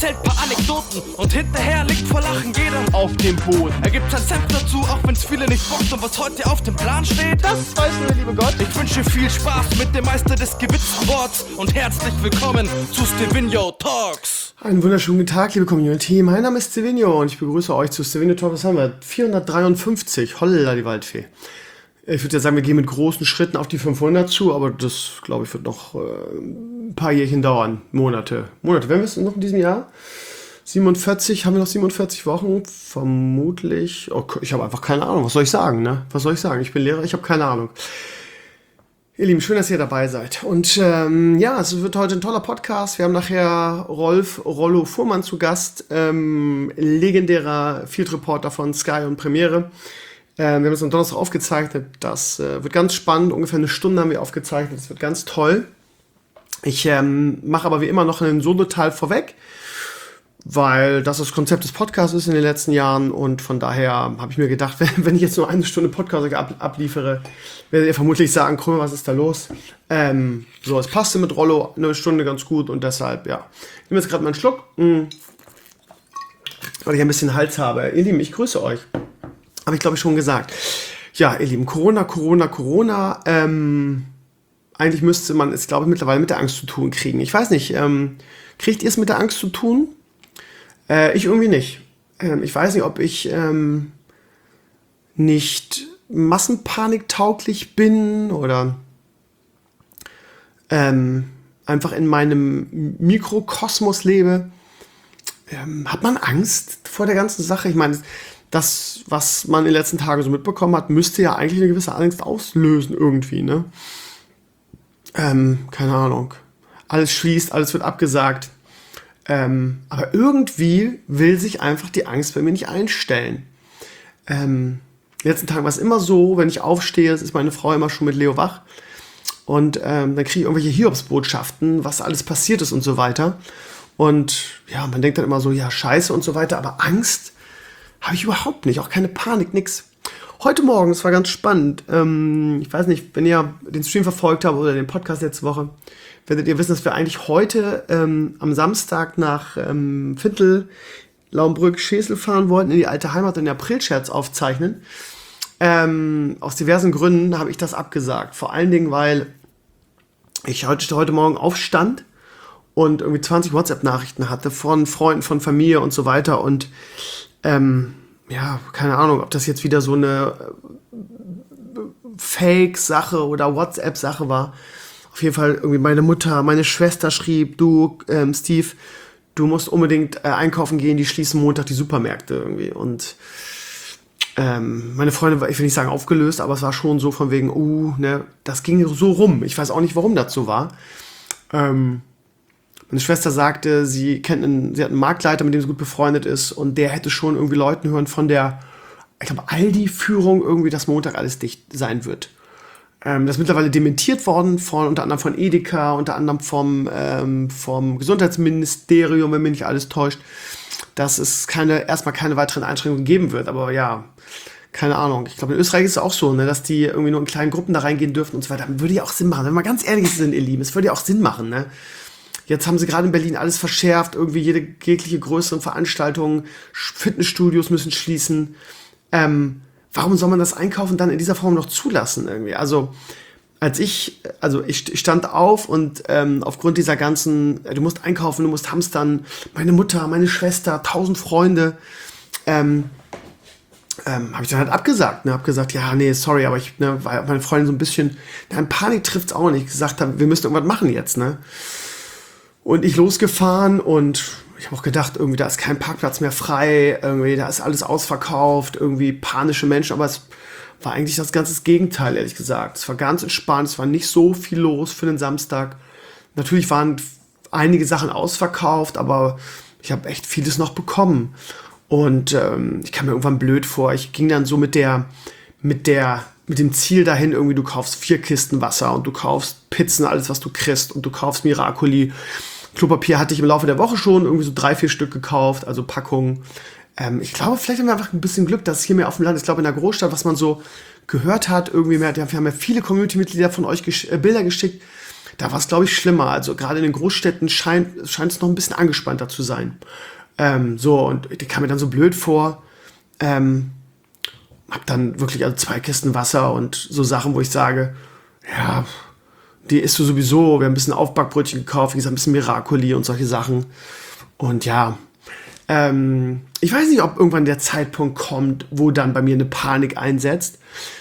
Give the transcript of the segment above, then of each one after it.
erzählt paar Anekdoten und hinterher liegt vor Lachen jeder auf dem Boden. Er gibt sein Senf dazu, auch wenn's viele nicht bockt. Und was heute auf dem Plan steht, das weiß nur der liebe Gott. Ich wünsche viel Spaß mit dem Meister des gewitzten Worts und herzlich willkommen zu Stevino Talks. Einen wunderschönen guten Tag, liebe Community. Mein Name ist Stevino und ich begrüße euch zu Stevino Talks. Was haben wir? 453. Holla, die Waldfee. Ich würde ja sagen, wir gehen mit großen Schritten auf die 500 zu, aber das, glaube ich, wird noch ein paar Jährchen dauern. Monate. Werden wir es noch in diesem Jahr? 47, haben wir noch 47 Wochen? Vermutlich. Oh, ich habe einfach keine Ahnung. Was soll ich sagen, ne? Was soll ich sagen? Ich bin Lehrer, ich habe keine Ahnung. Ihr Lieben, schön, dass ihr dabei seid. Und es wird heute ein toller Podcast. Wir haben nachher Rollo Fuhrmann zu Gast, legendärer Field Reporter von Sky und Premiere. Wir haben es am Donnerstag aufgezeichnet. Das wird ganz spannend. Ungefähr eine Stunde haben wir aufgezeichnet. Das wird ganz toll. Ich mache aber wie immer noch einen Solo-Teil vorweg, weil das Konzept des Podcasts ist in den letzten Jahren. Und von daher habe ich mir gedacht, wenn ich jetzt nur eine Stunde Podcast abliefere, werdet ihr vermutlich sagen, Krömer, was ist da los? Es passte mit Rollo eine Stunde ganz gut und deshalb, ja. Ich nehme jetzt gerade mal einen Schluck, weil ich ein bisschen Hals habe. Ihr Lieben, ich grüße euch. Habe ich, glaube ich, schon gesagt. Ja, ihr Lieben, Corona. Eigentlich müsste man es, glaube ich, mittlerweile mit der Angst zu tun kriegen. Ich weiß nicht, kriegt ihr es mit der Angst zu tun? Ich irgendwie nicht. Ich weiß nicht, ob ich nicht massenpaniktauglich bin oder einfach in meinem Mikrokosmos lebe. Hat man Angst vor der ganzen Sache? Ich meine, das, was man in den letzten Tagen so mitbekommen hat, müsste ja eigentlich eine gewisse Angst auslösen irgendwie, ne? Keine Ahnung. Alles schließt, alles wird abgesagt. Aber irgendwie will sich einfach die Angst bei mir nicht einstellen. In den letzten Tagen war es immer so, wenn ich aufstehe, ist meine Frau immer schon mit Leo wach. Und dann kriege ich irgendwelche Hiobsbotschaften, was alles passiert ist und so weiter. Und ja, man denkt dann immer so, ja, scheiße und so weiter. Aber Angst habe ich überhaupt nicht, auch keine Panik, nix. Heute Morgen, es war ganz spannend, ich weiß nicht, wenn ihr den Stream verfolgt habt oder den Podcast letzte Woche, werdet ihr wissen, dass wir eigentlich heute am Samstag nach Vittel, Laumbrück, Schesel fahren wollten, in die alte Heimat und den Aprilscherz aufzeichnen. Aus diversen Gründen habe ich das abgesagt. Vor allen Dingen, weil ich heute Morgen aufstand und irgendwie 20 WhatsApp-Nachrichten hatte von Freunden, von Familie und so weiter und keine Ahnung, ob das jetzt wieder so eine Fake-Sache oder WhatsApp-Sache war. Auf jeden Fall irgendwie meine Schwester schrieb, du, Steve, du musst unbedingt einkaufen gehen, die schließen Montag die Supermärkte irgendwie. Und meine Freundin war, ich will nicht sagen aufgelöst, aber es war schon so von wegen, das ging so rum. Ich weiß auch nicht, warum das so war. Meine Schwester sagte, sie hat einen Marktleiter, mit dem sie gut befreundet ist und der hätte schon irgendwie Leuten hören von der, ich glaube, Aldi-Führung irgendwie, dass Montag alles dicht sein wird. Das ist mittlerweile dementiert worden, unter anderem von Edeka, unter anderem vom Gesundheitsministerium, wenn mich nicht alles täuscht, dass es erstmal keine weiteren Einschränkungen geben wird. Aber ja, keine Ahnung. Ich glaube, in Österreich ist es auch so, dass die irgendwie nur in kleinen Gruppen da reingehen dürfen und so weiter. Würde ja auch Sinn machen. Wenn wir ganz ehrlich sind, ihr Lieben, es würde ja auch Sinn machen, ne? Jetzt haben sie gerade in Berlin alles verschärft, irgendwie jegliche größeren Veranstaltungen, Fitnessstudios müssen schließen. Warum soll man das Einkaufen dann in dieser Form noch zulassen irgendwie? Also ich stand auf und aufgrund dieser ganzen, du musst einkaufen, du musst hamstern, meine Mutter, meine Schwester, 1000 Freunde, habe ich dann halt abgesagt, ne? Hab gesagt, ja, nee, sorry, aber weil meine Freundin so ein bisschen, in Panik trifft's auch nicht, gesagt haben, wir müssen irgendwas machen jetzt, ne? Und ich losgefahren und ich habe auch gedacht, irgendwie, da ist kein Parkplatz mehr frei, irgendwie, da ist alles ausverkauft, irgendwie panische Menschen, aber es war eigentlich das ganze Gegenteil, ehrlich gesagt. Es war ganz entspannt, es war nicht so viel los für den Samstag. Natürlich waren einige Sachen ausverkauft, aber ich habe echt vieles noch bekommen. Und ich kam mir irgendwann blöd vor. Ich ging dann so mit dem Ziel dahin, irgendwie, du kaufst 4 Kisten Wasser und du kaufst Pizzen, alles, was du kriegst, und du kaufst Miracoli. Klopapier hatte ich im Laufe der Woche schon irgendwie so 3-4 Stück gekauft, also Packungen. Ich glaube, vielleicht haben wir einfach ein bisschen Glück, dass hier mehr auf dem Land ist. Ich glaube, in der Großstadt, was man so gehört hat, irgendwie mehr, wir haben ja viele Community-Mitglieder von euch Bilder geschickt, da war es, glaube ich, schlimmer. Also gerade in den Großstädten scheint es noch ein bisschen angespannter zu sein. Und die kam mir dann so blöd vor. Hab dann wirklich also 2 Kisten Wasser und so Sachen, wo ich sage, ja, die isst du sowieso. Wir haben ein bisschen Aufbackbrötchen gekauft, wie gesagt, ein bisschen Miracoli und solche Sachen. Und ja, ich weiß nicht, ob irgendwann der Zeitpunkt kommt, wo dann bei mir eine Panik einsetzt.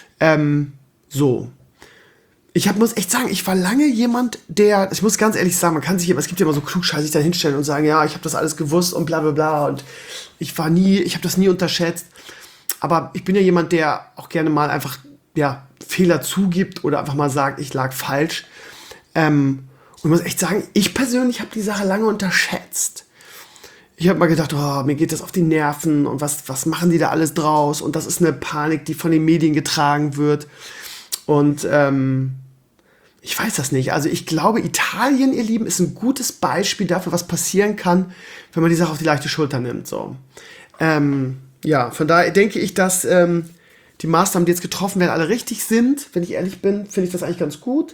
Muss echt sagen, ich war lange jemand, ich muss ganz ehrlich sagen, es gibt ja immer so Klugscheißer, sich da hinstellen und sagen, ja, ich habe das alles gewusst und bla bla bla und ich habe das nie unterschätzt. Aber ich bin ja jemand, der auch gerne mal einfach, ja, Fehler zugibt oder einfach mal sagt, ich lag falsch. Und ich muss echt sagen, ich persönlich habe die Sache lange unterschätzt. Ich habe mal gedacht, mir geht das auf die Nerven und was machen die da alles draus? Und das ist eine Panik, die von den Medien getragen wird. Und ich weiß das nicht. Also ich glaube, Italien, ihr Lieben, ist ein gutes Beispiel dafür, was passieren kann, wenn man die Sache auf die leichte Schulter nimmt. So. Von daher denke ich, dass die Maßnahmen, die jetzt getroffen werden, alle richtig sind. Wenn ich ehrlich bin, finde ich das eigentlich ganz gut.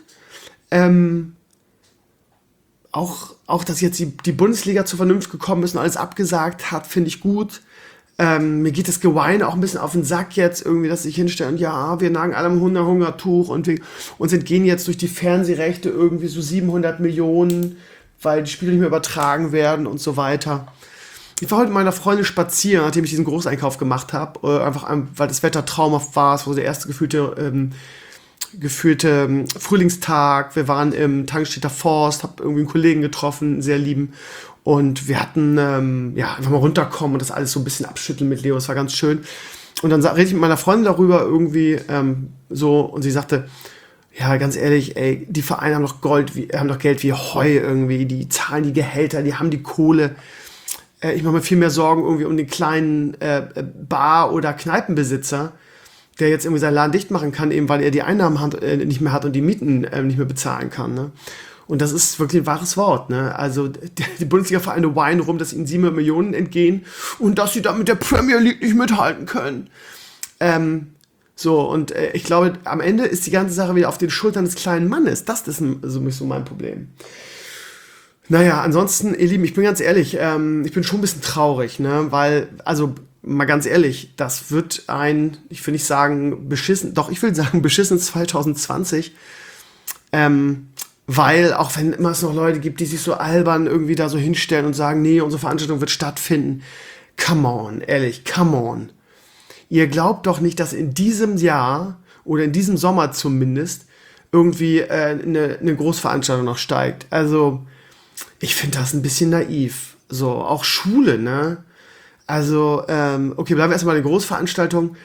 Auch, dass jetzt die Bundesliga zur Vernunft gekommen ist und alles abgesagt hat, finde ich gut. Mir geht das Geweine auch ein bisschen auf den Sack jetzt, irgendwie, dass sich hinstellen und ja, wir nagen alle am Hungertuch und uns entgehen jetzt durch die Fernsehrechte irgendwie so 700 Millionen, weil die Spiele nicht mehr übertragen werden und so weiter. Ich war heute mit meiner Freundin spazieren, nachdem ich diesen Großeinkauf gemacht habe, einfach weil das Wetter traumhaft war. Es war der erste gefühlte Frühlingstag. Wir waren im Tangstedter Forst, habe irgendwie einen Kollegen getroffen, einen sehr lieben. Und wir hatten, einfach mal runterkommen und das alles so ein bisschen abschütteln mit Leo. Das war ganz schön. Und dann rede ich mit meiner Freundin darüber irgendwie und sie sagte, ja, ganz ehrlich, ey, die Vereine haben doch Geld wie Heu irgendwie. Die zahlen die Gehälter, die haben die Kohle. Ich mache mir viel mehr Sorgen irgendwie um den kleinen Bar- oder Kneipenbesitzer, der jetzt irgendwie seinen Laden dicht machen kann, eben weil er die Einnahmen nicht mehr hat und die Mieten nicht mehr bezahlen kann. Ne? Und das ist wirklich ein wahres Wort. Ne? Also die Bundesliga-Vereine weinen rum, dass ihnen 700 Millionen entgehen und dass sie dann mit der Premier League nicht mithalten können. Ich glaube, am Ende ist die ganze Sache wieder auf den Schultern des kleinen Mannes. Das ist so mein Problem. Naja, ansonsten, ihr Lieben, ich bin ganz ehrlich, ich bin schon ein bisschen traurig, ne? Weil, also mal ganz ehrlich, das wird ich will sagen beschissenes 2020, weil auch wenn immer es noch Leute gibt, die sich so albern irgendwie da so hinstellen und sagen, nee, unsere Veranstaltung wird stattfinden. Come on, ehrlich, come on. Ihr glaubt doch nicht, dass in diesem Jahr oder in diesem Sommer zumindest irgendwie eine Großveranstaltung noch steigt. Also ich finde das ein bisschen naiv. So, auch Schule, ne? Also, okay, bleiben wir erstmal bei der Großveranstaltung.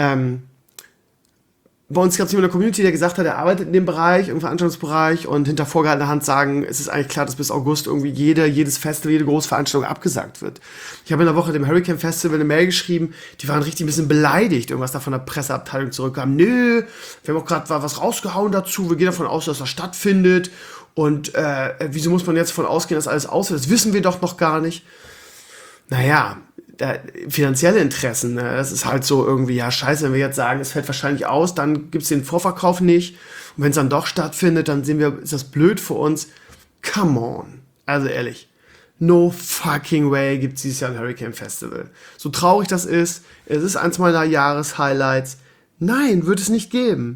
Bei uns gab es jemanden in der Community, der gesagt hat, er arbeitet in dem Bereich, im Veranstaltungsbereich und hinter vorgehaltener Hand sagen, es ist eigentlich klar, dass bis August irgendwie jedes Festival, jede Großveranstaltung abgesagt wird. Ich habe in der Woche dem Hurricane Festival eine Mail geschrieben, die waren richtig ein bisschen beleidigt, irgendwas da von der Presseabteilung zurückkam. Nö, wir haben auch gerade was rausgehauen dazu, wir gehen davon aus, dass das stattfindet und wieso muss man jetzt davon ausgehen, dass alles ausfällt? Das wissen wir doch noch gar nicht. Naja, finanzielle Interessen, ne? Das ist halt so irgendwie, ja scheiße, wenn wir jetzt sagen, es fällt wahrscheinlich aus, dann gibt's den Vorverkauf nicht und wenn es dann doch stattfindet, dann ist das blöd für uns. Come on, also ehrlich, no fucking way gibt's dieses Jahr ein Hurricane Festival. So traurig das ist, es ist eins meiner Jahreshighlights. Nein, wird es nicht geben.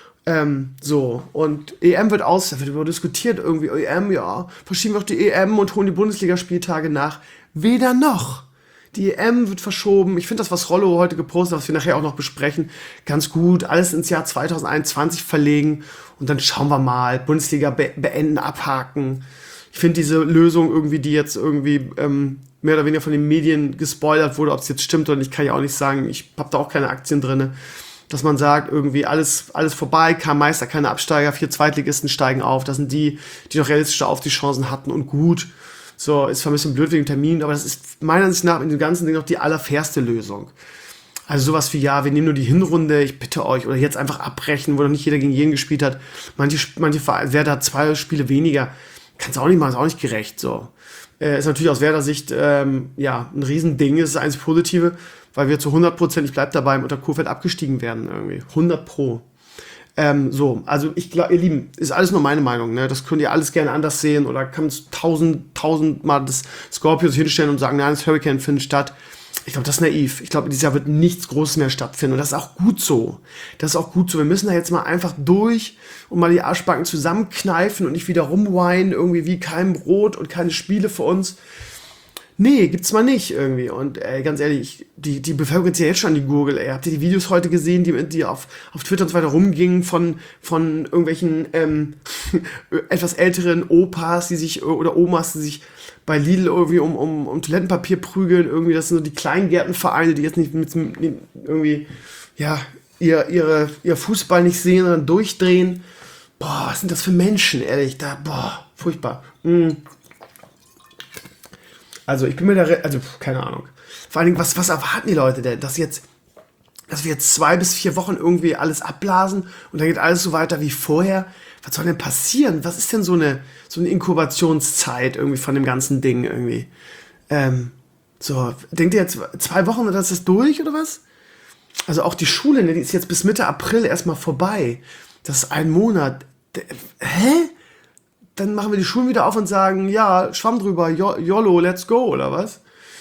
Und EM wird über diskutiert irgendwie, EM, ja, verschieben wir auch die EM und holen die Bundesligaspieltage nach. Weder noch. Die EM wird verschoben. Ich finde das, was Rollo heute gepostet hat, was wir nachher auch noch besprechen, ganz gut. Alles ins Jahr 2021 verlegen und dann schauen wir mal. Bundesliga beenden, abhaken. Ich finde diese Lösung irgendwie, die jetzt irgendwie mehr oder weniger von den Medien gespoilert wurde, ob es jetzt stimmt oder nicht, kann ich auch nicht sagen. Ich habe da auch keine Aktien drin. Dass man sagt, irgendwie alles vorbei, kein Meister, keine Absteiger, 4 Zweitligisten steigen auf. Das sind die noch realistische Aufstiegschancen hatten und gut. So, ist zwar ein bisschen blöd wegen Termin, aber das ist meiner Ansicht nach in dem ganzen Ding noch die allerfairste Lösung. Also sowas wie, ja, wir nehmen nur die Hinrunde, ich bitte euch, oder jetzt einfach abbrechen, wo noch nicht jeder gegen jeden gespielt hat. Manche Werder hat 2 Spiele weniger. Kannst du auch nicht machen, ist auch nicht gerecht, so. Ist natürlich aus Werder-Sicht, ein Riesending, ist das einzig Positive, weil wir zu 100%, ich bleib dabei, unter Kurfeld abgestiegen werden, irgendwie. 100%. So, also ich glaube, ihr Lieben, ist alles nur meine Meinung, ne? Das könnt ihr alles gerne anders sehen oder kann es tausendmal das Scorpios hinstellen und sagen, nein, das Hurricane findet statt. Ich glaube, das ist naiv. Ich glaube, dieses Jahr wird nichts Großes mehr stattfinden und das ist auch gut so. Das ist auch gut so. Wir müssen da jetzt mal einfach durch und mal die Arschbacken zusammenkneifen und nicht wieder rumweinen, irgendwie wie kein Brot und keine Spiele für uns. Nee, gibt's mal nicht irgendwie. Und ganz ehrlich, die Bevölkerung ist ja jetzt schon an die Gurgel. Habt ihr die Videos heute gesehen, die auf Twitter und so weiter rumgingen von irgendwelchen etwas älteren Opas, die sich oder Omas, die sich bei Lidl irgendwie um Toilettenpapier prügeln. Irgendwie, das sind so die Kleingärtenvereine, die jetzt nicht mit irgendwie ja ihr Fußball nicht sehen, sondern durchdrehen. Boah, was sind das für Menschen, ehrlich? Furchtbar. Also ich bin mir keine Ahnung. Vor allen Dingen, was erwarten die Leute denn? Dass wir jetzt 2 bis 4 Wochen irgendwie alles abblasen und dann geht alles so weiter wie vorher? Was soll denn passieren? Was ist denn so eine Inkubationszeit irgendwie von dem ganzen Ding irgendwie? So, denkt ihr jetzt 2 Wochen und dann ist das durch oder was? Also auch die Schule, ne, die ist jetzt bis Mitte April erstmal vorbei. Das ist 1 Monat. Hä? Dann machen wir die Schulen wieder auf und sagen, ja, Schwamm drüber, YOLO, let's go, oder was?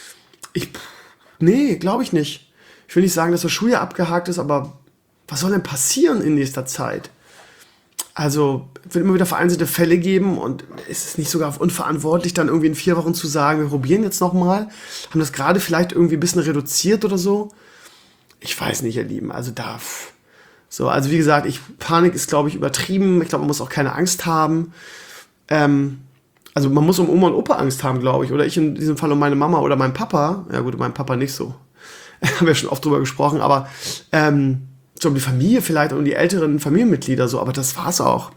Nee, glaube ich nicht. Ich will nicht sagen, dass das Schuljahr abgehakt ist, aber was soll denn passieren in nächster Zeit? Also, es wird immer wieder vereinzelte Fälle geben und ist es nicht sogar unverantwortlich, dann irgendwie in 4 Wochen zu sagen, wir probieren jetzt nochmal? Haben das gerade vielleicht irgendwie ein bisschen reduziert oder so? Ich weiß nicht, ihr Lieben, also also wie gesagt, Panik ist, glaube ich, übertrieben. Ich glaube, man muss auch keine Angst haben. Also man muss um Oma und Opa Angst haben, glaube ich. Oder ich in diesem Fall um meine Mama oder meinen Papa. Ja gut, um meinen Papa nicht so. Haben wir schon oft drüber gesprochen. Aber so um die Familie vielleicht, um die älteren Familienmitglieder so. Aber das war's auch.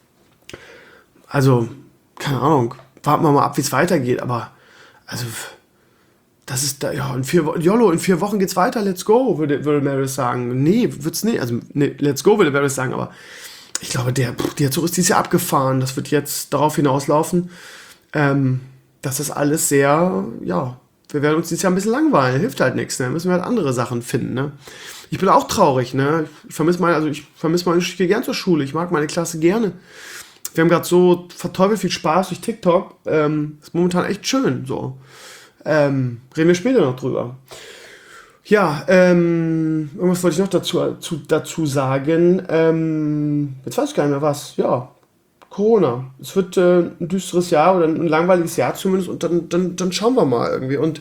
Also, keine Ahnung. Warten wir mal ab, wie es weitergeht. Aber, also, das ist da, ja, in 4 Wochen geht's weiter, let's go, würde Maris sagen. Nee, wird's nicht. Also, nee, let's go, würde Maris sagen, aber ich glaube, der Zug ist dieses Jahr abgefahren. Das wird jetzt darauf hinauslaufen, dass das alles sehr, ja, wir werden uns dieses Jahr ein bisschen langweilen. Hilft halt nichts, ne? Müssen wir halt andere Sachen finden, ne? Ich bin auch traurig, ne? Ich gehe gern zur Schule. Ich mag meine Klasse gerne. Wir haben gerade so verteufelt viel Spaß durch TikTok. Ist momentan echt schön, so. Reden wir später noch drüber. Ja, irgendwas wollte ich noch dazu sagen. Jetzt weiß ich gar nicht mehr was. Ja, Corona. Es wird ein düsteres Jahr oder ein langweiliges Jahr zumindest und dann schauen wir mal irgendwie. Und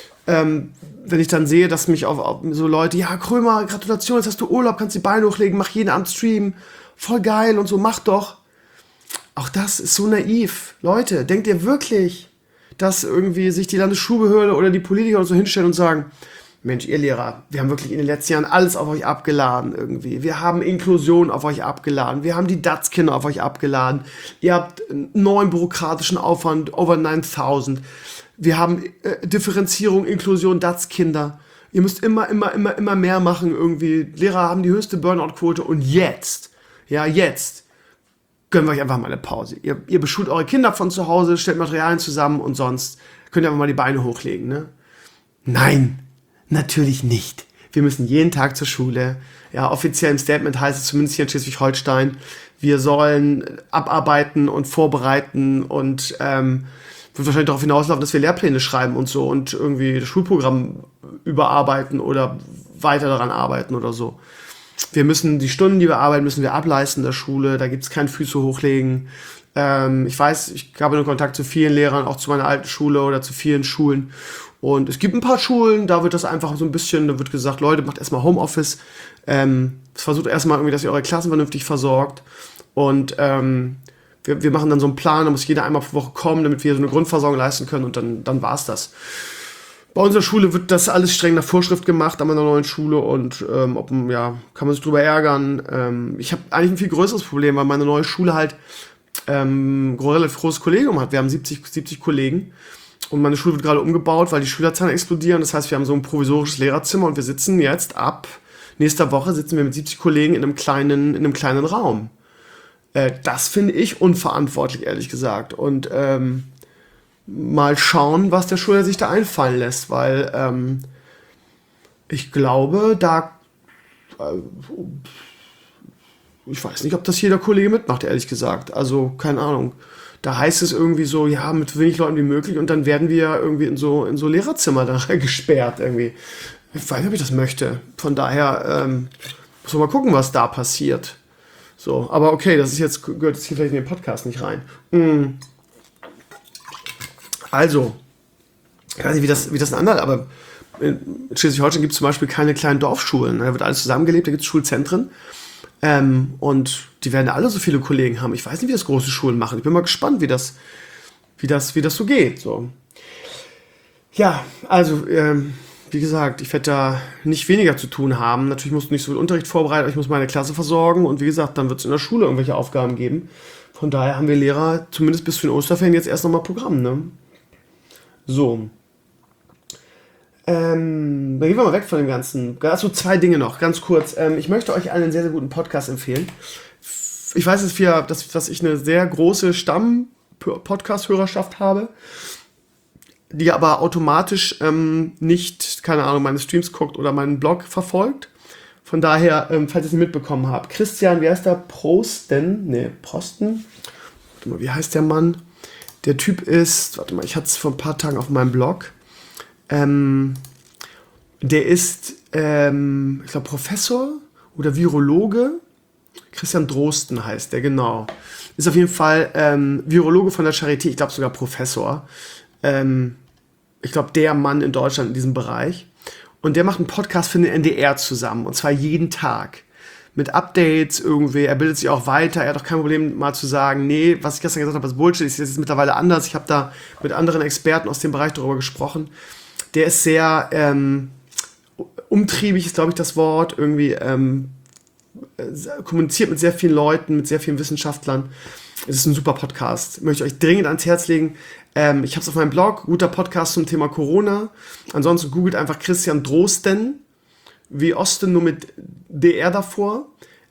wenn ich dann sehe, dass mich auf so Leute, ja, Krömer, Gratulation, jetzt hast du Urlaub, kannst die Beine hochlegen, mach jeden Abend Stream, voll geil und so, mach doch. Auch das ist so naiv. Leute, denkt ihr wirklich, dass irgendwie sich die Landesschulbehörde oder die Politiker oder so hinstellen und sagen, Mensch, ihr Lehrer, wir haben wirklich in den letzten Jahren alles auf euch abgeladen irgendwie. Wir haben Inklusion auf euch abgeladen. Wir haben die DATS-Kinder auf euch abgeladen. Ihr habt einen neuen bürokratischen Aufwand, over 9000. Wir haben Differenzierung, Inklusion, DATS-Kinder. Ihr müsst immer mehr machen irgendwie. Lehrer haben die höchste Burnout-Quote und jetzt gönnen wir euch einfach mal eine Pause. Ihr beschult eure Kinder von zu Hause, stellt Materialien zusammen und sonst könnt ihr einfach mal die Beine hochlegen, ne? Nein, natürlich nicht. Wir müssen jeden Tag zur Schule. Ja, offiziell im Statement heißt es zumindest hier in Schleswig-Holstein, wir sollen abarbeiten und vorbereiten und wird wahrscheinlich darauf hinauslaufen, dass wir Lehrpläne schreiben und so und irgendwie das Schulprogramm überarbeiten oder weiter daran arbeiten oder so. Wir müssen die Stunden, die wir arbeiten, müssen wir ableisten in der Schule. Da gibt es kein Füße hochlegen. Ich weiß, ich habe nur Kontakt zu vielen Lehrern, auch zu meiner alten Schule oder zu vielen Schulen. Und es gibt ein paar Schulen, da wird das einfach so ein bisschen, da wird gesagt, Leute, macht erstmal Homeoffice. Versucht erstmal irgendwie, dass ihr eure Klassen vernünftig versorgt. Und wir machen dann so einen Plan, da muss jeder einmal pro Woche kommen, damit wir so eine Grundversorgung leisten können und dann war's das. Bei unserer Schule wird das alles streng nach Vorschrift gemacht, an meiner neuen Schule und kann man sich drüber ärgern. Ich habe eigentlich ein viel größeres Problem, weil meine neue Schule halt ein relativ großes Kollegium hat. Wir haben 70 Kollegen und meine Schule wird gerade umgebaut, weil die Schülerzahlen explodieren. Das heißt, wir haben so ein provisorisches Lehrerzimmer und wir sitzen jetzt ab nächster Woche sitzen wir mit 70 Kollegen in einem kleinen Raum. Das finde ich unverantwortlich, ehrlich gesagt. Und mal schauen, was der Schüler sich da einfallen lässt, weil ich glaube, ich weiß nicht, ob das jeder Kollege mitmacht, ehrlich gesagt. Also, keine Ahnung. Da heißt es irgendwie so, ja, mit so wenig Leuten wie möglich und dann werden wir irgendwie in so Lehrerzimmer da gesperrt irgendwie. Ich weiß nicht, ob ich das möchte. Von daher muss man mal gucken, was da passiert. So, aber okay, das ist jetzt, gehört jetzt hier vielleicht in den Podcast nicht rein. Also, ich weiß nicht, wie das ein anderer, aber in Schleswig-Holstein gibt es zum Beispiel keine kleinen Dorfschulen. Da wird alles zusammengelebt, da gibt es Schulzentren. Und die werden alle so viele Kollegen haben. Ich weiß nicht, wie das große Schulen machen. Ich bin mal gespannt, wie das so geht. So. Ja, also, wie gesagt, ich werde da nicht weniger zu tun haben. Natürlich musst du nicht so viel Unterricht vorbereiten, aber ich muss meine Klasse versorgen. Und wie gesagt, dann wird es in der Schule irgendwelche Aufgaben geben. Von daher haben wir Lehrer, zumindest bis zu den Osterferien, jetzt erst nochmal Programm. Ne? So. Dann gehen wir mal weg von dem Ganzen. Also 2 Dinge noch, ganz kurz. Ich möchte euch einen sehr, sehr guten Podcast empfehlen. Ich weiß jetzt, dass ich eine sehr große Stamm-Podcast-Hörerschaft habe, die aber automatisch nicht, keine Ahnung, meine Streams guckt oder meinen Blog verfolgt. Von daher, falls ihr es nicht mitbekommen habt, Christian, wie heißt der? Posten? Warte mal, wie heißt der Mann? Der Typ ist, warte mal, ich hatte es vor ein paar Tagen auf meinem Blog. Der ist, ich glaube, Professor oder Virologe. Christian Drosten heißt der, genau. Ist auf jeden Fall Virologe von der Charité, ich glaube sogar Professor. Ich glaube, der Mann in Deutschland in diesem Bereich. Und der macht einen Podcast für den NDR zusammen. Und zwar jeden Tag. Mit Updates irgendwie. Er bildet sich auch weiter. Er hat auch kein Problem, mal zu sagen, nee, was ich gestern gesagt habe, ist Bullshit. Ich sehe es jetzt mittlerweile anders. Ich habe da mit anderen Experten aus dem Bereich darüber gesprochen. Der ist sehr umtriebig, ist glaube ich das Wort. Irgendwie kommuniziert mit sehr vielen Leuten, mit sehr vielen Wissenschaftlern. Es ist ein super Podcast. Ich möchte euch dringend ans Herz legen. Ich habe es auf meinem Blog, guter Podcast zum Thema Corona. Ansonsten googelt einfach Christian Drosten, wie Osten, nur mit DR davor.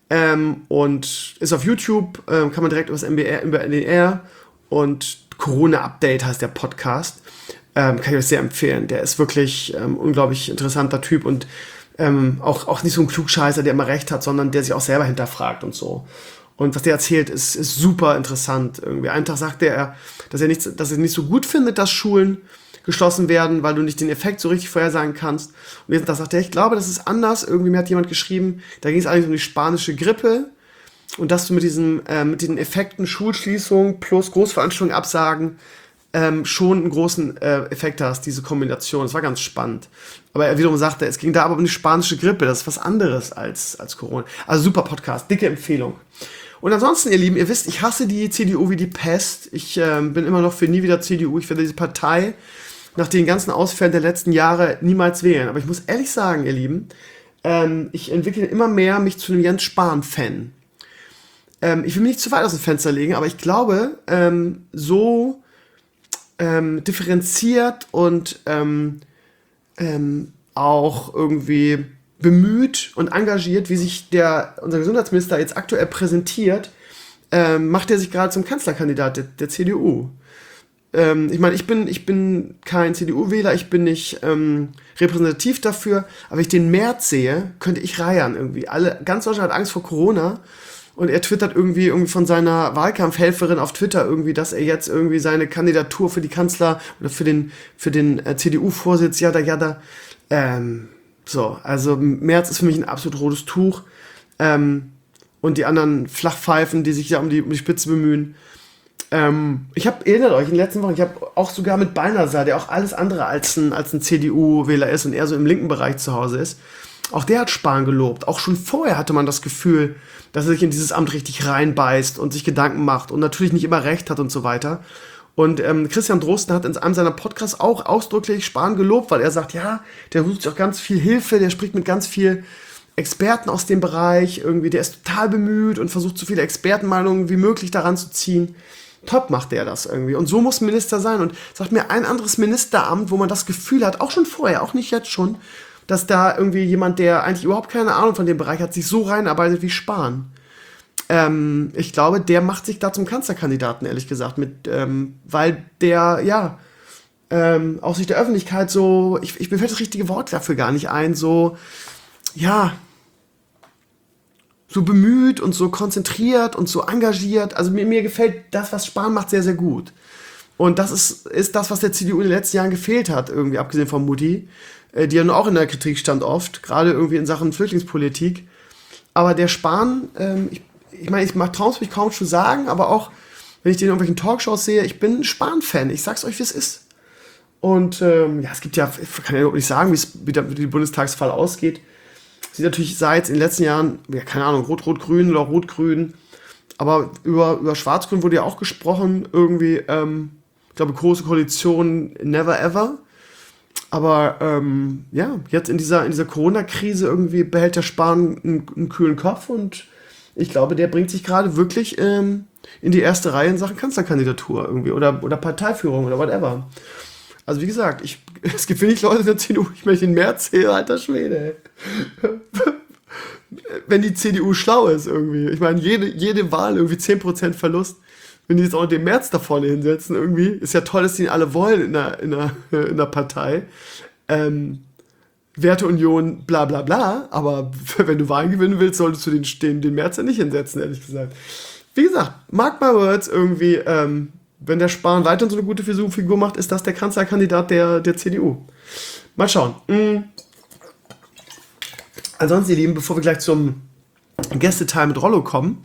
Und ist auf YouTube, kann man direkt über NDR und Corona-Update heißt der Podcast. Kann ich euch sehr empfehlen. Der ist wirklich unglaublich interessanter Typ und auch nicht so ein Klugscheißer, der immer recht hat, sondern der sich auch selber hinterfragt und so. Und was der erzählt, ist super interessant. Irgendwie einen Tag sagte er, dass er nicht so gut findet, dass Schulen geschlossen werden, weil du nicht den Effekt so richtig vorhersagen kannst. Und jetzt sagt er, ich glaube, das ist anders. Irgendwie mir hat jemand geschrieben, da ging es eigentlich um die spanische Grippe und dass du mit diesen Effekten Schulschließung plus Großveranstaltungen absagen schon einen großen Effekt hast, diese Kombination. Das war ganz spannend. Aber er wiederum sagte, es ging da aber um die spanische Grippe. Das ist was anderes als Corona. Also super Podcast, dicke Empfehlung. Und ansonsten, ihr Lieben, ihr wisst, ich hasse die CDU wie die Pest. Ich bin immer noch für nie wieder CDU. Ich werde diese Partei nach den ganzen Ausfällen der letzten Jahre niemals wählen. Aber ich muss ehrlich sagen, ihr Lieben, ich entwickle immer mehr mich zu einem Jens Spahn-Fan. Ich will mich nicht zu weit aus dem Fenster legen, aber ich glaube, so differenziert und auch irgendwie bemüht und engagiert, wie sich unser Gesundheitsminister jetzt aktuell präsentiert, macht er sich gerade zum Kanzlerkandidat der CDU. Ich meine, ich bin kein CDU-Wähler, ich bin nicht repräsentativ dafür, aber wenn ich den Merz sehe, könnte ich reiern irgendwie. Ganz Deutschland hat Angst vor Corona und er twittert irgendwie von seiner Wahlkampfhelferin auf Twitter irgendwie, dass er jetzt irgendwie seine Kandidatur für die Kanzler oder für den CDU-Vorsitz, jada, so, also Merz ist für mich ein absolut rotes Tuch. Und die anderen Flachpfeifen, die sich ja um die Spitze bemühen. Erinnert euch, in den letzten Wochen, ich habe auch sogar mit Balnasar, der auch alles andere als ein CDU-Wähler ist und eher so im linken Bereich zu Hause ist, auch der hat Spahn gelobt. Auch schon vorher hatte man das Gefühl, dass er sich in dieses Amt richtig reinbeißt und sich Gedanken macht und natürlich nicht immer recht hat und so weiter. Und Christian Drosten hat in einem seiner Podcasts auch ausdrücklich Spahn gelobt, weil er sagt, ja, der sucht sich auch ganz viel Hilfe, der spricht mit ganz viel Experten aus dem Bereich, irgendwie, der ist total bemüht und versucht so viele Expertenmeinungen wie möglich daran zu ziehen. Top macht der das irgendwie. Und so muss ein Minister sein. Und sagt mir ein anderes Ministeramt, wo man das Gefühl hat, auch schon vorher, auch nicht jetzt schon, dass da irgendwie jemand, der eigentlich überhaupt keine Ahnung von dem Bereich hat, sich so reinarbeitet wie Spahn. Ich glaube, der macht sich da zum Kanzlerkandidaten, ehrlich gesagt, weil der, ja, aus Sicht der Öffentlichkeit so, mir fällt das richtige Wort dafür gar nicht ein, so, ja, so bemüht und so konzentriert und so engagiert. Also mir gefällt das, was Spahn macht, sehr, sehr gut. Und das ist das, was der CDU in den letzten Jahren gefehlt hat, irgendwie abgesehen von Mutti, die ja nun auch in der Kritik stand oft, gerade irgendwie in Sachen Flüchtlingspolitik. Aber der Spahn, ich meine, ich traue es mich kaum zu sagen, aber auch, wenn ich den in irgendwelchen Talkshows sehe, ich bin ein Spahn-Fan. Ich sag's euch, wie es ist. Und es gibt ja, ich kann ja überhaupt nicht sagen, wie die Bundestagswahl ausgeht. Sieht natürlich seit in den letzten Jahren, ja, keine Ahnung, Rot-Rot-Grün oder Rot-Grün, aber über Schwarz-Grün wurde ja auch gesprochen, irgendwie, ich glaube, große Koalition, never ever. Aber jetzt in dieser Corona-Krise irgendwie behält der Spahn einen kühlen Kopf und ich glaube, der bringt sich gerade wirklich in die erste Reihe in Sachen Kanzlerkandidatur irgendwie oder Parteiführung oder whatever. Also wie gesagt, es gibt wenig Leute in der CDU, ich möchte den Merz sehen, alter Schwede. Wenn die CDU schlau ist irgendwie. Ich meine, jede Wahl irgendwie 10% Verlust. Wenn die jetzt auch den Merz da vorne hinsetzen irgendwie, ist ja toll, dass die ihn alle wollen in der Partei. Werteunion, bla bla bla, aber wenn du Wahlen gewinnen willst, solltest du den Merz ja nicht hinsetzen, ehrlich gesagt. Wie gesagt, mark my words irgendwie, wenn der Spahn weiterhin so eine gute Figur macht, ist das der Kanzlerkandidat der CDU. Mal schauen. Ansonsten, ihr Lieben, bevor wir gleich zum Gästeteil mit Rollo kommen,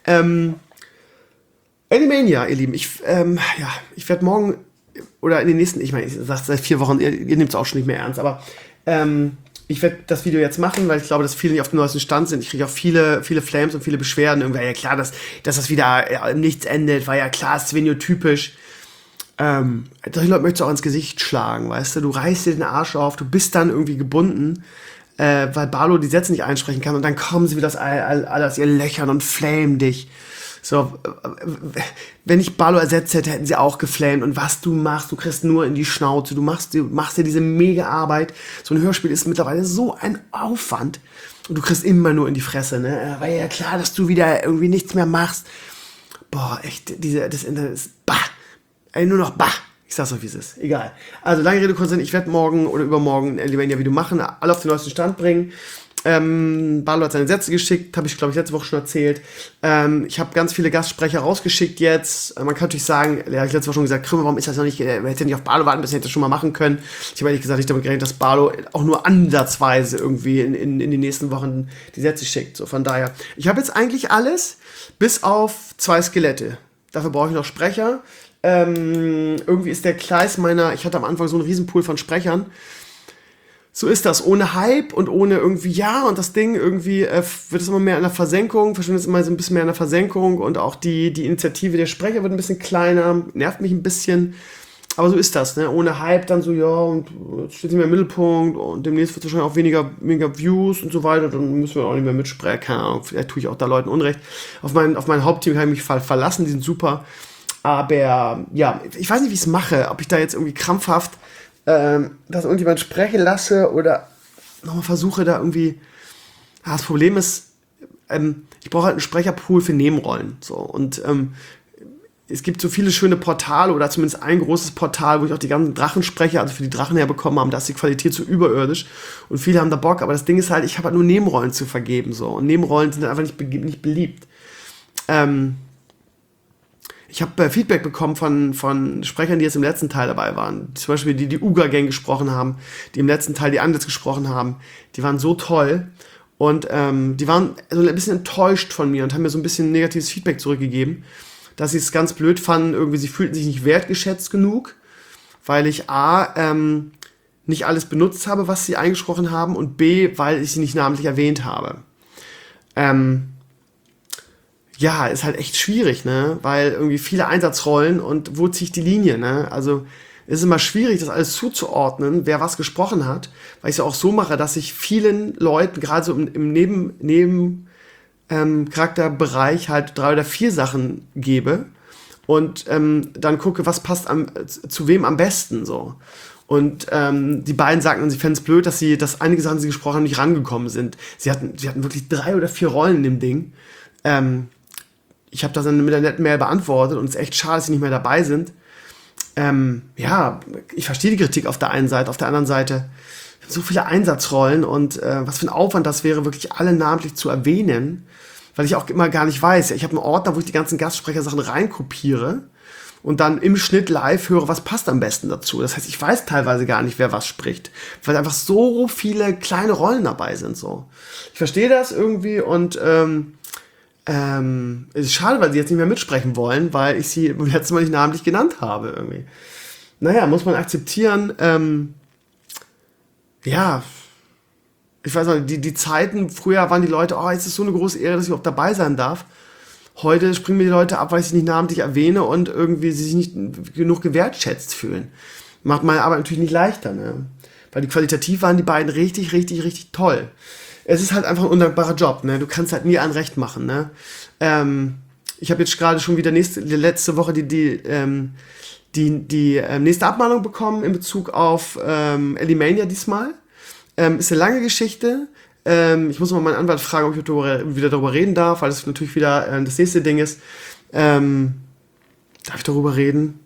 Animania, ihr Lieben, ich werde morgen oder in den nächsten, ich meine, ich sage seit 4 Wochen, ihr nehmt es auch schon nicht mehr ernst, aber ich werde das Video jetzt machen, weil ich glaube, dass viele nicht auf dem neuesten Stand sind. Ich kriege auch viele Flames und viele Beschwerden. Irgendwie, ja klar, dass das wieder im Nichts endet, war ja klar, ist Svenio-typisch. Solche Leute möchtest du auch ins Gesicht schlagen, weißt du? Du reißt dir den Arsch auf, du bist dann irgendwie gebunden, weil Barlow die Sätze nicht einsprechen kann und dann kommen sie wieder alles ihr Löchern und flamen dich. So, wenn ich Barlow ersetzt hätte, hätten sie auch geflamed. Und was du machst, du kriegst nur in die Schnauze. Du machst dir diese mega Arbeit. So ein Hörspiel ist mittlerweile so ein Aufwand. Und du kriegst immer nur in die Fresse, ne? War ja klar, dass du wieder irgendwie nichts mehr machst. Boah, echt, das Internet ist bah. Nur noch bah. Ich sag's euch, wie es ist. Egal. Also, lange Rede, kurz Sinn. Ich werde morgen oder übermorgen ein Video machen, alle auf den neuesten Stand bringen. Barlow hat seine Sätze geschickt, habe ich, glaube ich, letzte Woche schon erzählt. Ich habe ganz viele Gastsprecher rausgeschickt jetzt. Man kann natürlich sagen, ja, ich letzte Woche schon gesagt, Krümmer, warum ist das noch nicht, man hätte nicht auf Barlow warten müssen, hätte das schon mal machen können. Ich habe ehrlich gesagt nicht damit gerechnet, dass Barlow auch nur ansatzweise irgendwie in den nächsten Wochen die Sätze schickt. So, von daher. Ich habe jetzt eigentlich alles, bis auf 2 Skelette. Dafür brauche ich noch Sprecher. Irgendwie ist der Kleis ich hatte am Anfang so einen Riesenpool von Sprechern. So ist das, ohne Hype und ohne irgendwie, ja, und das Ding irgendwie wird es immer mehr in der Versenkung, verschwindet es immer so ein bisschen mehr in der Versenkung und auch die Initiative der Sprecher wird ein bisschen kleiner, nervt mich ein bisschen, aber so ist das, ne, ohne Hype dann so, ja, und jetzt steht sie mehr im Mittelpunkt und demnächst wird es wahrscheinlich auch weniger Views und so weiter, dann müssen wir auch nicht mehr mitsprechen, keine Ahnung, vielleicht tue ich auch da Leuten Unrecht. Auf mein Hauptteam kann ich mich verlassen, die sind super, aber ja, ich weiß nicht, wie ich es mache, ob ich da jetzt irgendwie krampfhaft dass irgendjemand sprechen lasse oder nochmal versuche da irgendwie. Das Problem ist, ich brauche halt einen Sprecherpool für Nebenrollen. So. Und es gibt so viele schöne Portale oder zumindest ein großes Portal, wo ich auch die ganzen Drachensprecher, also für die Drachen herbekommen habe, da ist die Qualität so überirdisch und viele haben da Bock, aber das Ding ist halt, ich habe halt nur Nebenrollen zu vergeben. So. Und Nebenrollen sind halt einfach nicht beliebt. Ich habe Feedback bekommen von Sprechern, die jetzt im letzten Teil dabei waren. Zum Beispiel die Uga-Gang gesprochen haben, die im letzten Teil die Anditz gesprochen haben. Die waren so toll. Und die waren so ein bisschen enttäuscht von mir und haben mir so ein bisschen negatives Feedback zurückgegeben, dass sie es ganz blöd fanden. Irgendwie, sie fühlten sich nicht wertgeschätzt genug, weil ich A, nicht alles benutzt habe, was sie eingesprochen haben und B, weil ich sie nicht namentlich erwähnt habe. Ja, ist halt echt schwierig, ne, weil irgendwie viele Einsatzrollen und wo ziehe ich die Linie, ne, also es ist immer schwierig, das alles zuzuordnen, wer was gesprochen hat, weil ich es ja auch so mache, dass ich vielen Leuten, gerade so im Charakterbereich halt 3 oder 4 Sachen gebe und dann gucke, was passt zu wem am besten, so. Und die beiden sagten, sie fänden es blöd, dass einige Sachen, die sie gesprochen haben, nicht rangekommen sind. Sie hatten wirklich 3 oder 4 Rollen in dem Ding. Ich habe das dann mit der netten Mail beantwortet und es ist echt schade, dass sie nicht mehr dabei sind. Ja, ich verstehe die Kritik auf der einen Seite, auf der anderen Seite so viele Einsatzrollen und was für ein Aufwand das wäre, wirklich alle namentlich zu erwähnen. weil ich auch immer gar nicht weiß. Ich habe einen Ordner, wo ich die ganzen Gastsprechersachen reinkopiere und dann im Schnitt live höre, was passt am besten dazu. Das heißt, ich weiß teilweise gar nicht, wer was spricht, weil einfach so viele kleine Rollen dabei sind. So, ich verstehe das irgendwie und es ist schade, weil sie jetzt nicht mehr mitsprechen wollen, weil ich sie letztes Mal nicht namentlich genannt habe irgendwie. Naja, muss man akzeptieren. Ja, ich weiß noch, die Zeiten, früher waren die Leute, oh, jetzt ist so eine große Ehre, dass ich überhaupt dabei sein darf. Heute springen mir die Leute ab, weil ich sie nicht namentlich erwähne und irgendwie sie sich nicht genug gewertschätzt fühlen. Macht meine Arbeit natürlich nicht leichter, ne? Weil die qualitativ waren die beiden richtig, richtig, richtig toll. Es ist halt einfach ein undankbarer Job, ne? Du kannst halt nie ein Recht machen, ne? Ich habe jetzt gerade schon wieder letzte Woche die nächste Abmahnung bekommen in Bezug auf Elimania diesmal. Ist eine lange Geschichte. Ich muss mal meinen Anwalt fragen, ob ich wieder darüber reden darf, weil das natürlich wieder das nächste Ding ist. Darf ich darüber reden?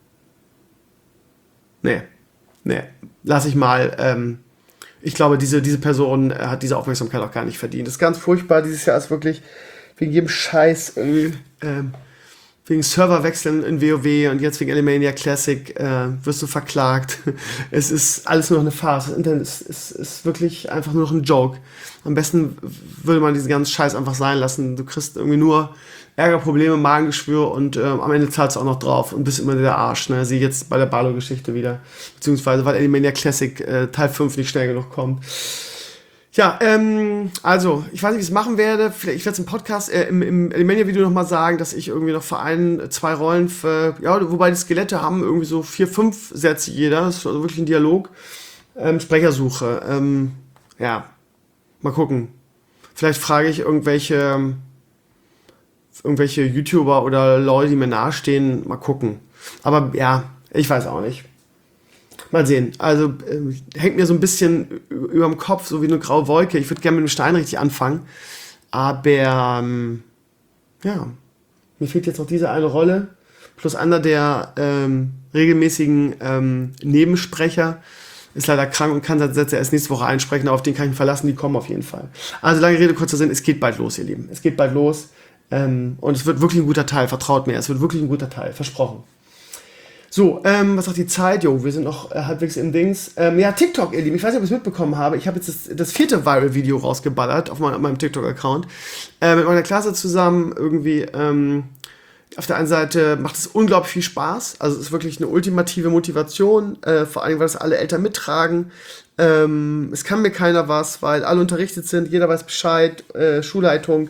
Nee, lass ich mal. Ich glaube, diese Person hat diese Aufmerksamkeit auch gar nicht verdient. Das ist ganz furchtbar. Dieses Jahr ist wirklich wegen jedem Scheiß wegen Serverwechseln in WoW und jetzt wegen Elimania Classic wirst du verklagt. Es ist alles nur noch eine Farce. Das Internet ist wirklich einfach nur noch ein Joke. Am besten würde man diesen ganzen Scheiß einfach sein lassen. Du kriegst irgendwie nur Ärger, Probleme, Magengeschwür und am Ende zahlst du auch noch drauf und bist immer der Arsch. Ne? Sieh jetzt bei der Barlow-Geschichte wieder. Beziehungsweise weil Elimania Classic Teil 5 nicht schnell genug kommt. Ja, also, ich weiß nicht, wie ich es machen werde. Vielleicht, ich werde es im Podcast, im Elimania-Video nochmal sagen, dass ich irgendwie noch für 2 Rollen wobei die Skelette haben irgendwie so 4, 5 Sätze jeder. Das ist also wirklich ein Dialog. Sprechersuche. Ja, mal gucken. Vielleicht frage ich irgendwelche YouTuber oder Leute, die mir nahestehen, mal gucken. Aber ja, ich weiß auch nicht. Mal sehen. Also hängt mir so ein bisschen über dem Kopf, so wie eine graue Wolke. Ich würde gerne mit dem Stein richtig anfangen. Aber ja, mir fehlt jetzt noch diese eine Rolle. Plus einer der regelmäßigen Nebensprecher ist leider krank und kann seine Sätze erst nächste Woche einsprechen. Aber auf den kann ich mich verlassen, die kommen auf jeden Fall. Also lange Rede, kurzer Sinn, es geht bald los, ihr Lieben. Es geht bald los. Und es wird wirklich ein guter Teil, vertraut mir. Es wird wirklich ein guter Teil, versprochen. So, was sagt die Zeit? Jo, wir sind noch halbwegs im Dings. Ja, TikTok, ihr Lieben. Ich weiß nicht, ob ich es mitbekommen habe. Ich habe jetzt das 4. Viral-Video rausgeballert auf meinem TikTok-Account. Mit meiner Klasse zusammen irgendwie. Auf der einen Seite macht es unglaublich viel Spaß. Also es ist wirklich eine ultimative Motivation. Vor allem, weil es alle Eltern mittragen. Es kann mir keiner was, weil alle unterrichtet sind. Jeder weiß Bescheid. Schulleitung.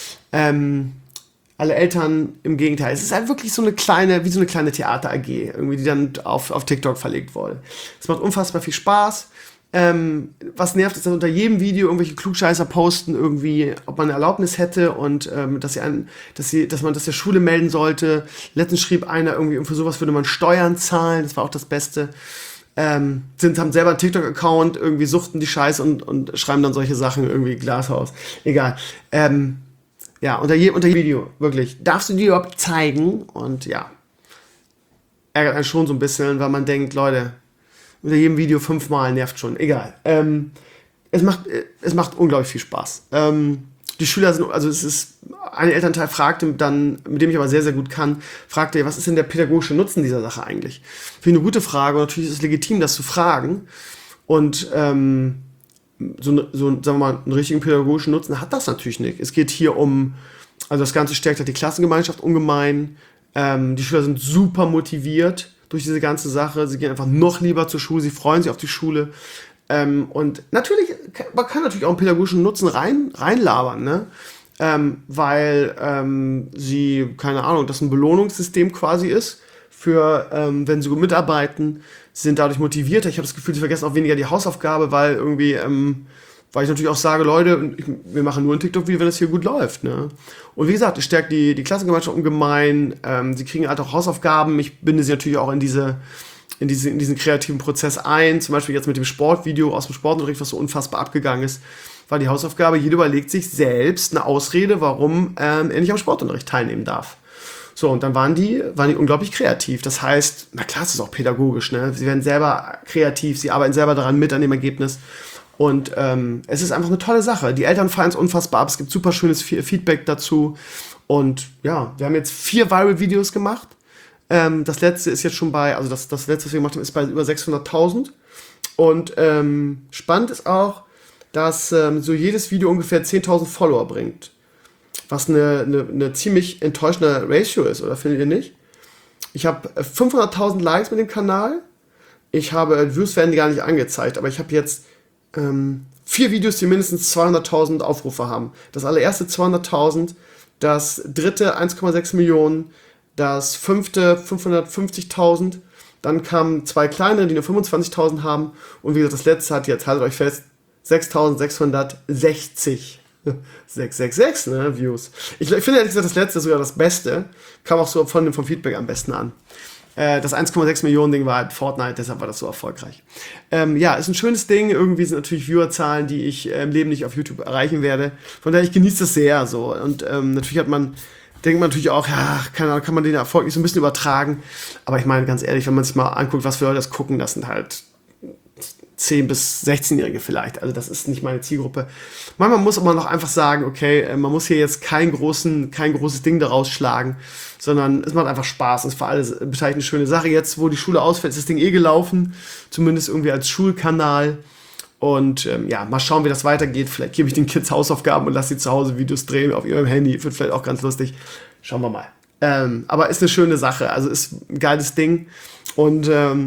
Alle Eltern im Gegenteil. Es ist halt wirklich so eine kleine Theater-AG, irgendwie, die dann auf TikTok verlegt wurde. Es macht unfassbar viel Spaß. Was nervt, ist, dass unter jedem Video irgendwelche Klugscheißer posten, irgendwie, ob man eine Erlaubnis hätte und dass man das der Schule melden sollte. Letztens schrieb einer irgendwie, für sowas würde man Steuern zahlen. Das war auch das Beste. Haben selber einen TikTok-Account, irgendwie suchten die Scheiße und schreiben dann solche Sachen, irgendwie Glashaus. Egal. Ja, unter jedem Video, wirklich. Darfst du die überhaupt zeigen? Und ja, ärgert einen schon so ein bisschen, weil man denkt, Leute, unter jedem Video 5-mal nervt schon. Egal. Es macht unglaublich viel Spaß. Die Schüler sind, also es ist, ein Elternteil fragte dann, mit dem ich aber sehr, sehr gut kann, fragte, was ist denn der pädagogische Nutzen dieser Sache eigentlich? Finde ich eine gute Frage und natürlich ist es legitim, das zu fragen. Und sagen wir mal, einen richtigen pädagogischen Nutzen hat das natürlich nicht. Es geht hier also das Ganze stärkt halt die Klassengemeinschaft ungemein. Die Schüler sind super motiviert durch diese ganze Sache. Sie gehen einfach noch lieber zur Schule, sie freuen sich auf die Schule. Und natürlich, man kann natürlich auch einen pädagogischen Nutzen reinlabern, ne? Weil sie, keine Ahnung, das ein Belohnungssystem quasi ist für, wenn sie gut mitarbeiten, sind dadurch motivierter. Ich habe das Gefühl, sie vergessen auch weniger die Hausaufgabe, weil irgendwie, weil ich natürlich auch sage, Leute, wir machen nur ein TikTok-Video, wenn es hier gut läuft, ne? Und wie gesagt, es stärkt die Klassengemeinschaft ungemein, sie kriegen halt auch Hausaufgaben, ich binde sie natürlich auch in diesen kreativen Prozess ein, zum Beispiel jetzt mit dem Sportvideo aus dem Sportunterricht, was so unfassbar abgegangen ist, war die Hausaufgabe, jeder überlegt sich selbst eine Ausrede, warum er nicht am Sportunterricht teilnehmen darf. So, und dann waren die unglaublich kreativ. Das heißt, na klar, es ist auch pädagogisch, ne? Sie werden selber kreativ, sie arbeiten selber daran mit an dem Ergebnis. Und es ist einfach eine tolle Sache. Die Eltern feiern es unfassbar ab. Es gibt super schönes Feedback dazu. Und ja, wir haben jetzt 4 Viral-Videos gemacht. Das letzte ist jetzt schon bei, also das letzte, was wir gemacht haben, ist bei über 600.000. Und spannend ist auch, dass so jedes Video ungefähr 10.000 Follower bringt. Was eine ziemlich enttäuschende Ratio ist, oder findet ihr nicht? Ich habe 500.000 Likes mit dem Kanal. Views werden die gar nicht angezeigt, aber ich habe jetzt 4 Videos, die mindestens 200.000 Aufrufe haben. Das allererste 200.000, das dritte 1,6 Millionen, das fünfte 550.000, dann kamen 2 kleinere, die nur 25.000 haben und wie gesagt, das letzte hat jetzt, haltet euch fest, 6.660. 666, ne, Views. Ich finde ehrlich gesagt, das letzte sogar das Beste. Kam auch so vom Feedback am besten an. Das 1,6 Millionen Ding war halt Fortnite, deshalb war das so erfolgreich. Ja, ist ein schönes Ding. Irgendwie sind natürlich Viewerzahlen, die ich im Leben nicht auf YouTube erreichen werde. Von daher, ich genieße das sehr so. Und natürlich denkt man natürlich auch, ja, kann man den Erfolg nicht so ein bisschen übertragen. Aber ich meine, ganz ehrlich, wenn man sich mal anguckt, was für Leute das gucken, das sind halt 10- bis 16-Jährige vielleicht. Also das ist nicht meine Zielgruppe. Manchmal muss man noch einfach sagen, okay, man muss hier jetzt kein großes Ding daraus schlagen, sondern es macht einfach Spaß. Es ist für alle Beteiligten eine schöne Sache. Jetzt, wo die Schule ausfällt, ist das Ding gelaufen. Zumindest irgendwie als Schulkanal. Und ja, mal schauen, wie das weitergeht. Vielleicht gebe ich den Kids Hausaufgaben und lasse sie zu Hause Videos drehen auf ihrem Handy. Wird vielleicht auch ganz lustig. Schauen wir mal. Aber ist eine schöne Sache. Also ist ein geiles Ding. Und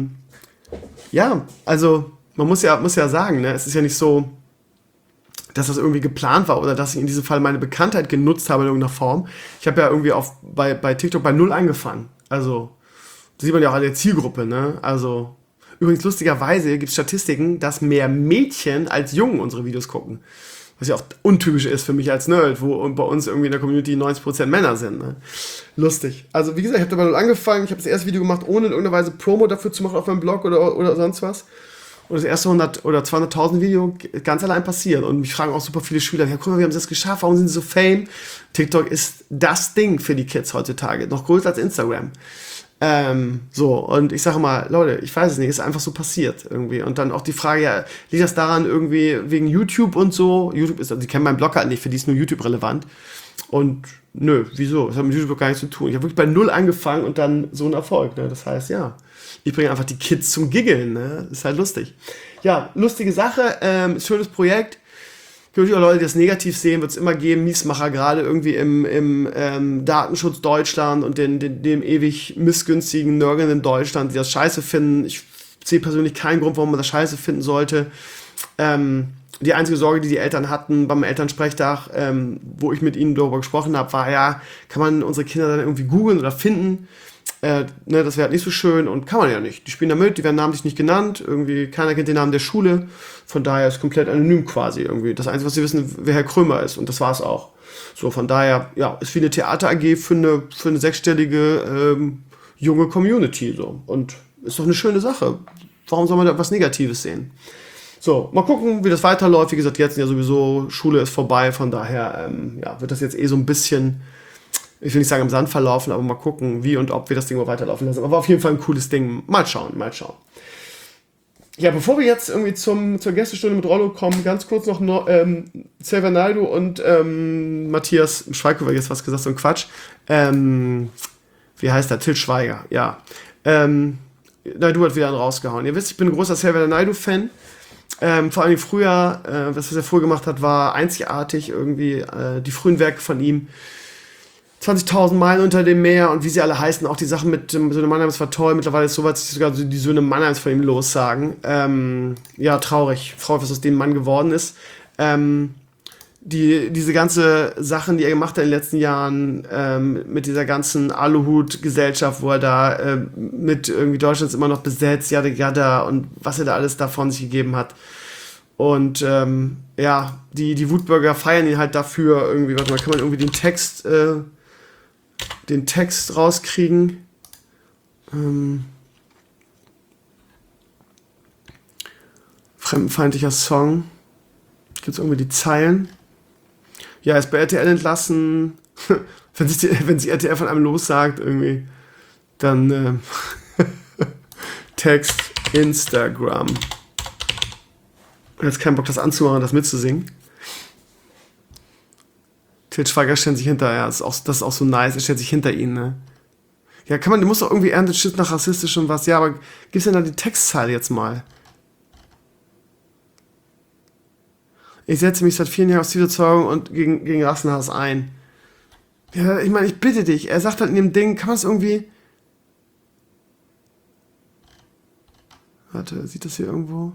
ja, also man muss ja sagen, ne, es ist ja nicht so, dass das irgendwie geplant war oder dass ich in diesem Fall meine Bekanntheit genutzt habe in irgendeiner Form. Ich habe ja irgendwie bei TikTok bei 0 angefangen. Also, das sieht man ja auch an der Zielgruppe, ne? Also, übrigens lustigerweise gibt es Statistiken, dass mehr Mädchen als Jungen unsere Videos gucken. Was ja auch untypisch ist für mich als Nerd, wo bei uns irgendwie in der Community 90% Männer sind. Ne? Lustig. Also wie gesagt, ich habe da bei 0 angefangen. Ich habe das erste Video gemacht, ohne in irgendeiner Weise Promo dafür zu machen auf meinem Blog oder sonst was. Und das erste 100 oder 200.000 Video ganz allein passiert. Und mich fragen auch super viele Schüler, ja, guck mal, wie haben sie das geschafft? Warum sind sie so fame? TikTok ist das Ding für die Kids heutzutage. Noch größer als Instagram. So, und ich sage mal, Leute, ich weiß es nicht, ist einfach so passiert irgendwie. Und dann auch die Frage, ja, liegt das daran irgendwie wegen YouTube und so? YouTube ist, also die kennen meinen Blog halt nicht, für die ist nur YouTube relevant. Und nö, wieso? Das hat mit YouTube gar nichts zu tun. Ich habe wirklich bei 0 angefangen und dann so ein Erfolg. Ne? Das heißt, ja, ich bringe einfach die Kids zum Giggeln. Ne? Ist halt lustig. Ja, lustige Sache, schönes Projekt. Natürlich auch Leute, die das negativ sehen, wird es immer geben, Miesmacher, gerade irgendwie im Datenschutz Deutschland und dem ewig missgünstigen, nörgelnden Deutschland, die das scheiße finden. Ich sehe persönlich keinen Grund, warum man das scheiße finden sollte. Die einzige Sorge, die Eltern hatten beim Elternsprechtag, wo ich mit ihnen darüber gesprochen habe, war ja, kann man unsere Kinder dann irgendwie googeln oder finden? Ne, das wäre halt nicht so schön und kann man ja nicht. Die spielen da mit, die werden namentlich nicht genannt, irgendwie keiner kennt den Namen der Schule, von daher ist komplett anonym quasi irgendwie. Das Einzige, was sie wissen, wer Herr Krömer ist und das war's auch. So, von daher, ja, ist wie eine Theater AG für eine 6-stellige junge Community so und ist doch eine schöne Sache. Warum soll man da was Negatives sehen? So, mal gucken, wie das weiterläuft. Wie gesagt, jetzt ja sowieso, Schule ist vorbei, von daher ja, wird das jetzt so ein bisschen, ich will nicht sagen im Sand verlaufen, aber mal gucken, wie und ob wir das Ding mal weiterlaufen lassen. Aber auf jeden Fall ein cooles Ding. Mal schauen. Ja, bevor wir jetzt irgendwie zur Gästestunde mit Rollo kommen, ganz kurz noch Xavier Naidoo und Matthias Schweighöfer, jetzt was gesagt, so ein Quatsch. Wie heißt der? Til Schweiger, ja. Naidoo hat wieder einen rausgehauen. Ihr wisst, ich bin ein großer Xavier Naidoo-Fan. Vor allem früher, was er früher gemacht hat, war einzigartig irgendwie. Die frühen Werke von ihm. 20.000 Meilen unter dem Meer und wie sie alle heißen, auch die Sachen mit Söhne Mannheims war toll. Mittlerweile ist es so weit, dass sich sogar die Söhne Mannheims von ihm lossagen. Ja, traurig, was aus dem Mann geworden ist. Diese ganze Sachen, die er gemacht hat in den letzten Jahren, mit dieser ganzen Aluhut-Gesellschaft, wo er da mit irgendwie Deutschland ist immer noch besetzt, jada und was er da alles da von sich gegeben hat. Und ja, die Wutbürger feiern ihn halt dafür irgendwie, warte mal, kann man irgendwie den Text rauskriegen. Fremdenfeindlicher Song. Gibt's irgendwie die Zeilen? Ja, er ist bei RTL entlassen. wenn sich RTL von einem lossagt, irgendwie, dann Text Instagram. Und jetzt keinen Bock, das anzumachen, das mitzusingen. Til Schweiger stellt sich hinter, ja, das ist auch so nice, er stellt sich hinter ihn, ne? Ja, du musst doch irgendwie erntet Shit nach rassistisch und was, ja, aber gib's denn da die Textzeile jetzt mal? Ich setze mich seit 4 Jahren aus Überzeugung und gegen Rassenhass ein. Ja, ich meine, ich bitte dich, er sagt halt in dem Ding, kann man es irgendwie... Warte, sieht das hier irgendwo?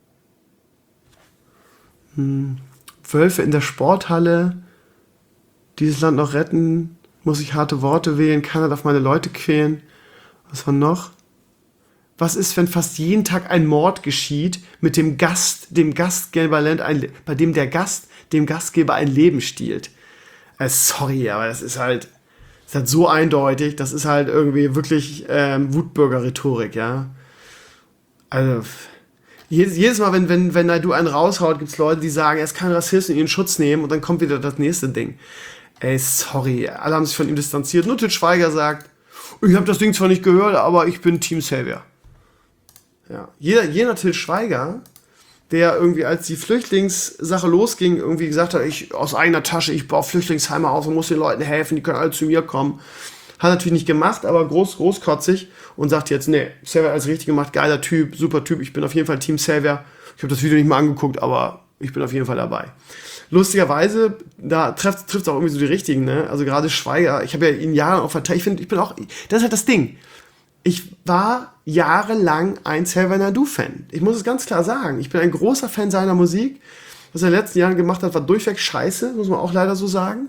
Wölfe in der Sporthalle, dieses Land noch retten, muss ich harte Worte wählen, keiner darf meine Leute quälen. Was war noch? Was ist, wenn fast jeden Tag ein Mord geschieht mit dem Gastgeber, bei dem der Gast dem Gastgeber ein Leben stiehlt? Sorry, aber das ist halt so eindeutig, das ist halt irgendwie wirklich Wutbürger-Rhetorik, ja. Also, jedes Mal, wenn Naidu einen raushaut, gibt es Leute, die sagen, er ist kein Rassist und ihn in Schutz nehmen und dann kommt wieder das nächste Ding. Sorry, alle haben sich von ihm distanziert. Nur Til Schweiger sagt, ich habe das Ding zwar nicht gehört, aber ich bin Team Savior. Ja. Jener Til Schweiger, der irgendwie, als die Flüchtlingssache losging, irgendwie gesagt hat, ich aus eigener Tasche, ich baue Flüchtlingsheime auf und muss den Leuten helfen, die können alle zu mir kommen. Hat natürlich nicht gemacht, aber großkotzig und sagt jetzt, nee, Savior alles richtig gemacht, geiler Typ, super Typ, ich bin auf jeden Fall Team Savior. Ich habe das Video nicht mal angeguckt, aber ich bin auf jeden Fall dabei. Lustigerweise, da trifft es auch irgendwie so die Richtigen, ne? Also gerade Schweiger, ich habe ja ihn Jahre auch verteidigt, das ist halt das Ding. Ich war jahrelang ein Xavier Naidoo-Fan. Ich muss es ganz klar sagen. Ich bin ein großer Fan seiner Musik. Was er in den letzten Jahren gemacht hat, war durchweg scheiße, muss man auch leider so sagen.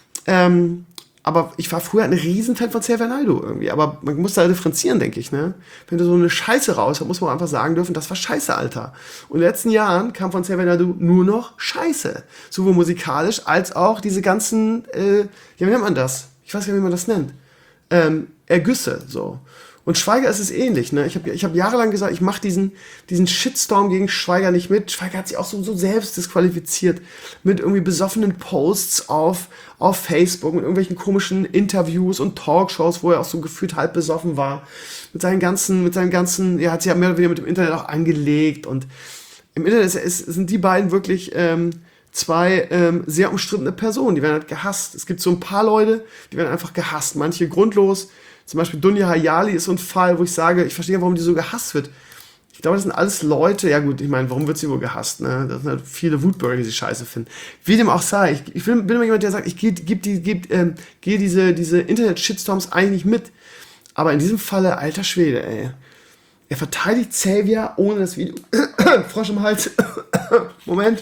Aber ich war früher ein Riesenfan von Xavier Naidoo irgendwie. Aber man muss da differenzieren, denke ich, ne? Wenn du so eine Scheiße raus hast, muss man auch einfach sagen dürfen, das war Scheiße, Alter. Und in den letzten Jahren kam von Xavier Naidoo nur noch Scheiße. Sowohl musikalisch als auch diese ganzen, wie nennt man das? Ich weiß gar nicht, wie man das nennt. Ergüsse, so. Und Schweiger ist es ähnlich, ne? Ich hab jahrelang gesagt, ich mache diesen Shitstorm gegen Schweiger nicht mit. Schweiger hat sich auch so selbst disqualifiziert mit irgendwie besoffenen Posts auf Facebook, mit irgendwelchen komischen Interviews und Talkshows, wo er auch so gefühlt halb besoffen war. Mit seinen ganzen, er hat sich ja mehr oder weniger mit dem Internet auch angelegt. Und im Internet sind die beiden wirklich zwei sehr umstrittene Personen. Die werden halt gehasst. Es gibt so ein paar Leute, die werden einfach gehasst. Manche grundlos. Zum Beispiel Dunja Hayali ist so ein Fall, wo ich sage, ich verstehe, warum die so gehasst wird. Ich glaube, das sind alles Leute, ja gut, ich meine, warum wird sie wohl gehasst? Ne? Das sind halt viele Wutbürger, die sie scheiße finden. Wie dem auch sei, ich bin immer jemand, der sagt, ich gehe diese Internet-Shitstorms eigentlich mit. Aber in diesem Falle, alter Schwede, ey. Er verteidigt Xavier ohne das Video. Frosch im Hals. Moment.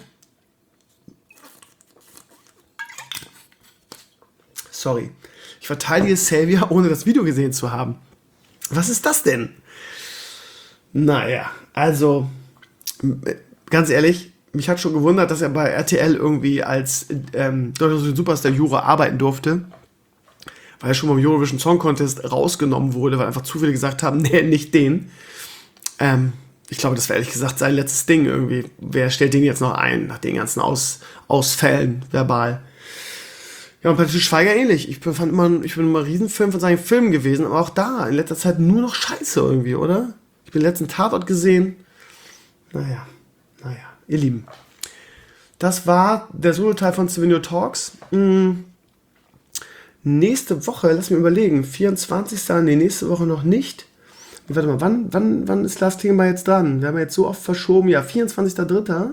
Sorry. Ich verteidige Xavier, ohne das Video gesehen zu haben. Was ist das denn? Naja, also, ganz ehrlich, mich hat schon gewundert, dass er bei RTL irgendwie als Deutschland Superstar Juror arbeiten durfte, weil er schon beim Eurovision Song Contest rausgenommen wurde, weil einfach zu viele gesagt haben, nee, nicht den. Ich glaube, das wäre ehrlich gesagt sein letztes Ding irgendwie. Wer stellt den jetzt noch ein, nach den ganzen Ausfällen verbal? Ja, und bei Til Schweiger ähnlich. Ich bin immer ein Riesenfan von seinen Filmen gewesen, aber auch da in letzter Zeit nur noch Scheiße irgendwie, oder? Ich bin den letzten Tatort gesehen. Naja, ihr Lieben. Das war der Solo-Teil von Stevenio Talks. Nächste Woche, lass mich überlegen, 24. Nee, nächste Woche noch nicht. Warte mal, wann ist Lars Klingbeil jetzt dran? Wir haben ja jetzt so oft verschoben. Ja, 24.03.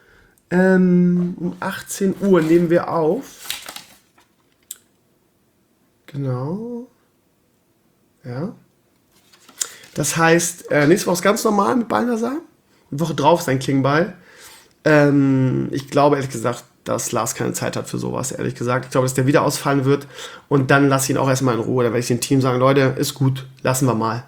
Um 18 Uhr nehmen wir auf. Genau. Ja. Das heißt, nächste Woche ist ganz normal mit Balnasar. Die Woche drauf ist ein Klingbeil. Ich glaube, ehrlich gesagt, dass Lars keine Zeit hat für sowas, ehrlich gesagt. Ich glaube, dass der wieder ausfallen wird. Und dann lasse ich ihn auch erstmal in Ruhe. Da werde ich dem Team sagen, Leute, ist gut, lassen wir mal.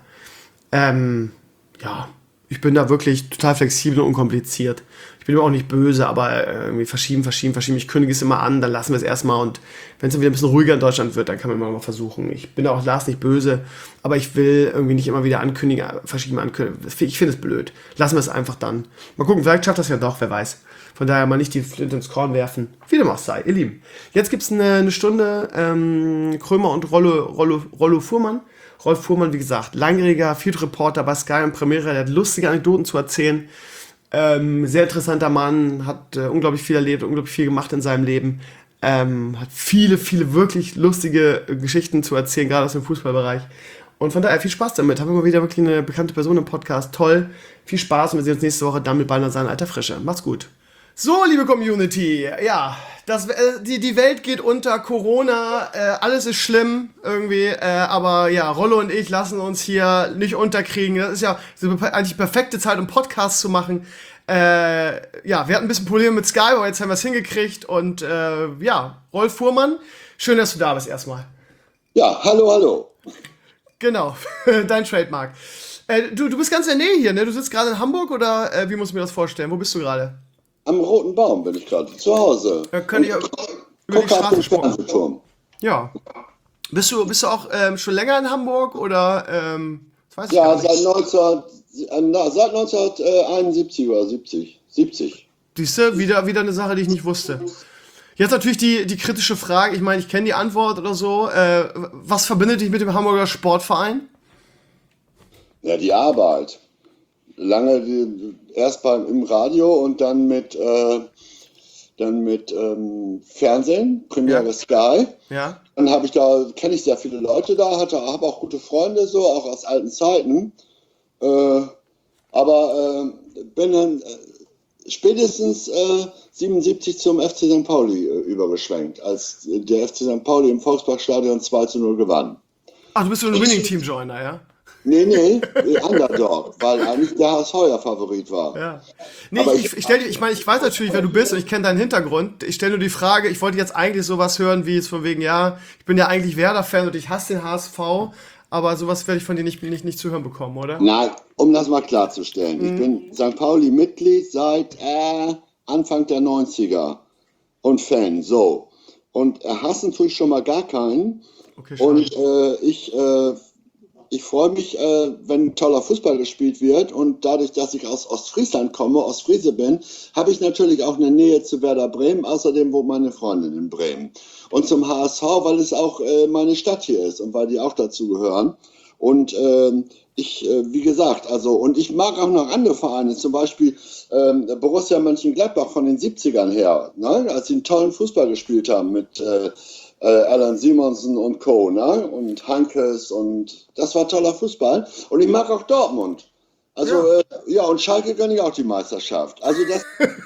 Ja, ich bin da wirklich total flexibel und unkompliziert. Ich bin auch nicht böse, aber irgendwie verschieben. Ich kündige es immer an, dann lassen wir es erstmal. Und wenn es dann wieder ein bisschen ruhiger in Deutschland wird, dann kann man immer noch mal versuchen. Ich bin auch Lars nicht böse, aber ich will irgendwie nicht immer wieder verschieben. Ich finde es blöd. Lassen wir es einfach dann. Mal gucken, vielleicht schafft das ja doch, wer weiß. Von daher mal nicht die Flinte ins Korn werfen. Wie dem auch sei, ihr Lieben. Jetzt gibt es eine Stunde Krömer und Rollo Fuhrmann. Rolf Fuhrmann, wie gesagt, langjähriger Field Reporter bei Sky und Premiere, der hat lustige Anekdoten zu erzählen. Sehr interessanter Mann, hat unglaublich viel erlebt, unglaublich viel gemacht in seinem Leben. Hat viele, viele wirklich lustige Geschichten zu erzählen, gerade aus dem Fußballbereich. Und von daher viel Spaß damit. Haben wir mal wieder wirklich eine bekannte Person im Podcast. Toll, viel Spaß und wir sehen uns nächste Woche dann mit Balnasar in alter Frische. Macht's gut. So, liebe Community, ja, die Welt geht unter, Corona, alles ist schlimm irgendwie, aber ja, Rollo und ich lassen uns hier nicht unterkriegen. Das ist ja eigentlich die perfekte Zeit, um Podcasts zu machen. Ja, wir hatten ein bisschen Probleme mit Sky, aber jetzt haben wir es hingekriegt und ja, Rolf Fuhrmann, schön, dass du da bist erstmal. Ja, hallo. Genau, dein Trademark. Du bist ganz in der Nähe hier, ne? Du sitzt gerade in Hamburg oder wie muss ich mir das vorstellen? Wo bist du gerade? Am Roten Baum bin ich gerade, zu Hause. Ja, können ihr über die Straße spucken. Ja. Bist du auch schon länger in Hamburg oder das weiß ich gar nicht. Seit 1971 oder 70. Siehst du, wieder eine Sache, die ich nicht wusste. Jetzt natürlich die kritische Frage, ich meine, ich kenne die Antwort oder so. Was verbindet dich mit dem Hamburger Sportverein? Ja, die Arbeit. Erst im Radio und dann mit Fernsehen, Premiere Sky. Ja. Dann kenne ich sehr viele Leute da, habe auch gute Freunde so, auch aus alten Zeiten. Aber bin dann spätestens 77 zum FC St. Pauli übergeschwenkt, als der FC St. Pauli im Volksparkstadion 2:0 gewann. Ach, du bist so ein Winning-Team-Joiner, ja? Nee, Underdog, weil eigentlich der HSV ja Favorit war. Ja. Nee, ich weiß natürlich, wer du bist und ich kenne deinen Hintergrund. Ich stelle nur die Frage, ich wollte jetzt eigentlich sowas hören, wie es von wegen, ja, ich bin ja eigentlich Werder-Fan und ich hasse den HSV, aber sowas werde ich von dir nicht zu hören bekommen, oder? Nein, um das mal klarzustellen. Ich bin St. Pauli-Mitglied seit Anfang der 90er und Fan, so. Und hassen tue ich schon mal gar keinen. Okay, schade. Und ich freue mich, wenn toller Fußball gespielt wird und dadurch, dass ich aus Ostfriesland komme, Ostfriese bin, habe ich natürlich auch eine Nähe zu Werder Bremen, außerdem wohnt meine Freundin in Bremen. Und zum HSV, weil es auch meine Stadt hier ist und weil die auch dazu gehören. Und wie gesagt, und ich mag auch noch andere Vereine, zum Beispiel Borussia Mönchengladbach von den 70ern her, ne, als sie einen tollen Fußball gespielt haben mit Alan Simonsen und Co. Ne? Und Hankes und das war toller Fußball. Und ich mag auch Dortmund. Also, und Schalke gönne ich auch die Meisterschaft. Also das.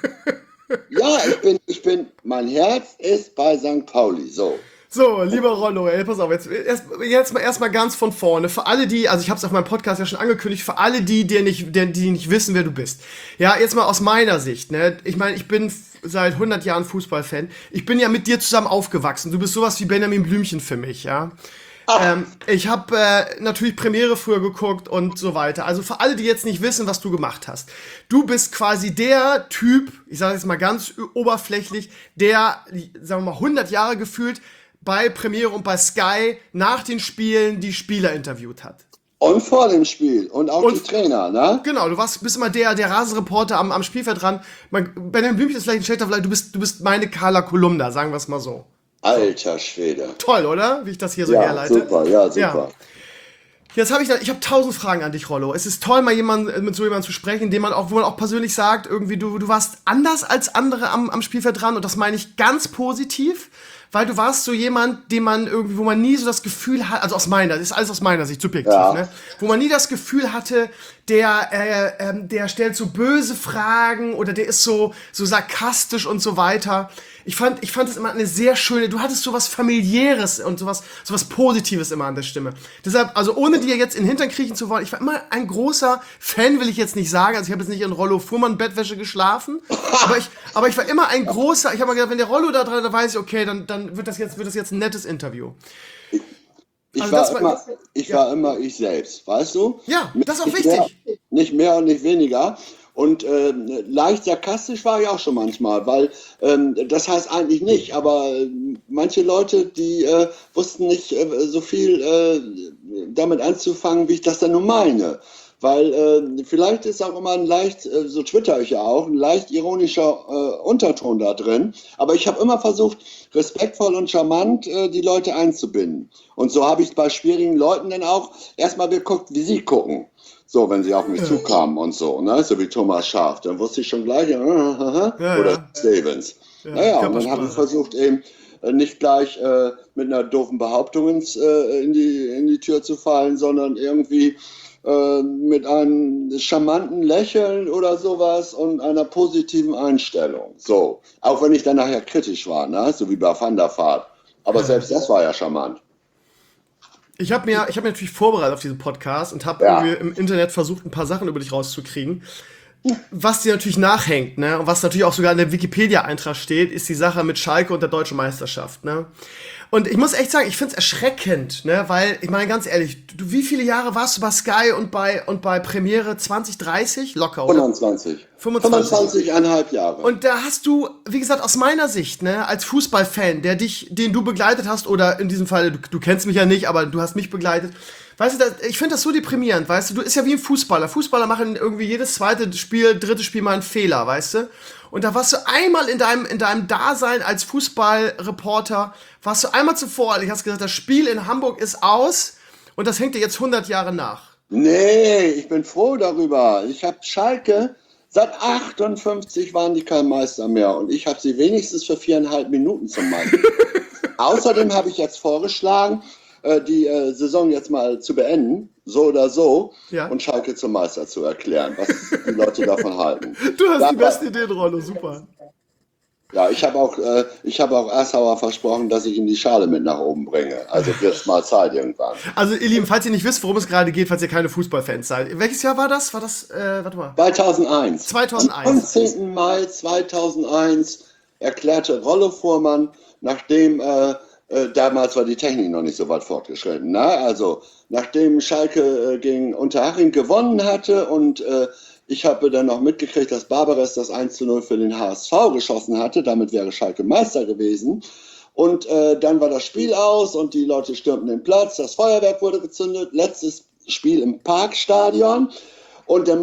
Ja, mein Herz ist bei St. Pauli, so. So, lieber Rollo, pass auf, jetzt erstmal ganz von vorne. Für alle die, also ich habe es auf meinem Podcast ja schon angekündigt, für alle die nicht wissen, wer du bist. Ja, jetzt mal aus meiner Sicht, ne? Ich meine, ich bin seit 100 Jahren Fußballfan. Ich bin ja mit dir zusammen aufgewachsen. Du bist sowas wie Benjamin Blümchen für mich, ja? Ich habe natürlich Premiere früher geguckt und so weiter. Also für alle, die jetzt nicht wissen, was du gemacht hast. Du bist quasi der Typ, ich sage jetzt mal ganz oberflächlich, der, sagen wir mal, 100 Jahre gefühlt bei Premiere und bei Sky nach den Spielen die Spieler interviewt hat. Und vor dem Spiel und auch die Trainer, ne? Genau, bist immer der Rasenreporter am Spielfeld dran. Benjamin Blümchen ist vielleicht ein schlechter Vergleich, du bist meine Carla Kolumna, sagen wir es mal so. Alter Schwede. Toll, oder? Wie ich das hier so herleite. Super. Ja. Jetzt habe ich 1000 Fragen an dich, Rollo. Es ist toll, mal mit so jemandem zu sprechen, wo man auch persönlich sagt, irgendwie du warst anders als andere am Spielfeld dran und das meine ich ganz positiv. Weil du warst so jemand, wo man nie so das Gefühl hat, also das ist alles aus meiner Sicht, subjektiv, ne? Wo man nie das Gefühl hatte, der stellt so böse Fragen oder der ist so sarkastisch und so weiter. Ich fand das immer eine sehr schöne, du hattest so was Familiäres und so was Positives immer an der Stimme. Deshalb, also ohne dir jetzt in den Hintern kriechen zu wollen, ich war immer ein großer Fan, will ich jetzt nicht sagen, also ich habe jetzt nicht in Rollo Fuhrmann Bettwäsche geschlafen, aber ich war immer ein großer, ich habe mal gedacht, wenn der Rollo da dran, da weiß ich, okay, dann wird das jetzt ein nettes Interview. Ich war immer ich selbst, weißt du? Ja, das ist auch wichtig. Nicht mehr und nicht weniger. Und leicht sarkastisch war ich auch schon manchmal, weil das heißt eigentlich nicht, aber manche Leute, die wussten nicht so viel damit anzufangen, wie ich das dann nun meine. Weil vielleicht ist auch immer ein leicht, so twitter ich ja auch, ein leicht ironischer Unterton da drin. Aber ich habe immer versucht, respektvoll und charmant die Leute einzubinden. Und so habe ich bei schwierigen Leuten dann auch erstmal geguckt, wie sie gucken. So, wenn sie auf mich zukamen und so, ne? So wie Thomas Schaaf. Dann wusste ich schon gleich, oder Stevens. Naja, und dann habe ich versucht, eben nicht gleich mit einer doofen Behauptung in die Tür zu fallen, sondern irgendwie mit einem charmanten Lächeln oder sowas und einer positiven Einstellung. So, auch wenn ich dann nachher kritisch war, ne? So wie bei Van der Vaart. Aber selbst das war ja charmant. Ich hab mich natürlich vorbereitet auf diesen Podcast und habe irgendwie im Internet versucht, ein paar Sachen über dich rauszukriegen. Was dir natürlich nachhängt, ne, und was natürlich auch sogar in der Wikipedia-Eintrag steht, ist die Sache mit Schalke und der Deutschen Meisterschaft, ne. Und ich muss echt sagen, ich find's erschreckend, ne, weil, ich meine, ganz ehrlich, wie viele Jahre warst du bei Sky und bei Premiere? 20, 30? Locker, oder? 25. 25,5 Jahre. Und da hast du, wie gesagt, aus meiner Sicht, ne, als Fußballfan, den du begleitet hast, oder in diesem Fall, du kennst mich ja nicht, aber du hast mich begleitet. Weißt du, ich finde das so deprimierend, weißt du ist ja wie ein Fußballer. Fußballer machen irgendwie jedes dritte Spiel mal einen Fehler, weißt du? Und da warst du einmal in deinem Dasein als Fußballreporter, warst du einmal zuvor, ich hast gesagt, das Spiel in Hamburg ist aus und das hängt dir jetzt 100 Jahre nach. Nee, ich bin froh darüber. Ich habe Schalke, seit 58 waren die kein Meister mehr und ich habe sie wenigstens für 4,5 Minuten zum Meister. Außerdem habe ich jetzt vorgeschlagen, die Saison jetzt mal zu beenden, so oder so, und Schalke zum Meister zu erklären, was die Leute davon halten. Du hast die beste Ideenrolle, super. Ja, ich habe auch Assauer versprochen, dass ich ihm die Schale mit nach oben bringe. Also wird's mal Zeit irgendwann. Also ihr Lieben, falls ihr nicht wisst, worum es gerade geht, falls ihr keine Fußballfans seid. Welches Jahr war das? Warte mal. 2001. 2001. Am 19. Mai 2001 erklärte Rollo Fuhrmann, nachdem damals war die Technik noch nicht so weit fortgeschritten. Ne? Also nachdem Schalke gegen Unterhaching gewonnen hatte und ich habe dann noch mitgekriegt, dass Barbares das 1:0 für den HSV geschossen hatte. Damit wäre Schalke Meister gewesen. Und dann war das Spiel aus und die Leute stürmten den Platz. Das Feuerwerk wurde gezündet. Letztes Spiel im Parkstadion. Und dann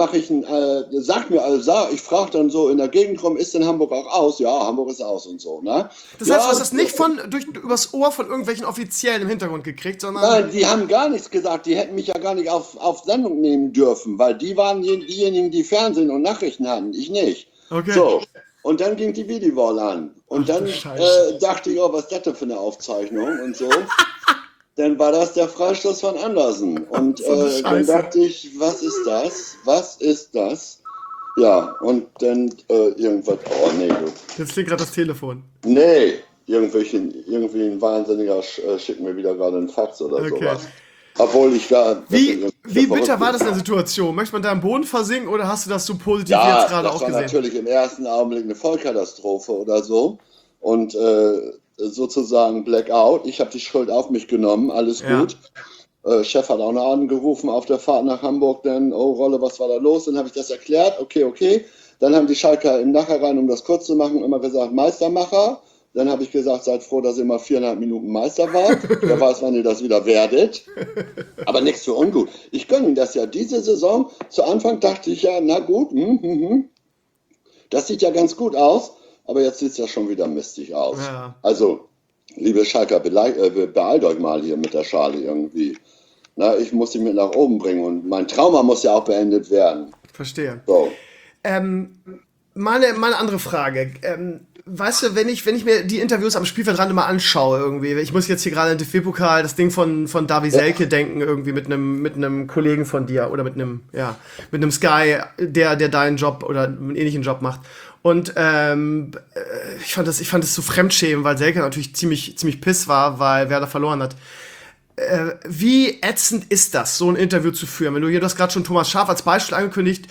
ich frage dann so in der Gegend rum, ist denn Hamburg auch aus? Ja, Hamburg ist aus und so, ne? Das heißt, du hast das nicht übers Ohr von irgendwelchen Offiziellen im Hintergrund gekriegt, sondern... Nein, die haben gar nichts gesagt, die hätten mich ja gar nicht auf Sendung nehmen dürfen, weil die waren diejenigen, die Fernsehen und Nachrichten hatten, ich nicht. Okay. So, und dann ging die Videowall an. Und dann dachte ich, was ist das denn für eine Aufzeichnung und so. Dann war das der Freistoß von Andersen. Und dann dachte ich, was ist das? Was ist das? Ja, und dann irgendwas, nee. Jetzt klingt gerade das Telefon. Nee, irgendwie ein Wahnsinniger schickt mir wieder gerade einen Fax oder sowas. Obwohl ich da... Wie bitter war das in der Situation? Möchte man da im Boden versinken oder hast du das so positiv jetzt gerade auch gesehen? Ja, das war natürlich im ersten Augenblick eine Vollkatastrophe oder so. Und sozusagen Blackout. Ich habe die Schuld auf mich genommen, alles gut. Chef hat auch noch angerufen auf der Fahrt nach Hamburg, denn, Rolle, was war da los? Dann habe ich das erklärt, okay. Dann haben die Schalker im Nachhinein, um das kurz zu machen, immer gesagt, Meistermacher. Dann habe ich gesagt, seid froh, dass ihr mal 4,5 Minuten Meister wart. Wer weiß, wann ihr das wieder werdet. Aber nichts für ungut. Ich gönne Ihnen das ja. Diese Saison, zu Anfang dachte ich ja, na gut, das sieht ja ganz gut aus. Aber jetzt sieht es ja schon wieder mistig aus. Ja. Also, liebe Schalker, beeilt euch mal hier mit der Schale irgendwie. Na, ich muss sie mit nach oben bringen und mein Trauma muss ja auch beendet werden. Verstehe. So. Mal eine andere Frage. Weißt du, wenn ich mir die Interviews am Spielfeldrand immer anschaue irgendwie, ich muss jetzt hier gerade in den DFB-Pokal das Ding von Davy Selke denken, irgendwie mit einem Kollegen von dir oder mit einem Sky, der deinen Job oder einen ähnlichen Job macht. Und ich fand das so fremdschämen, weil Selke natürlich ziemlich piss war, weil Werder verloren hat. Wie ätzend ist das, so ein Interview zu führen? Wenn du hast gerade schon Thomas Schaaf als Beispiel angekündigt,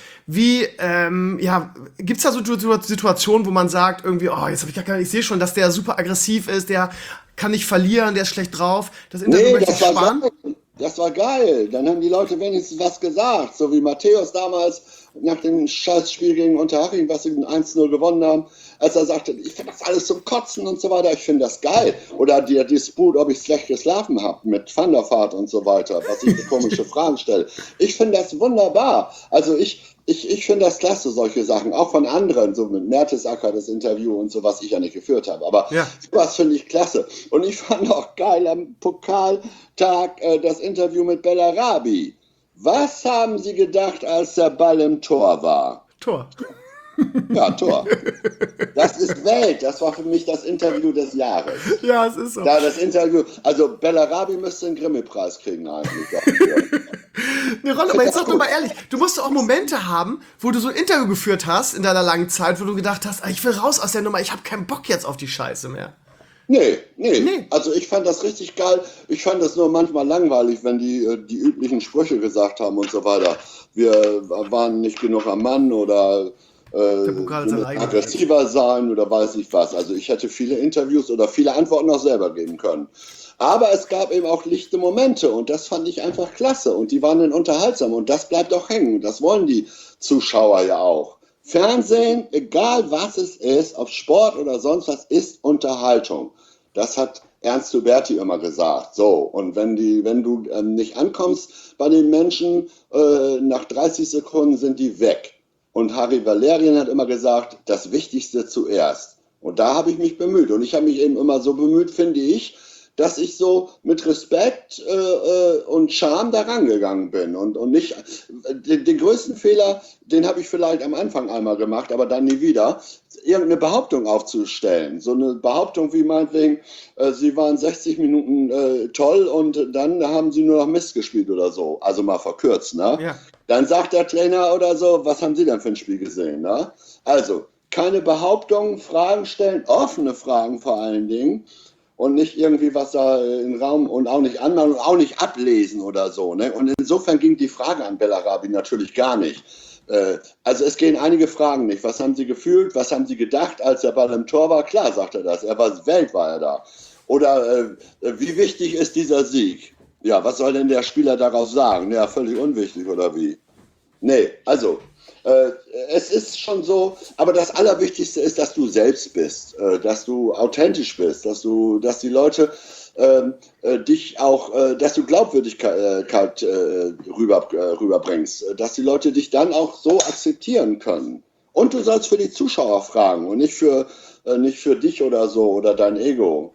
gibt's da so Situationen, wo man sagt irgendwie, jetzt habe ich gar keine, ich sehe schon, dass der super aggressiv ist, der kann nicht verlieren, der ist schlecht drauf, das Interview möchte ich sparen? Das war geil, dann haben die Leute wenigstens was gesagt, so wie Matthäus damals nach dem Scheißspiel gegen Unterhaching, was sie 1-0 gewonnen haben, als er sagte, ich finde das alles zum Kotzen und so weiter, ich finde das geil. Oder der Disput, ob ich schlecht geschlafen habe mit Van der Vaart und so weiter, was ich für komische Fragen stelle. Ich finde das wunderbar. Also ich finde das klasse, solche Sachen, auch von anderen, so mit Mertesacker das Interview und so, was ich ja nicht geführt habe. Aber sowas finde ich klasse. Und ich fand auch geil am Pokaltag das Interview mit Bellarabi. Was haben Sie gedacht, als der Ball im Tor war? Tor. Ja, Tor. Das ist Welt. Das war für mich das Interview des Jahres. Ja, es ist so. Da das Interview, also Bellarabi müsste einen Grimme-Preis kriegen eigentlich dafür. Eine Rolle, aber jetzt sag doch mal ehrlich, du musst doch auch Momente haben, wo du so ein Interview geführt hast in deiner langen Zeit, wo du gedacht hast, ich will raus aus der Nummer, ich habe keinen Bock jetzt auf die Scheiße mehr. Nee. Also ich fand das richtig geil. Ich fand das nur manchmal langweilig, wenn die üblichen Sprüche gesagt haben und so weiter. Wir waren nicht genug am Mann oder aggressiver sein oder weiß ich was. Also ich hätte viele Interviews oder viele Antworten auch selber geben können. Aber es gab eben auch lichte Momente und das fand ich einfach klasse und die waren dann unterhaltsam und das bleibt auch hängen. Das wollen die Zuschauer ja auch. Fernsehen, egal was es ist, ob Sport oder sonst was, ist Unterhaltung. Das hat Ernst Huberti immer gesagt. So, und wenn du nicht ankommst bei den Menschen, nach 30 Sekunden sind die weg. Und Harry Valerian hat immer gesagt, das Wichtigste zuerst. Und da habe ich mich bemüht. Und ich habe mich eben immer so bemüht, finde ich, dass ich so mit Respekt und Charme da rangegangen bin. Und nicht den größten Fehler, den habe ich vielleicht am Anfang einmal gemacht, aber dann nie wieder, irgendeine Behauptung aufzustellen. So eine Behauptung wie meinetwegen, sie waren 60 Minuten toll und dann haben sie nur noch Mist gespielt oder so. Also mal verkürzt, ne? Ja. Dann sagt der Trainer oder so, was haben Sie denn für ein Spiel gesehen, ne? Also, keine Behauptungen, Fragen stellen, offene Fragen vor allen Dingen. Und nicht irgendwie was da im Raum und auch nicht anmachen und auch nicht ablesen oder so. Ne? Und insofern ging die Frage an Bellarabi natürlich gar nicht. Also es gehen einige Fragen nicht. Was haben Sie gefühlt? Was haben Sie gedacht, als der Ball im Tor war? Klar, sagt er das. Welt war er da. Oder wie wichtig ist dieser Sieg? Ja, was soll denn der Spieler darauf sagen? Ja, völlig unwichtig oder wie? Nee, also es ist schon so, aber das Allerwichtigste ist, dass du selbst bist, dass du authentisch bist, dass die Leute dich auch, dass du Glaubwürdigkeit rüberbringst, dass die Leute dich dann auch so akzeptieren können. Und du sollst für die Zuschauer fragen und nicht für dich oder so oder dein Ego.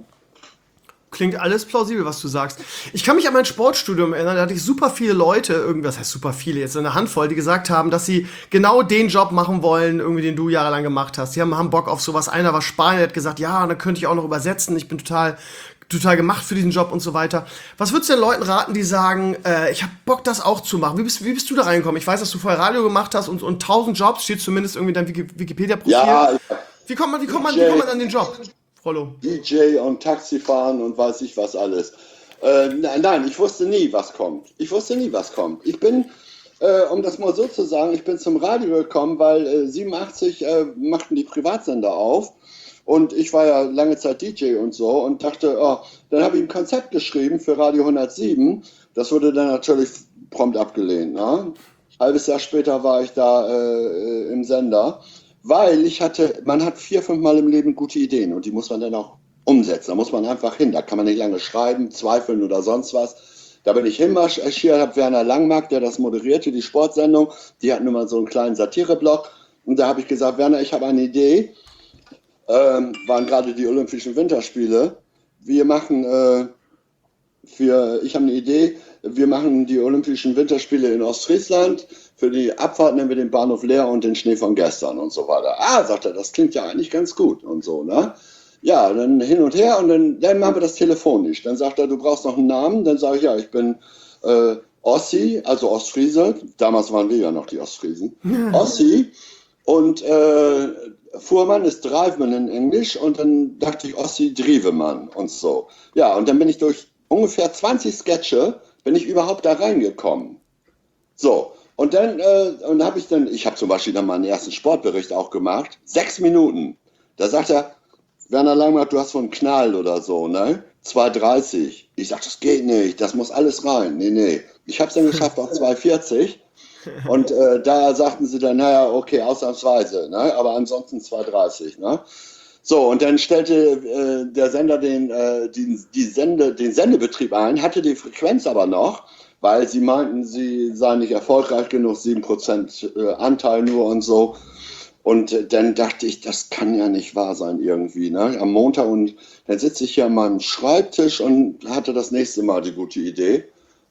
Klingt alles plausibel, was du sagst. Ich kann mich an mein Sportstudium erinnern, da hatte ich super viele Leute, irgendwas heißt super viele, jetzt eine Handvoll, die gesagt haben, dass sie genau den Job machen wollen, irgendwie den du jahrelang gemacht hast. Die haben Bock auf sowas. Einer war Spanier, hat gesagt, ja, dann könnte ich auch noch übersetzen, ich bin total gemacht für diesen Job und so weiter. Was würdest du den Leuten raten, die sagen, ich habe Bock, das auch zu machen? Wie bist du da reingekommen? Ich weiß, dass du vorher Radio gemacht hast und 1000 Jobs, steht zumindest irgendwie in deinem Wikipedia-Profil. Ja, wie kommt man an den Job? Rollo. DJ und Taxifahren und weiß ich was alles. Nein, ich wusste nie, was kommt. Ich bin, um das mal so zu sagen, ich bin zum Radio gekommen, weil 87 machten die Privatsender auf und ich war ja lange Zeit DJ und so und dachte, dann habe ich ein Konzept geschrieben für Radio 107. Das wurde dann natürlich prompt abgelehnt. Ne? Halbes Jahr später war ich da im Sender. Weil man hat 4-5 Mal im Leben gute Ideen und die muss man dann auch umsetzen. Da muss man einfach hin. Da kann man nicht lange schreiben, zweifeln oder sonst was. Da bin ich hinmarschiert, habe Werner Langmark, der das moderierte, die Sportsendung. Die hatten immer so einen kleinen Satireblock. Und da habe ich gesagt, Werner, ich habe eine Idee. Waren gerade die Olympischen Winterspiele. Ich habe eine Idee. Wir machen die Olympischen Winterspiele in Ostfriesland. Für die Abfahrt nehmen wir den Bahnhof leer und den Schnee von gestern und so weiter. Sagt er, das klingt ja eigentlich ganz gut und so, ne? Ja, dann hin und her und dann machen wir das telefonisch. Dann sagt er, du brauchst noch einen Namen. Dann sage ich, ja, ich bin Ossi, also Ostfriese. Damals waren wir ja noch die Ostfriesen. Ossi und Fuhrmann ist Driveman in Englisch und dann dachte ich Ossi Drievemann und so. Ja, und dann bin ich durch ungefähr 20 Sketche bin ich überhaupt da reingekommen. So. Und dann ich habe zum Beispiel dann meinen ersten Sportbericht auch gemacht, 6 Minuten. Da sagt er, Werner Langmark, du hast so einen Knall oder so, ne? 2,30. Ich sag, das geht nicht, das muss alles rein. Nee. Ich habe es dann geschafft auf 2,40. Und da sagten sie dann, naja, okay, ausnahmsweise, ne? Aber ansonsten 2,30, ne? So, und dann stellte der Sender den Sendebetrieb ein, hatte die Frequenz aber noch, weil sie meinten, sie seien nicht erfolgreich genug, 7% Anteil nur und so. Und dann dachte ich, das kann ja nicht wahr sein irgendwie, ne? Am Montag, und dann sitze ich hier an meinem Schreibtisch und hatte das nächste Mal die gute Idee,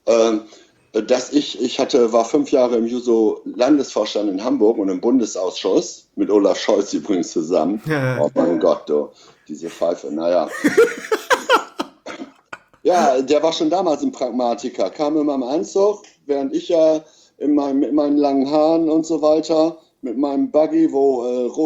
war 5 Jahre im Juso-Landesvorstand in Hamburg und im Bundesausschuss, mit Olaf Scholz übrigens zusammen. Oh mein Gott, du, diese Pfeife, naja. Ja, der war schon damals ein Pragmatiker, kam immer im Anzug, während ich ja mit meinen langen Haaren und so weiter, mit meinem Buggy, wo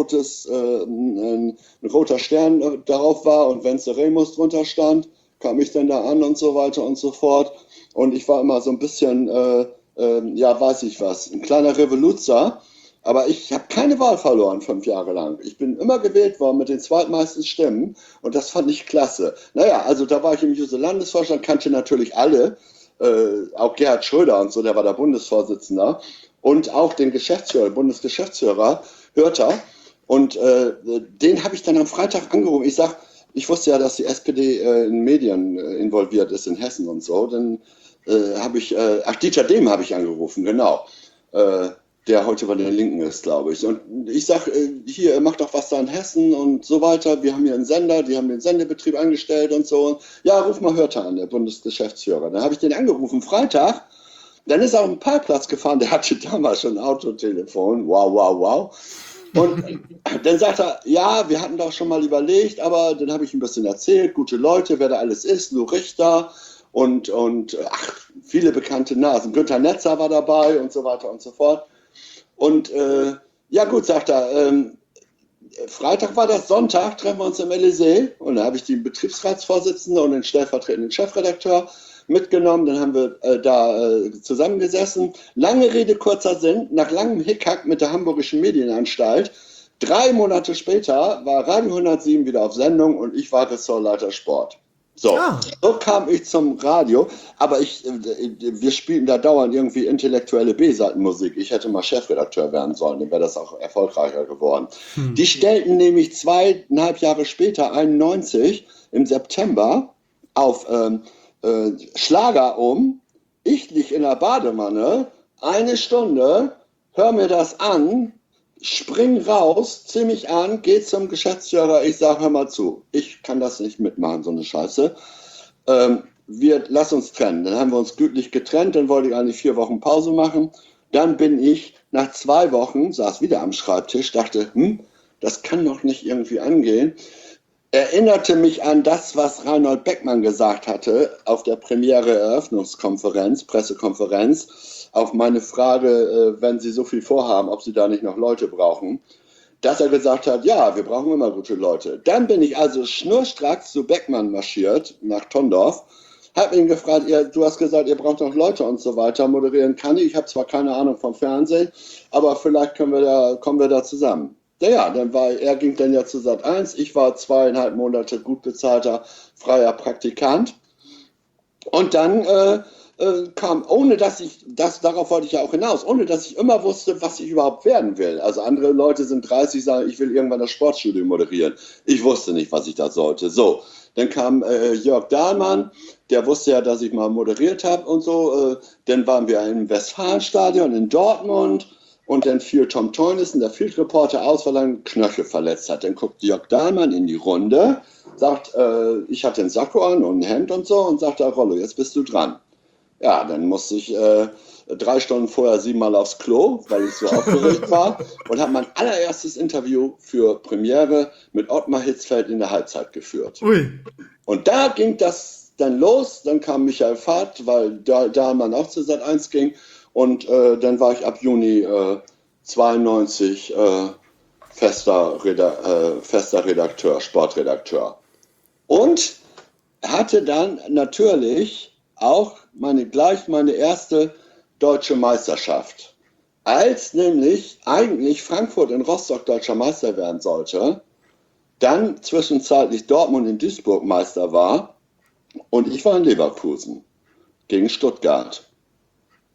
ein roter Stern darauf war und Vence Remus drunter stand, kam ich dann da an und so weiter und so fort. Und ich war immer so ein bisschen, weiß ich was, ein kleiner Revoluzer. Aber ich habe keine Wahl verloren 5 Jahre lang. Ich bin immer gewählt worden mit den zweitmeisten Stimmen. Und das fand ich klasse. Naja, also da war ich im Juso-Landesvorstand, kannte natürlich alle. Auch Gerhard Schröder und so, der war der Bundesvorsitzender. Und auch den Geschäftsführer, Bundesgeschäftsführer, Hörter. Und den habe ich dann am Freitag angerufen. Ich wusste ja, dass die SPD in Medien involviert ist in Hessen und so. Dann Dieter Dehm habe ich angerufen, genau. Der heute bei den Linken ist, glaube ich. Und ich sage, hier, macht doch was da in Hessen und so weiter. Wir haben hier einen Sender, die haben den Sendebetrieb eingestellt und so. Ja, ruf mal Hörter an, der Bundesgeschäftsführer. Dann habe ich den angerufen, Freitag. Dann ist er auf den Parkplatz gefahren, der hatte damals schon ein Autotelefon. Wow. Und dann sagt er, ja, wir hatten doch schon mal überlegt, aber dann habe ich ein bisschen erzählt, gute Leute, wer da alles ist, Lou Richter und viele bekannte Nasen. Günther Netzer war dabei und so weiter und so fort. Und ja gut, sagt er, Freitag war das, Sonntag treffen wir uns im Elysée und da habe ich den Betriebsratsvorsitzenden und den stellvertretenden Chefredakteur mitgenommen, dann haben wir da zusammengesessen. Lange Rede, kurzer Sinn, nach langem Hickhack mit der Hamburgischen Medienanstalt, 3 Monate später war Radio 107 wieder auf Sendung und ich war Ressortleiter Sport. So kam ich zum Radio, aber wir spielten da dauernd irgendwie intellektuelle B-Seitenmusik. Ich hätte mal Chefredakteur werden sollen, dann wäre das auch erfolgreicher geworden. Die stellten nämlich 2,5 Jahre später, 91, im September, auf Schlager um. Ich lieg in der Badewanne, 1 Stunde, hör mir das an, spring raus, zieh mich an, geh zum Geschäftsführer, ich sag, hör mal zu, ich kann das nicht mitmachen, so eine Scheiße. Lass uns trennen. Dann haben wir uns gütlich getrennt, dann wollte ich eigentlich 4 Wochen Pause machen. Dann bin ich nach 2 Wochen, saß wieder am Schreibtisch, dachte, das kann doch nicht irgendwie angehen. Erinnerte mich an das, was Reinhold Beckmann gesagt hatte auf der Pressekonferenz, auf meine Frage, wenn Sie so viel vorhaben, ob Sie da nicht noch Leute brauchen, dass er gesagt hat, ja, wir brauchen immer gute Leute. Dann bin ich also schnurstracks zu Beckmann marschiert, nach Tondorf, habe ihn gefragt, du hast gesagt, ihr braucht noch Leute und so weiter, moderieren kann ich habe zwar keine Ahnung vom Fernsehen, aber vielleicht kommen wir da zusammen. Ja, er ging dann ja zu Sat.1, ich war 2,5 Monate gut bezahlter freier Praktikant und dann kam, darauf wollte ich ja auch hinaus, ohne dass ich immer wusste, was ich überhaupt werden will. Also andere Leute sind 30, sagen, ich will irgendwann das Sportstudio moderieren. Ich wusste nicht, was ich da sollte. So, dann kam Jörg Dahlmann, der wusste ja, dass ich mal moderiert habe und so. Dann waren wir im Westfalenstadion in Dortmund. Und dann fiel Tom Teunissen, der Field Reporter, aus, weil er einen Knöchel verletzt hat. Dann guckt Jörg Dahlmann in die Runde, sagt, ich hatte einen Sakko an und ein Hemd und so und sagt, Rollo, jetzt bist du dran. Ja, dann musste ich 3 Stunden vorher 7-mal aufs Klo, weil ich so aufgeregt war und habe mein allererstes Interview für Premiere mit Ottmar Hitzfeld in der Halbzeit geführt. Ui. Und da ging das dann los, dann kam Michael Fahrt, weil Dahlmann auch zu Sat.1 ging. Und dann war ich ab Juni 92 fester Redakteur, Sportredakteur. Und hatte dann natürlich auch meine erste deutsche Meisterschaft. Als nämlich eigentlich Frankfurt in Rostock deutscher Meister werden sollte, dann zwischenzeitlich Dortmund in Duisburg Meister war und ich war in Leverkusen gegen Stuttgart.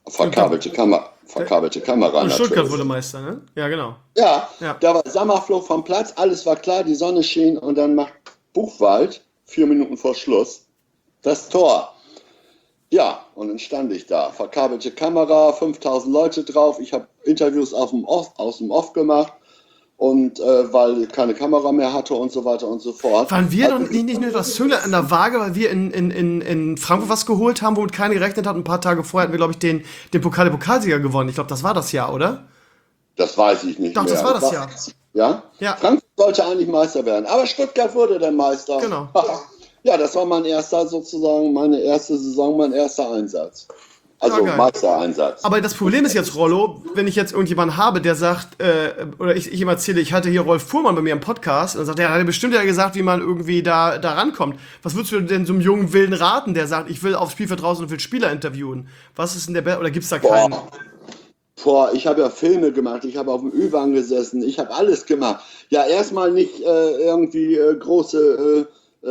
Verkabelte Kamera Und Stuttgart natürlich. wurde Meister, ne? Ja, genau. Ja, Ja. da war Sommerflug vom Platz, alles war klar, die Sonne schien und dann macht Buchwald 4 Minuten vor Schluss das Tor. Ja, und dann stand ich da, verkabelte Kamera, 5000 Leute drauf, ich habe Interviews aus dem Off gemacht und weil keine Kamera mehr hatte und so weiter und so fort. Waren wir doch nicht nur das Zünglein an der Waage, weil wir in Frankfurt was geholt haben, womit keiner gerechnet hat. Ein paar Tage vorher hatten wir, glaube ich, den Pokalsieger gewonnen. Ich glaube, das war das Jahr, oder? Das weiß ich nicht Doch, mehr. das war das Jahr. Ja? Ja. Frankfurt sollte eigentlich Meister werden, aber Stuttgart wurde der Meister. Genau. Ja, das war meine erste Saison, mein erster Einsatz. Also geil. Meistereinsatz. Aber das Problem ist jetzt, Rollo, wenn ich jetzt irgendjemanden habe, der sagt, oder ich ihm erzähle, ich hatte hier Rolf Fuhrmann bei mir im Podcast, und dann sagt, er hat bestimmt ja gesagt, wie man irgendwie da rankommt. Was würdest du denn so einem jungen Wilden raten, der sagt, ich will aufs Spielfeld draußen und will Spieler interviewen? Was ist denn oder gibt's da keinen? Ich habe ja Filme gemacht, ich habe auf dem Ü-Wagen gesessen, ich habe alles gemacht. Ja, erstmal nicht irgendwie große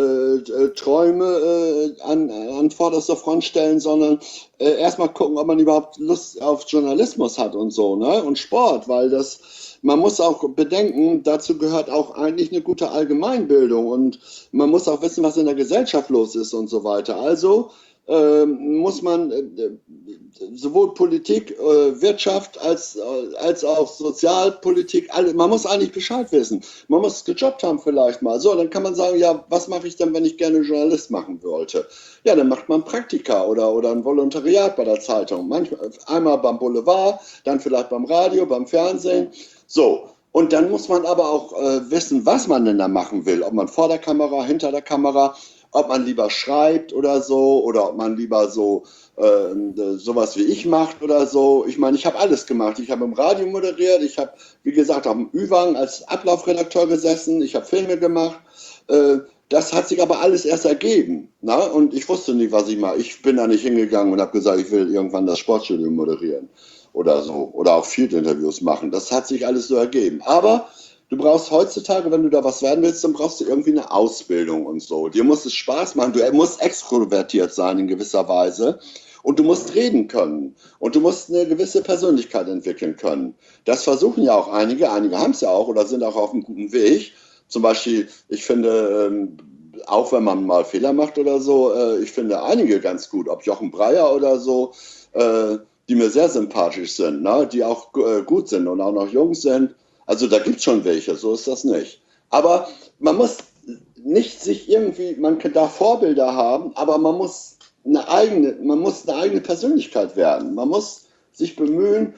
Träume an vorderster Front stellen, sondern erstmal gucken, ob man überhaupt Lust auf Journalismus hat und so, ne? Und Sport, weil man muss auch bedenken, dazu gehört auch eigentlich eine gute Allgemeinbildung und man muss auch wissen, was in der Gesellschaft los ist und so weiter. Also muss man sowohl Politik, Wirtschaft als auch Sozialpolitik, man muss eigentlich Bescheid wissen. Man muss gejobbt haben vielleicht mal. So, dann kann man sagen, ja, was mache ich denn, wenn ich gerne Journalist machen wollte? Ja, dann macht man Praktika oder ein Volontariat bei der Zeitung. Einmal beim Boulevard, dann vielleicht beim Radio, beim Fernsehen. So. Und dann muss man aber auch wissen, was man denn da machen will. Ob man vor der Kamera, hinter der Kamera, ob man lieber schreibt oder so, oder ob man lieber sowas wie ich macht oder so. Ich meine, ich habe alles gemacht. Ich habe im Radio moderiert, ich habe, wie gesagt, auf dem Ü-Wagen als Ablaufredakteur gesessen, ich habe Filme gemacht. Das hat sich aber alles erst ergeben. Na? Und ich wusste nicht, was ich mache. Ich bin da nicht hingegangen und habe gesagt, ich will irgendwann das Sportstudio moderieren oder so. Oder auch Field-Interviews machen. Das hat sich alles so ergeben. Aber du brauchst heutzutage, wenn du da was werden willst, dann brauchst du irgendwie eine Ausbildung und so. Dir muss es Spaß machen. Du musst extrovertiert sein in gewisser Weise. Und du musst reden können. Und du musst eine gewisse Persönlichkeit entwickeln können. Das versuchen ja auch einige. Einige haben es ja auch oder sind auch auf einem guten Weg. Zum Beispiel, ich finde, auch wenn man mal Fehler macht oder so, ich finde einige ganz gut. Ob Jochen Breyer oder so, die mir sehr sympathisch sind, ne? Die auch gut sind und auch noch jung sind. Also da gibt es schon welche, so ist das nicht. Aber man muss nicht sich irgendwie, man darf Vorbilder haben, aber man muss eine eigene Persönlichkeit werden. Man muss sich bemühen,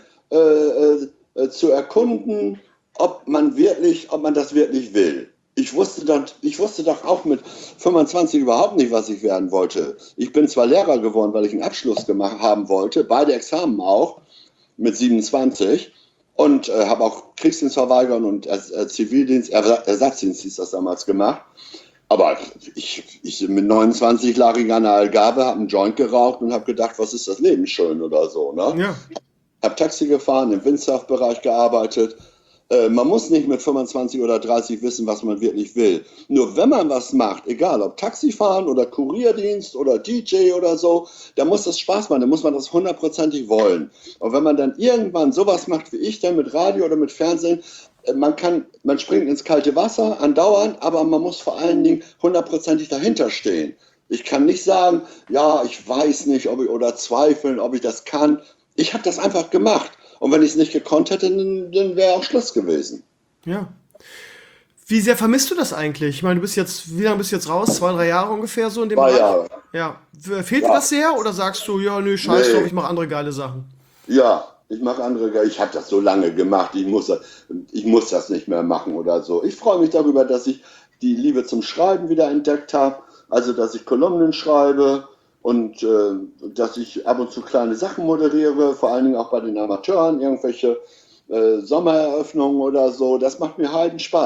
zu erkunden, ob man das wirklich will. Ich wusste doch auch mit 25 überhaupt nicht, was ich werden wollte. Ich bin zwar Lehrer geworden, weil ich einen Abschluss haben wollte, beide Examen auch, mit 27. Und habe auch Kriegsdienst verweigern und Zivildienst, Ersatzdienst hieß das damals gemacht. Aber ich mit 29 lag ich an der Algarve, habe einen Joint geraucht und habe gedacht, was ist das Leben schön oder so. Ne? Ja. Habe Taxi gefahren, im Windsurf-Bereich gearbeitet. Man muss nicht mit 25 oder 30 wissen, was man wirklich will. Nur wenn man was macht, egal ob Taxifahren oder Kurierdienst oder DJ oder so, da muss das Spaß machen, da muss man das 100%ig wollen. Und wenn man dann irgendwann sowas macht wie ich dann mit Radio oder mit Fernsehen, man springt ins kalte Wasser andauernd, aber man muss vor allen Dingen 100%ig dahinter stehen. Ich kann nicht sagen, ja, ich weiß nicht, oder zweifeln, ob ich das kann. Ich habe das einfach gemacht. Und wenn ich es nicht gekonnt hätte, dann wäre auch Schluss gewesen. Ja. Wie sehr vermisst du das eigentlich? Ich meine, wie lange bist du jetzt raus? 2, 3 Jahre ungefähr so in dem Bereich? 2 Jahre. Ja. Fehlt dir das sehr oder sagst du, ja, nö, scheiß drauf, ich mache andere geile Sachen? Ja, ich mache ich habe das so lange gemacht, ich muss das nicht mehr machen oder so. Ich freue mich darüber, dass ich die Liebe zum Schreiben wieder entdeckt habe, also dass ich Kolumnen schreibe und dass ich ab und zu kleine Sachen moderiere, vor allen Dingen auch bei den Amateuren, irgendwelche Sommereröffnungen oder so. Das macht mir heiden Spaß.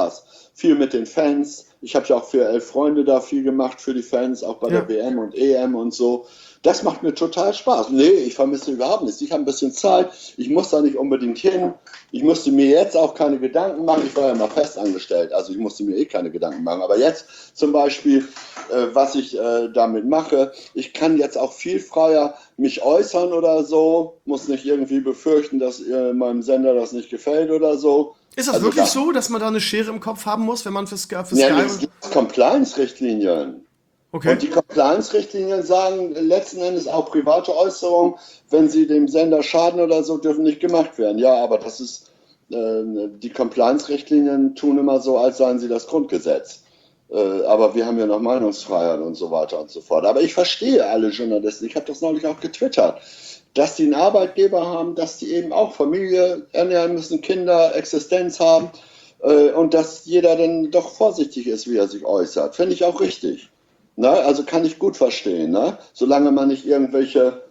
viel mit den Fans. Ich habe ja auch für 11 Freunde da viel gemacht für die Fans, auch bei der WM und EM und so. Das macht mir total Spaß. Nee, ich vermisse überhaupt nichts. Ich habe ein bisschen Zeit. Ich muss da nicht unbedingt hin. Ich musste mir jetzt auch keine Gedanken machen. Ich war ja mal fest angestellt, also ich musste mir keine Gedanken machen. Aber jetzt zum Beispiel, was ich damit mache, ich kann jetzt auch viel freier mich äußern oder so. Muss nicht irgendwie befürchten, dass meinem Sender das nicht gefällt oder so. Ist das also wirklich so, dass man da eine Schere im Kopf haben muss, wenn man für Sky... Ja, es gibt Compliance-Richtlinien. Okay. Und die Compliance-Richtlinien sagen letzten Endes auch private Äußerungen, wenn sie dem Sender schaden oder so, dürfen nicht gemacht werden. Ja, aber das ist, die Compliance-Richtlinien tun immer so, als seien sie das Grundgesetz. Aber wir haben ja noch Meinungsfreiheit und so weiter und so fort. Aber ich verstehe alle Journalisten, ich habe das neulich auch getwittert, dass die einen Arbeitgeber haben, dass die eben auch Familie ernähren müssen, Kinder, Existenz haben und dass jeder dann doch vorsichtig ist, wie er sich äußert. Finde ich auch richtig. Na, also kann ich gut verstehen, ne? Solange man nicht irgendwelche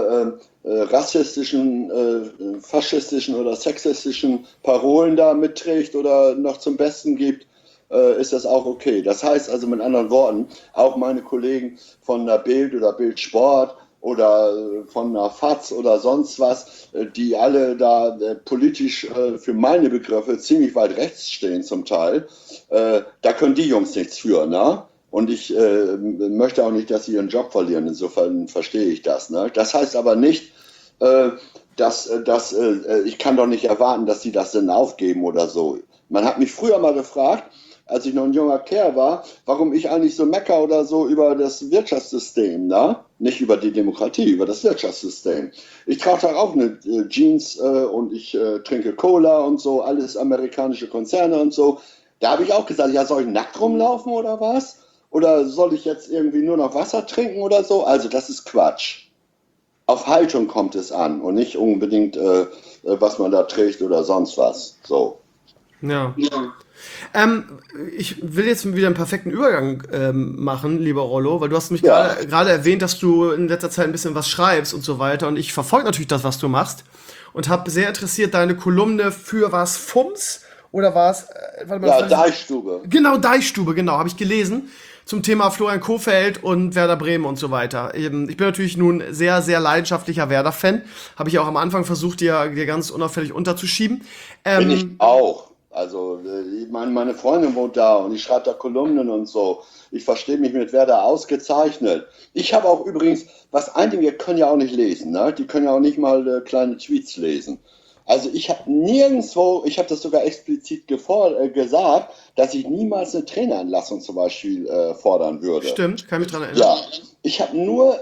rassistischen, faschistischen oder sexistischen Parolen da mitträgt oder noch zum Besten gibt, ist das auch okay. Das heißt also mit anderen Worten, auch meine Kollegen von der Bild oder Bild Sport oder von der FAZ oder sonst was, die alle da politisch für meine Begriffe ziemlich weit rechts stehen zum Teil, da können die Jungs nichts für, ne? Und ich möchte auch nicht, dass sie ihren Job verlieren. Insofern verstehe ich das. Ne? Das heißt aber nicht, dass ich kann doch nicht erwarten, dass sie das dann aufgeben oder so. Man hat mich früher mal gefragt, als ich noch ein junger Kerl war, warum ich eigentlich so mecker oder so über das Wirtschaftssystem, ne? Nicht über die Demokratie, über das Wirtschaftssystem. Ich trage da auch eine Jeans und ich trinke Cola und so, alles amerikanische Konzerne und so. Da habe ich auch gesagt, ja, soll ich nackt rumlaufen oder was? Oder soll ich jetzt irgendwie nur noch Wasser trinken oder so? Also das ist Quatsch. Auf Haltung kommt es an und nicht unbedingt, was man da trägt oder sonst was. So. Ja. Ich will jetzt wieder einen perfekten Übergang machen, lieber Rollo, weil du hast mich gerade erwähnt, dass du in letzter Zeit ein bisschen was schreibst und so weiter. Und ich verfolge natürlich das, was du machst. Und habe sehr interessiert deine Kolumne für was FUMS oder war es? Deichstube. Genau, Deichstube, genau, habe ich gelesen. Zum Thema Florian Kohfeldt und Werder Bremen und so weiter. Ich bin natürlich nun sehr, sehr leidenschaftlicher Werder-Fan. Habe ich auch am Anfang versucht, dir ganz unauffällig unterzuschieben. Bin ich auch. Also meine Freundin wohnt da und ich schreibe da Kolumnen und so. Ich verstehe mich mit Werder ausgezeichnet. Ich habe auch übrigens, was einige können ja auch nicht lesen, ne? Die können ja auch nicht mal kleine Tweets lesen. Also ich habe nirgendwo, ich habe das sogar explizit gesagt, dass ich niemals eine Trainerentlassung zum Beispiel fordern würde. Stimmt, kann mich daran erinnern. Ja, ich habe nur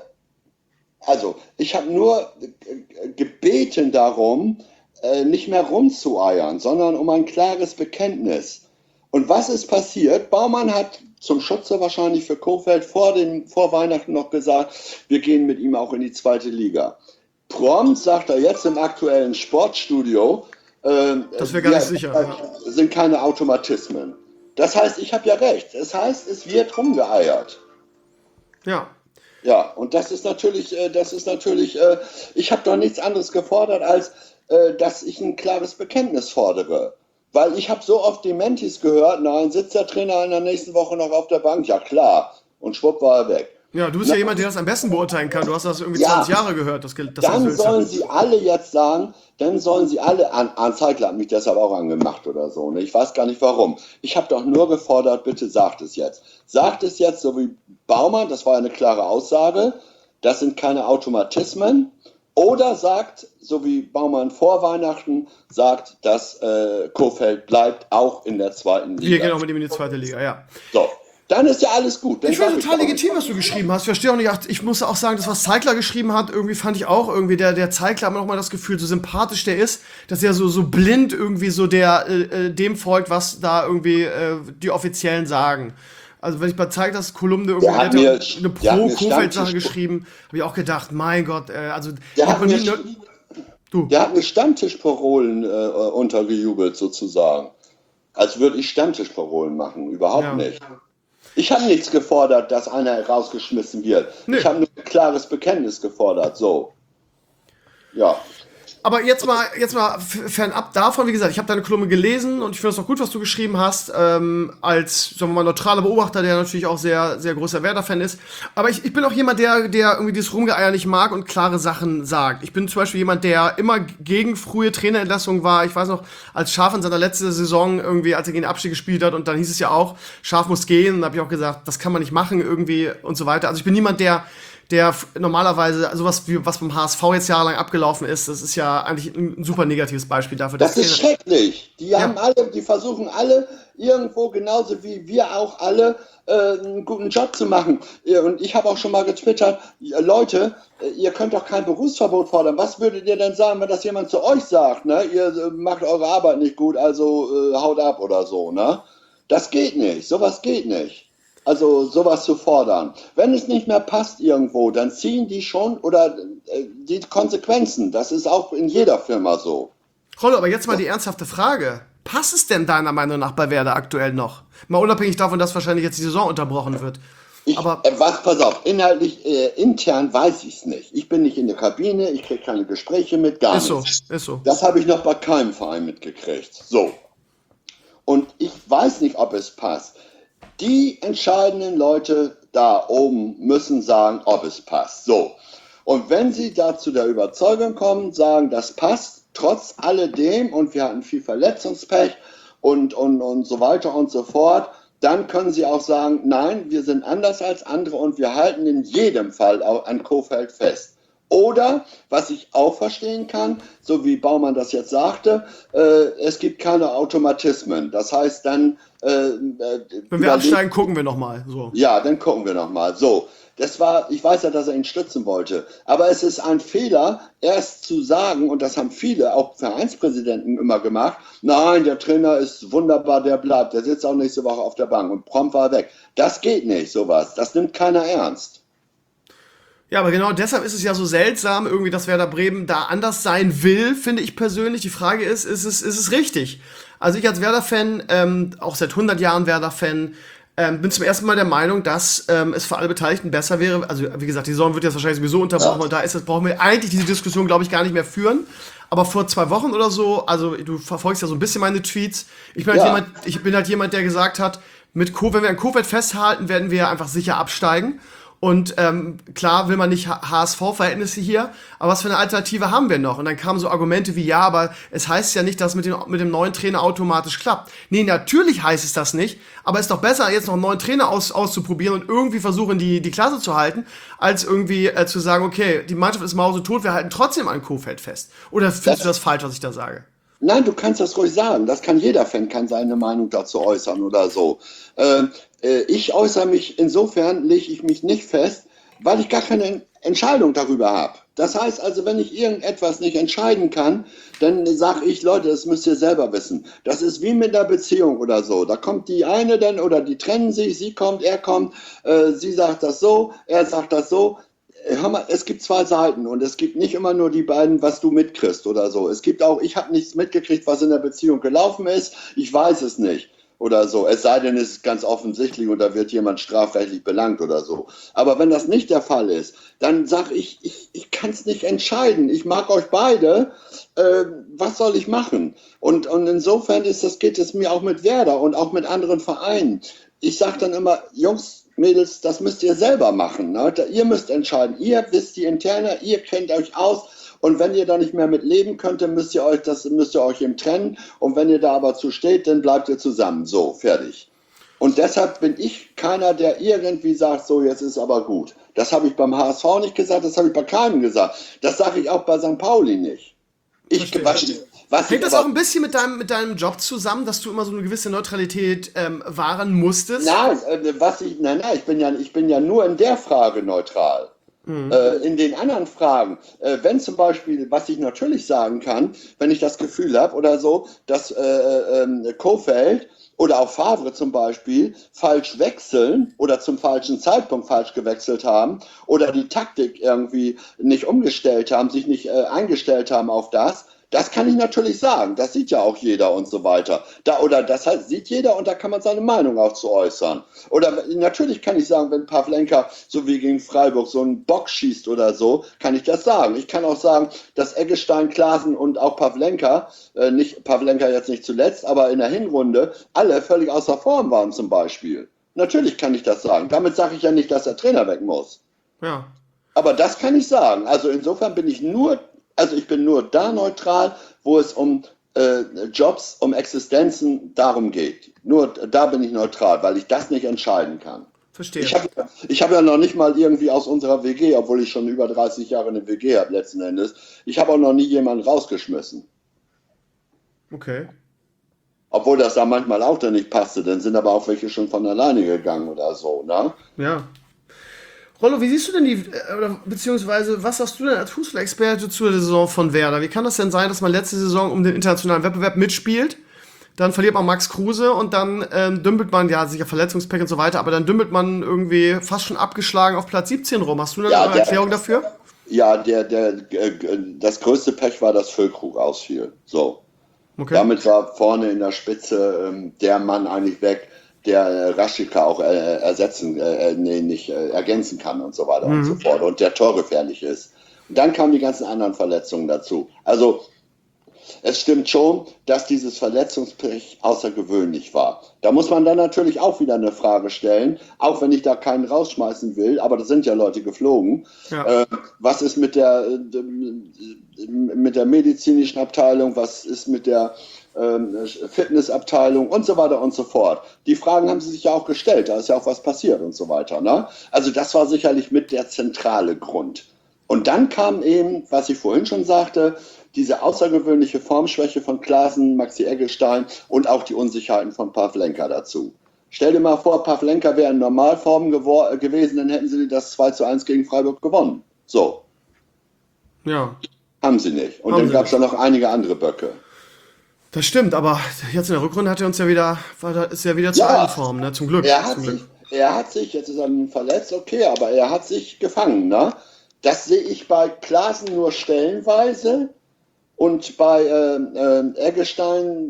gebeten darum, nicht mehr rumzueiern, sondern um ein klares Bekenntnis. Und was ist passiert? Baumann hat zum Schutze wahrscheinlich für Kohfeldt vor Weihnachten noch gesagt, wir gehen mit ihm auch in die zweite Liga. Prompt sagt er jetzt im aktuellen Sportstudio, das wäre gar nicht sicher. Sind keine Automatismen. Das heißt, ich habe ja recht. Das heißt, es wird rumgeeiert. Ja. Ja, und das ist natürlich, ich habe doch nichts anderes gefordert, als dass ich ein klares Bekenntnis fordere. Weil ich habe so oft Dementis gehört, nein, sitzt der Trainer in der nächsten Woche noch auf der Bank? Ja, klar. Und schwupp war er weg. Ja, du bist ja jemand, der das am besten beurteilen kann. Du hast das irgendwie 20 Jahre gehört. Dann sollen sie alle jetzt sagen, Arndt Zeigler hat mich deshalb auch angemacht oder so. Ne? Ich weiß gar nicht warum. Ich habe doch nur gefordert, bitte sagt es jetzt. Sagt es jetzt, so wie Baumann, das war eine klare Aussage, das sind keine Automatismen. Oder sagt, so wie Baumann vor Weihnachten, sagt, dass Kohfeldt bleibt auch in der zweiten Liga. Wir gehen auch mit ihm in die zweite Liga, ja. So. Dann ist ja alles gut. Ich finde total legitim, was du geschrieben hast. Ich verstehe auch nicht, ich muss auch sagen, das, was Zeigler geschrieben hat, irgendwie fand ich auch irgendwie, der Zeigler hat noch mal das Gefühl, so sympathisch der ist, dass er so blind irgendwie so dem folgt, was da irgendwie die Offiziellen sagen. Also wenn ich bei Zeiglers Kolumne irgendwie eine Pro-Kohfeldt-Sache geschrieben, habe ich auch gedacht, mein Gott, also der hat mir Stammtischparolen untergejubelt sozusagen. Als würde ich Stammtischparolen machen, überhaupt nicht. Ich habe nichts gefordert, dass einer rausgeschmissen wird. Nee. Ich habe nur ein klares Bekenntnis gefordert, so. Ja. Aber jetzt mal fernab davon, wie gesagt, ich habe deine Kolumne gelesen und ich finde es auch gut, was du geschrieben hast, als, sagen wir mal, neutraler Beobachter, der natürlich auch sehr, sehr großer Werder-Fan ist. Aber ich bin auch jemand, der irgendwie dieses Rumgeeier nicht mag und klare Sachen sagt. Ich bin zum Beispiel jemand, der immer gegen frühe Trainerentlassungen war. Ich weiß noch, als Schaf in seiner letzten Saison irgendwie, als er gegen den Abstieg gespielt hat und dann hieß es ja auch, Schaf muss gehen, und da habe ich auch gesagt, das kann man nicht machen irgendwie und so weiter. Also ich bin niemand, der normalerweise sowas wie was beim HSV jetzt jahrelang abgelaufen ist, das ist ja eigentlich ein super negatives Beispiel dafür. Das ist schrecklich. Die versuchen alle irgendwo genauso wie wir auch alle einen guten Job zu machen. Und ich habe auch schon mal getwittert, Leute, ihr könnt doch kein Berufsverbot fordern. Was würdet ihr denn sagen, wenn das jemand zu euch sagt? Ne? Ihr macht eure Arbeit nicht gut, also haut ab oder so. Ne? Das geht nicht. Sowas geht nicht. Also sowas zu fordern. Wenn es nicht mehr passt irgendwo, dann ziehen die schon oder die Konsequenzen. Das ist auch in jeder Firma so. Rollo, aber jetzt mal die ernsthafte Frage. Passt es denn deiner Meinung nach bei Werder aktuell noch? Mal unabhängig davon, dass wahrscheinlich jetzt die Saison unterbrochen wird. Pass auf, inhaltlich, intern weiß ich es nicht. Ich bin nicht in der Kabine, ich kriege keine Gespräche mit, gar nichts. Ist so. Das habe ich noch bei keinem Verein mitgekriegt. So. Und ich weiß nicht, ob es passt. Die entscheidenden Leute da oben müssen sagen, ob es passt. So. Und wenn sie da zu der Überzeugung kommen, sagen, das passt, trotz alledem, und wir hatten viel Verletzungspech und so weiter und so fort, dann können sie auch sagen, nein, wir sind anders als andere und wir halten in jedem Fall an Kohfeldt fest. Oder, was ich auch verstehen kann, so wie Baumann das jetzt sagte, es gibt keine Automatismen. Das heißt dann... wenn wir absteigen, gucken wir nochmal. So. Ja, dann gucken wir nochmal. So, ich weiß ja, dass er ihn stützen wollte, aber es ist ein Fehler, erst zu sagen, und das haben viele, auch Vereinspräsidenten immer gemacht, nein, der Trainer ist wunderbar, der bleibt, der sitzt auch nächste Woche auf der Bank und prompt war er weg. Das geht nicht, sowas. Das nimmt keiner ernst. Ja, aber genau deshalb ist es ja so seltsam, irgendwie, dass Werder Bremen da anders sein will, finde ich persönlich. Die Frage ist es richtig? Also ich als Werder-Fan, auch seit 100 Jahren Werder-Fan, bin zum ersten Mal der Meinung, dass es für alle Beteiligten besser wäre. Also wie gesagt, die Saison wird jetzt wahrscheinlich sowieso unterbrochen, und brauchen wir eigentlich diese Diskussion, glaube ich, gar nicht mehr führen. Aber vor 2 Wochen oder so, also du verfolgst ja so ein bisschen meine Tweets, ich bin halt jemand, der gesagt hat, wenn wir an Kohfeldt festhalten, werden wir einfach sicher absteigen. Und klar will man nicht HSV-Verhältnisse hier, aber was für eine Alternative haben wir noch? Und dann kamen so Argumente wie, ja, aber es heißt ja nicht, dass mit dem neuen Trainer automatisch klappt. Nee, natürlich heißt es das nicht, aber es ist doch besser, jetzt noch einen neuen Trainer auszuprobieren und irgendwie versuchen, die Klasse zu halten, als irgendwie zu sagen, okay, die Mannschaft ist mausetot, wir halten trotzdem an Kohfeldt fest. Oder findest du das falsch, was ich da sage? Nein, du kannst das ruhig sagen. Das kann jeder Fan, kann seine Meinung dazu äußern oder so. Ich äußere mich, insofern lege ich mich nicht fest, weil ich gar keine Entscheidung darüber habe. Das heißt also, wenn ich irgendetwas nicht entscheiden kann, dann sage ich, Leute, das müsst ihr selber wissen. Das ist wie mit einer Beziehung oder so. Da kommt die eine dann, oder die trennen sich, sie kommt, er kommt, sie sagt das so, er sagt das so. Hör mal, es gibt 2 Seiten und es gibt nicht immer nur die beiden, was du mitkriegst oder so. Es gibt auch, ich habe nichts mitgekriegt, was in der Beziehung gelaufen ist, ich weiß es nicht oder so. Es sei denn, es ist ganz offensichtlich und da wird jemand strafrechtlich belangt oder so. Aber wenn das nicht der Fall ist, dann sage ich kann es nicht entscheiden. Ich mag euch beide, was soll ich machen? Und insofern geht es mir auch mit Werder und auch mit anderen Vereinen. Ich sage dann immer, Jungs, Mädels, das müsst ihr selber machen. Ne? Ihr müsst entscheiden. Ihr wisst die Interne, ihr kennt euch aus. Und wenn ihr da nicht mehr mit leben könnt, dann müsst ihr euch eben trennen. Und wenn ihr da aber zu steht, dann bleibt ihr zusammen. So, fertig. Und deshalb bin ich keiner, der irgendwie sagt, so, jetzt ist aber gut. Das habe ich beim HSV nicht gesagt, das habe ich bei keinem gesagt. Das sage ich auch bei St. Pauli nicht. Hängt das auch ein bisschen mit deinem Job zusammen, dass du immer so eine gewisse Neutralität wahren musstest? Nein, ich bin ja nur in der Frage neutral. In den anderen Fragen, wenn zum Beispiel, was ich natürlich sagen kann, wenn ich das Gefühl habe oder so, dass Kohfeldt oder auch Favre zum Beispiel falsch wechseln oder zum falschen Zeitpunkt falsch gewechselt haben oder die Taktik irgendwie nicht umgestellt haben, sich nicht eingestellt haben auf das, Das kann ich natürlich sagen. Das sieht ja auch jeder und so weiter. Das halt sieht jeder und da kann man seine Meinung auch zu äußern. Oder natürlich kann ich sagen, wenn Pavlenka so wie gegen Freiburg so einen Bock schießt oder so, kann ich das sagen. Ich kann auch sagen, dass Eggestein, Klaassen und auch Pavlenka, Pavlenka jetzt nicht zuletzt, aber in der Hinrunde alle völlig außer Form waren zum Beispiel. Natürlich kann ich das sagen. Damit sage ich ja nicht, dass der Trainer weg muss. Ja. Aber das kann ich sagen. Also insofern bin ich nur da neutral, wo es um Jobs, um Existenzen darum geht. Nur da bin ich neutral, weil ich das nicht entscheiden kann. Verstehe. Ich hab ja noch nicht mal irgendwie aus unserer WG, obwohl ich schon über 30 Jahre eine WG habe letzten Endes, ich habe auch noch nie jemanden rausgeschmissen. Okay. Obwohl das da manchmal auch dann nicht passte, dann sind aber auch welche schon von alleine gegangen oder so, ne? Ja. Rollo, wie siehst du denn beziehungsweise was sagst du denn als Fußballexperte zur Saison von Werder? Wie kann das denn sein, dass man letzte Saison um den internationalen Wettbewerb mitspielt, dann verliert man Max Kruse und dann dümpelt man, ja sicher Verletzungspech und so weiter, aber dann dümpelt man irgendwie fast schon abgeschlagen auf Platz 17 rum. Hast du da eine Erklärung dafür? Ja, das größte Pech war, dass Füllkrug ausfiel. So. Okay. Damit war vorne in der Spitze der Mann eigentlich weg, der Rashica auch ergänzen kann und so weiter und so fort und der torgefährlich ist. Und dann kamen die ganzen anderen Verletzungen dazu. Also es stimmt schon, dass dieses Verletzungspech außergewöhnlich war. Da muss man dann natürlich auch wieder eine Frage stellen, auch wenn ich da keinen rausschmeißen will, aber da sind ja Leute geflogen. Ja. Was ist mit der medizinischen Abteilung, was ist mit der Fitnessabteilung und so weiter und so fort. Die Fragen haben sie sich ja auch gestellt, da ist ja auch was passiert und so weiter. Ne? Also das war sicherlich mit der zentrale Grund. Und dann kam eben, was ich vorhin schon sagte, diese außergewöhnliche Formschwäche von Klaassen, Maxi Eggestein und auch die Unsicherheiten von Pavlenka dazu. Stell dir mal vor, Pavlenka wäre in Normalform gewesen, dann hätten sie das 2:1 gegen Freiburg gewonnen. So. Ja. Haben sie nicht. Und dann gab es ja noch einige andere Böcke. Das stimmt, aber jetzt in der Rückrunde hat er uns ist ja wieder zur alten Form, ne? Zum Glück. Er hat sich, jetzt ist er verletzt, okay, aber er hat sich gefangen, ne? Das sehe ich bei Klaassen nur stellenweise und bei Eggestein,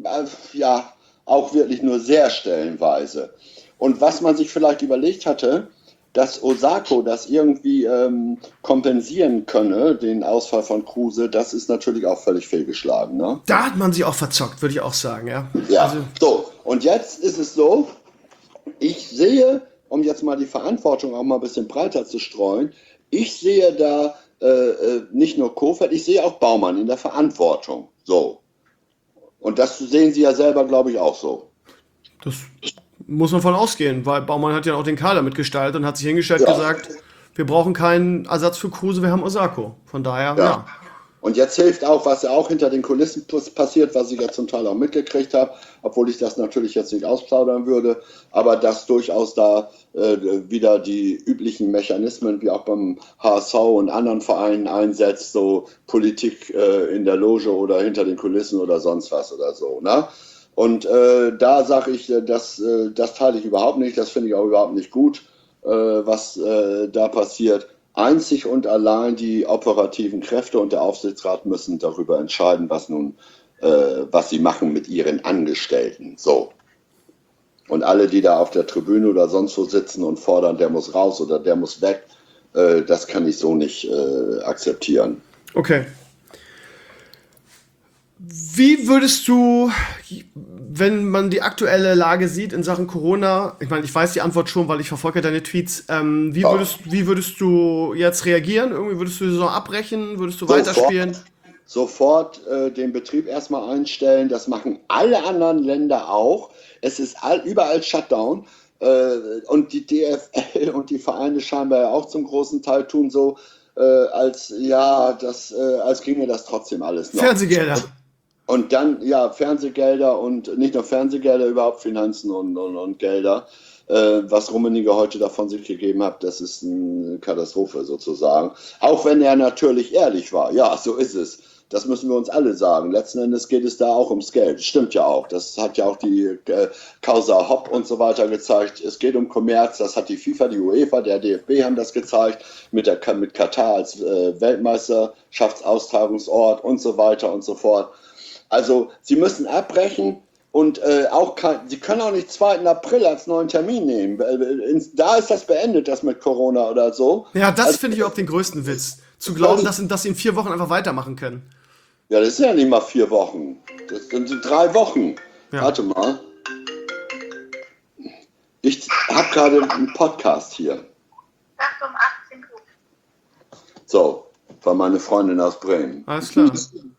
auch wirklich nur sehr stellenweise. Und was man sich vielleicht überlegt hatte, dass Osako das irgendwie kompensieren könne, den Ausfall von Kruse, das ist natürlich auch völlig fehlgeschlagen. Ne? Da hat man sich auch verzockt, würde ich auch sagen, ja. Ja, also. So. Und jetzt ist es so, ich sehe, um jetzt mal die Verantwortung auch mal ein bisschen breiter zu streuen, ich sehe da nicht nur Kohfeldt, ich sehe auch Baumann in der Verantwortung. So. Und das sehen Sie ja selber, glaube ich, auch so. Das muss man von ausgehen, weil Baumann hat ja auch den Kader mitgestaltet und hat sich hingestellt und gesagt, wir brauchen keinen Ersatz für Kruse, wir haben Osako. Von daher, ja. Und jetzt hilft auch, was ja auch hinter den Kulissen passiert, was ich ja zum Teil auch mitgekriegt habe, obwohl ich das natürlich jetzt nicht ausplaudern würde, aber dass durchaus da wieder die üblichen Mechanismen, wie auch beim HSV und anderen Vereinen einsetzt, so Politik in der Loge oder hinter den Kulissen oder sonst was oder so, ne? Und da sage ich, das teile ich überhaupt nicht, das finde ich auch überhaupt nicht gut, was da passiert. Einzig und allein die operativen Kräfte und der Aufsichtsrat müssen darüber entscheiden, was sie machen mit ihren Angestellten. So. Und alle, die da auf der Tribüne oder sonst wo sitzen und fordern, der muss raus oder der muss weg, das kann ich so nicht akzeptieren. Okay. Wie würdest du, wenn man die aktuelle Lage sieht in Sachen Corona, ich meine, ich weiß die Antwort schon, weil ich verfolge deine Tweets, wie würdest du jetzt reagieren? Irgendwie würdest du die Saison abbrechen? Würdest du weiterspielen? Sofort den Betrieb erstmal einstellen. Das machen alle anderen Länder auch. Es ist überall Shutdown. Und die DFL und die Vereine scheinbar ja auch zum großen Teil tun so, als kriegen wir das trotzdem alles noch. Fernsehgelder. Und dann, Fernsehgelder und nicht nur Fernsehgelder, überhaupt Finanzen und Gelder. Was Rummenigge heute davon sich gegeben hat, das ist eine Katastrophe sozusagen. Auch wenn er natürlich ehrlich war. Ja, so ist es. Das müssen wir uns alle sagen. Letzten Endes geht es da auch ums Geld. Stimmt ja auch. Das hat ja auch die Causa Hopp und so weiter gezeigt. Es geht um Kommerz. Das hat die FIFA, die UEFA, der DFB haben das gezeigt. Mit Katar als Weltmeisterschaftsaustragungsort und so weiter und so fort. Also sie müssen abbrechen. Und sie können auch nicht 2. April als neuen Termin nehmen. Da ist das beendet, das mit Corona oder so. Ja, das finde ich auch den größten Witz. Zu glauben, dass sie in 4 Wochen einfach weitermachen können. Ja, das sind ja nicht mal 4 Wochen. Das sind 3 Wochen. Ja. Warte mal. Ich habe gerade einen Podcast hier. Nacht um 18 Uhr. So, war meine Freundin aus Bremen. Alles klar.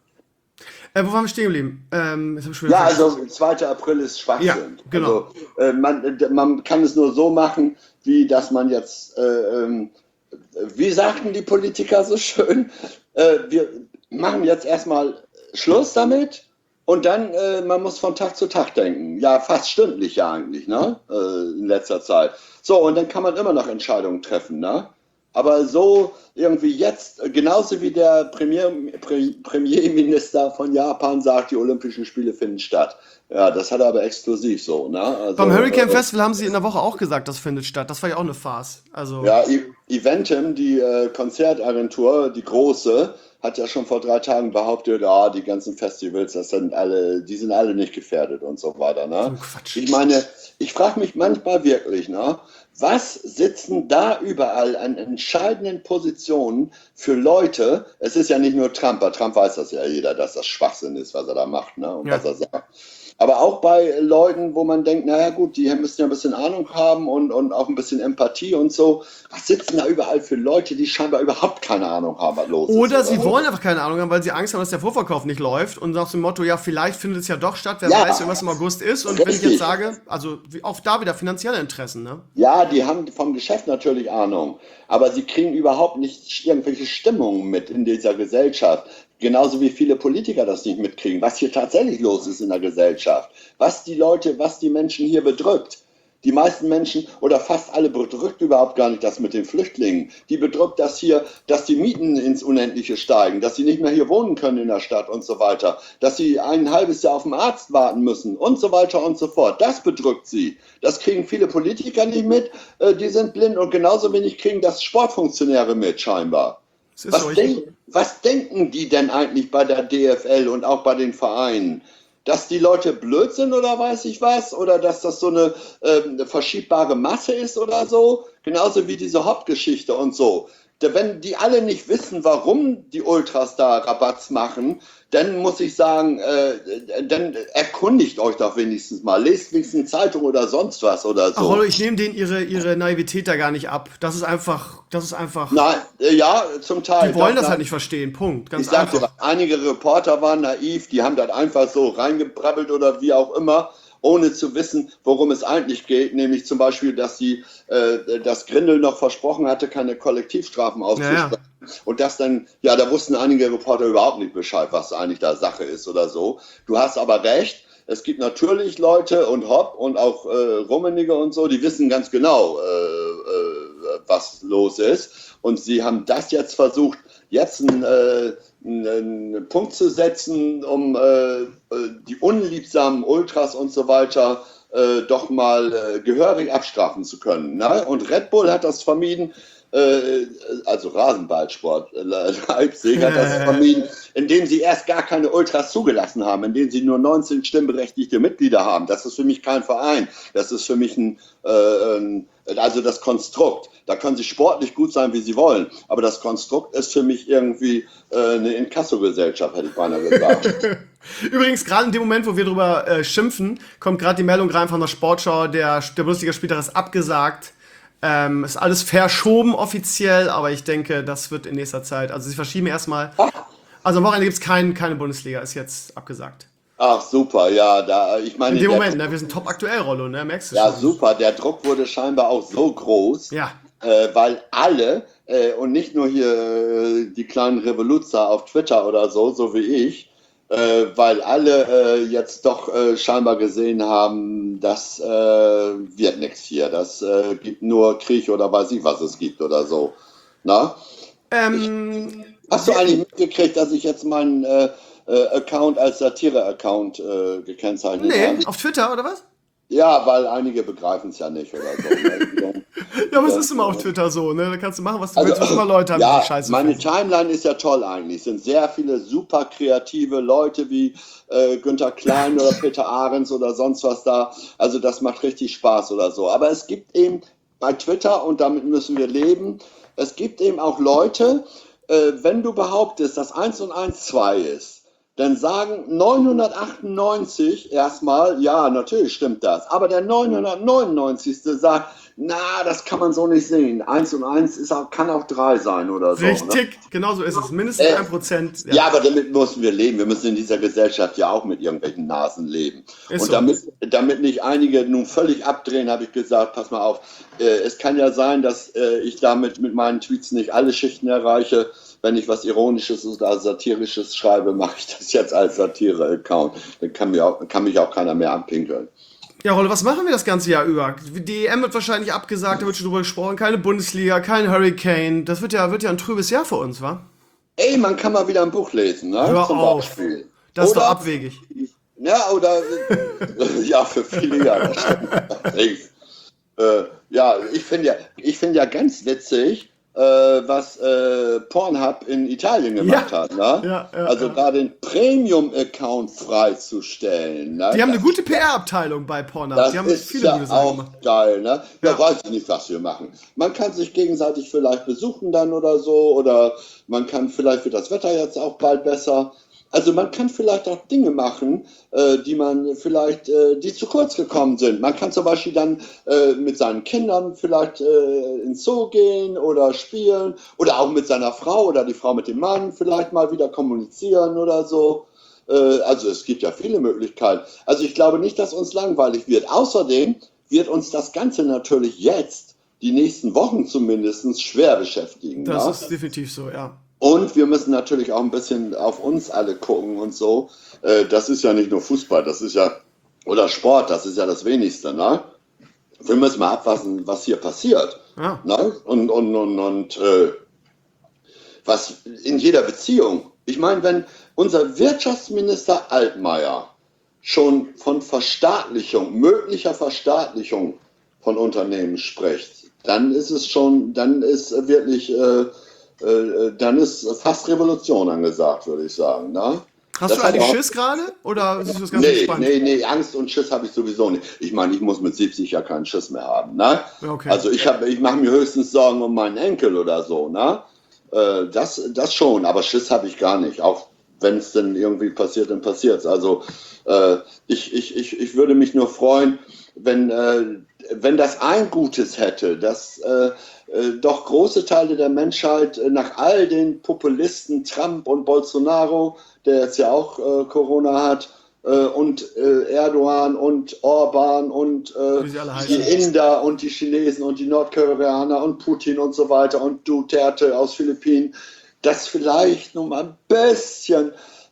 Wo waren wir stehen geblieben? Also 2. April ist Schwachsinn. Ja, genau. Also, man kann es nur so machen, wie dass man jetzt, wie sagten die Politiker so schön, wir machen jetzt erstmal Schluss damit und dann, man muss von Tag zu Tag denken. Ja, fast stündlich ja eigentlich, ne? In letzter Zeit. So, und dann kann man immer noch Entscheidungen treffen, ne? Aber so irgendwie jetzt, genauso wie der Premierminister von Japan sagt, die Olympischen Spiele finden statt. Ja, das hat er aber exklusiv so. Ne? Also, beim Hurricane Festival haben sie in der Woche auch gesagt, das findet statt. Das war ja auch eine Farce. Also ja, Eventim, die Konzertagentur, die große, hat ja schon vor 3 Tagen behauptet, die ganzen Festivals, die sind alle nicht gefährdet und so weiter. Ne? Oh, Quatsch. Ich meine, ich frage mich manchmal wirklich, ne? Was sitzen da überall an entscheidenden Positionen für Leute? Es ist ja nicht nur Trump, bei Trump weiß das ja jeder, dass das Schwachsinn ist, was er da macht, ne? Und was er sagt. Aber auch bei Leuten, wo man denkt, naja gut, die müssen ja ein bisschen Ahnung haben und auch ein bisschen Empathie und so. Was sitzen da überall für Leute, die scheinbar überhaupt keine Ahnung haben, was los ist? Oder sie wollen einfach keine Ahnung haben, weil sie Angst haben, dass der Vorverkauf nicht läuft und nach dem Motto, ja, vielleicht findet es ja doch statt, wer weiß, was im August ist. Und richtig. Wenn ich jetzt sage, also auch da wieder finanzielle Interessen, ne? Ja, die haben vom Geschäft natürlich Ahnung, aber sie kriegen überhaupt nicht irgendwelche Stimmungen mit in dieser Gesellschaft. Genauso wie viele Politiker das nicht mitkriegen, was hier tatsächlich los ist in der Gesellschaft, was die Menschen hier bedrückt. Die meisten Menschen oder fast alle bedrückt überhaupt gar nicht das mit den Flüchtlingen. Die bedrückt das hier, dass die Mieten ins Unendliche steigen, dass sie nicht mehr hier wohnen können in der Stadt und so weiter, dass sie ein halbes Jahr auf den Arzt warten müssen und so weiter und so fort. Das bedrückt sie. Das kriegen viele Politiker nicht mit, die sind blind und genauso wenig kriegen das Sportfunktionäre mit scheinbar. Was denken die denn eigentlich bei der DFL und auch bei den Vereinen? Dass die Leute blöd sind oder weiß ich was? Oder dass das so eine verschiebbare Masse ist oder so? Genauso wie diese Hauptgeschichte und so. Wenn die alle nicht wissen, warum die Ultras da Rabatz machen, dann muss ich sagen, dann erkundigt euch doch wenigstens mal. Lest wenigstens eine Zeitung oder sonst was oder so. Ach, Rollo, ich nehme denen ihre Naivität da gar nicht ab. Das ist einfach. Nein, ja, zum Teil. Die wollen das halt nicht verstehen, Punkt. Ganz einfach. Ich sagte, einige Reporter waren naiv, die haben das einfach so reingebrabbelt oder wie auch immer, ohne zu wissen, worum es eigentlich geht, nämlich zum Beispiel, dass dass Grindel noch versprochen hatte, keine Kollektivstrafen auszusprechen. Ja. Und das dann, da wussten einige Reporter überhaupt nicht Bescheid, was eigentlich da Sache ist oder so. Du hast aber recht, es gibt natürlich Leute und Hopp und auch Rummenigge und so, die wissen ganz genau, was los ist. Und sie haben das jetzt versucht, jetzt einen Punkt zu setzen, um die unliebsamen Ultras und so weiter doch mal gehörig abstrafen zu können. Ne? Und Red Bull hat das vermieden, also Rasenballsport, Leipzig hat das vermieden, indem sie erst gar keine Ultras zugelassen haben, indem sie nur 19 stimmberechtigte Mitglieder haben. Das ist für mich kein Verein. Das ist für mich also das Konstrukt. Da können sie sportlich gut sein, wie sie wollen. Aber das Konstrukt ist für mich irgendwie eine Inkasso-Gesellschaft, hätte ich beinahe gesagt. Übrigens, gerade in dem Moment, wo wir drüber schimpfen, kommt gerade die Meldung rein von der Sportschau, der Bundesligaspieltag ist abgesagt. Ist alles verschoben offiziell, aber ich denke, das wird in nächster Zeit, also sie verschieben erstmal. Also am Wochenende gibt es keine Bundesliga, ist jetzt abgesagt. Ach, super, ja, ich meine... In dem Moment, wir sind top aktuell, Rollo, ne, merkst du schon. Ja, super, der Druck wurde scheinbar auch so groß, weil alle, und nicht nur hier die kleinen Revoluzer auf Twitter oder so wie ich, weil alle jetzt doch scheinbar gesehen haben, das wird nichts hier, das gibt nur Krieg oder weiß ich, was es gibt oder so. Na? Hast du eigentlich mitgekriegt, dass ich jetzt meinen Account als Satire-Account gekennzeichnet habe? Nee, auf Twitter oder was? Ja, weil einige begreifen es ja nicht oder so. Ne? Ja, aber es ist immer auf Twitter so, ne? Da kannst du machen, was du willst, was immer Leute haben, ja, die Scheiße meine finden. Timeline ist ja toll eigentlich. Es sind sehr viele super kreative Leute wie Günther Klein oder Peter Ahrens oder sonst was da. Also das macht richtig Spaß oder so. Aber es gibt eben bei Twitter, und damit müssen wir leben, es gibt eben auch Leute, wenn du behauptest, dass 1 und 1 2 ist, dann sagen 998 erstmal, ja, natürlich stimmt das. Aber der 999. sagt, na, das kann man so nicht sehen. 1 und 1 kann auch 3 sein oder so. Richtig, Ne? genau so ist es. Mindestens 1%. Ja, aber damit müssen wir leben. Wir müssen in dieser Gesellschaft ja auch mit irgendwelchen Nasen leben. Ist Und so. damit nicht einige nun völlig abdrehen, habe ich gesagt, pass mal auf, es kann ja sein, dass ich damit mit meinen Tweets nicht alle Schichten erreiche. Wenn ich was Ironisches oder Satirisches schreibe, mache ich das jetzt als Satire-Account. Dann kann mich auch keiner mehr anpinkeln. Ja, Rolle, was machen wir das ganze Jahr über? Die EM wird wahrscheinlich abgesagt, da wird schon drüber gesprochen. Keine Bundesliga, kein Hurricane. Das wird ja ein trübes Jahr für uns, wa? Ey, man kann mal wieder ein Buch lesen, ne? Hör Zum auf. Beispiel. Das ist doch Oder- abwegig. Ja, oder ja, für viele Jahre. Ja, ich finde ja ganz witzig, was Pornhub in Italien gemacht hat. Ne? Ja, also da den Premium-Account freizustellen. Ne? Die haben eine gute PR-Abteilung bei Pornhub. Das Die haben ist viele ja gute Sachen auch gemacht. geil, ne? Ja, weiß ich nicht, was wir machen. Man kann sich gegenseitig vielleicht besuchen dann oder so, oder man kann vielleicht wird das Wetter jetzt auch bald besser. Also man kann vielleicht auch Dinge machen, die man vielleicht, die zu kurz gekommen sind. Man kann zum Beispiel dann mit seinen Kindern vielleicht ins Zoo gehen oder spielen oder auch mit seiner Frau oder die Frau mit dem Mann vielleicht mal wieder kommunizieren oder so. Also es gibt ja viele Möglichkeiten. Also ich glaube nicht, dass uns langweilig wird. Außerdem wird uns das Ganze natürlich jetzt, die nächsten Wochen zumindest, schwer beschäftigen. Das ja? ist definitiv so, ja. Und wir müssen natürlich auch ein bisschen auf uns alle gucken und so. Das ist ja nicht nur Fußball, das ist ja, oder Sport, das ist ja das Wenigste. Ne? Wir müssen mal abwarten, was hier passiert. Ja. Ne? Und was in jeder Beziehung. Ich meine, wenn unser Wirtschaftsminister Altmaier schon von Verstaatlichung, möglicher Verstaatlichung von Unternehmen spricht, dann ist es schon, dann ist wirklich... dann ist fast Revolution angesagt, würde ich sagen. Ne? Hast du eigentlich Schiss gerade? Oder ist das ganz entspannt? Nee, Angst und Schiss habe ich sowieso nicht. Ich meine, ich muss mit 70 ja keinen Schiss mehr haben. Ne? Okay. Also ich mache mir höchstens Sorgen um meinen Enkel oder so. Ne? Das schon, aber Schiss habe ich gar nicht. Auch wenn es dann irgendwie passiert, dann passiert es. Also ich würde mich nur freuen, wenn das ein Gutes hätte, dass doch große Teile der Menschheit nach all den Populisten, Trump und Bolsonaro, der jetzt ja auch Corona hat, und Erdogan und Orban und die Inder und die Chinesen und die Nordkoreaner und Putin und so weiter und Duterte aus Philippinen, dass vielleicht noch mal ein bisschen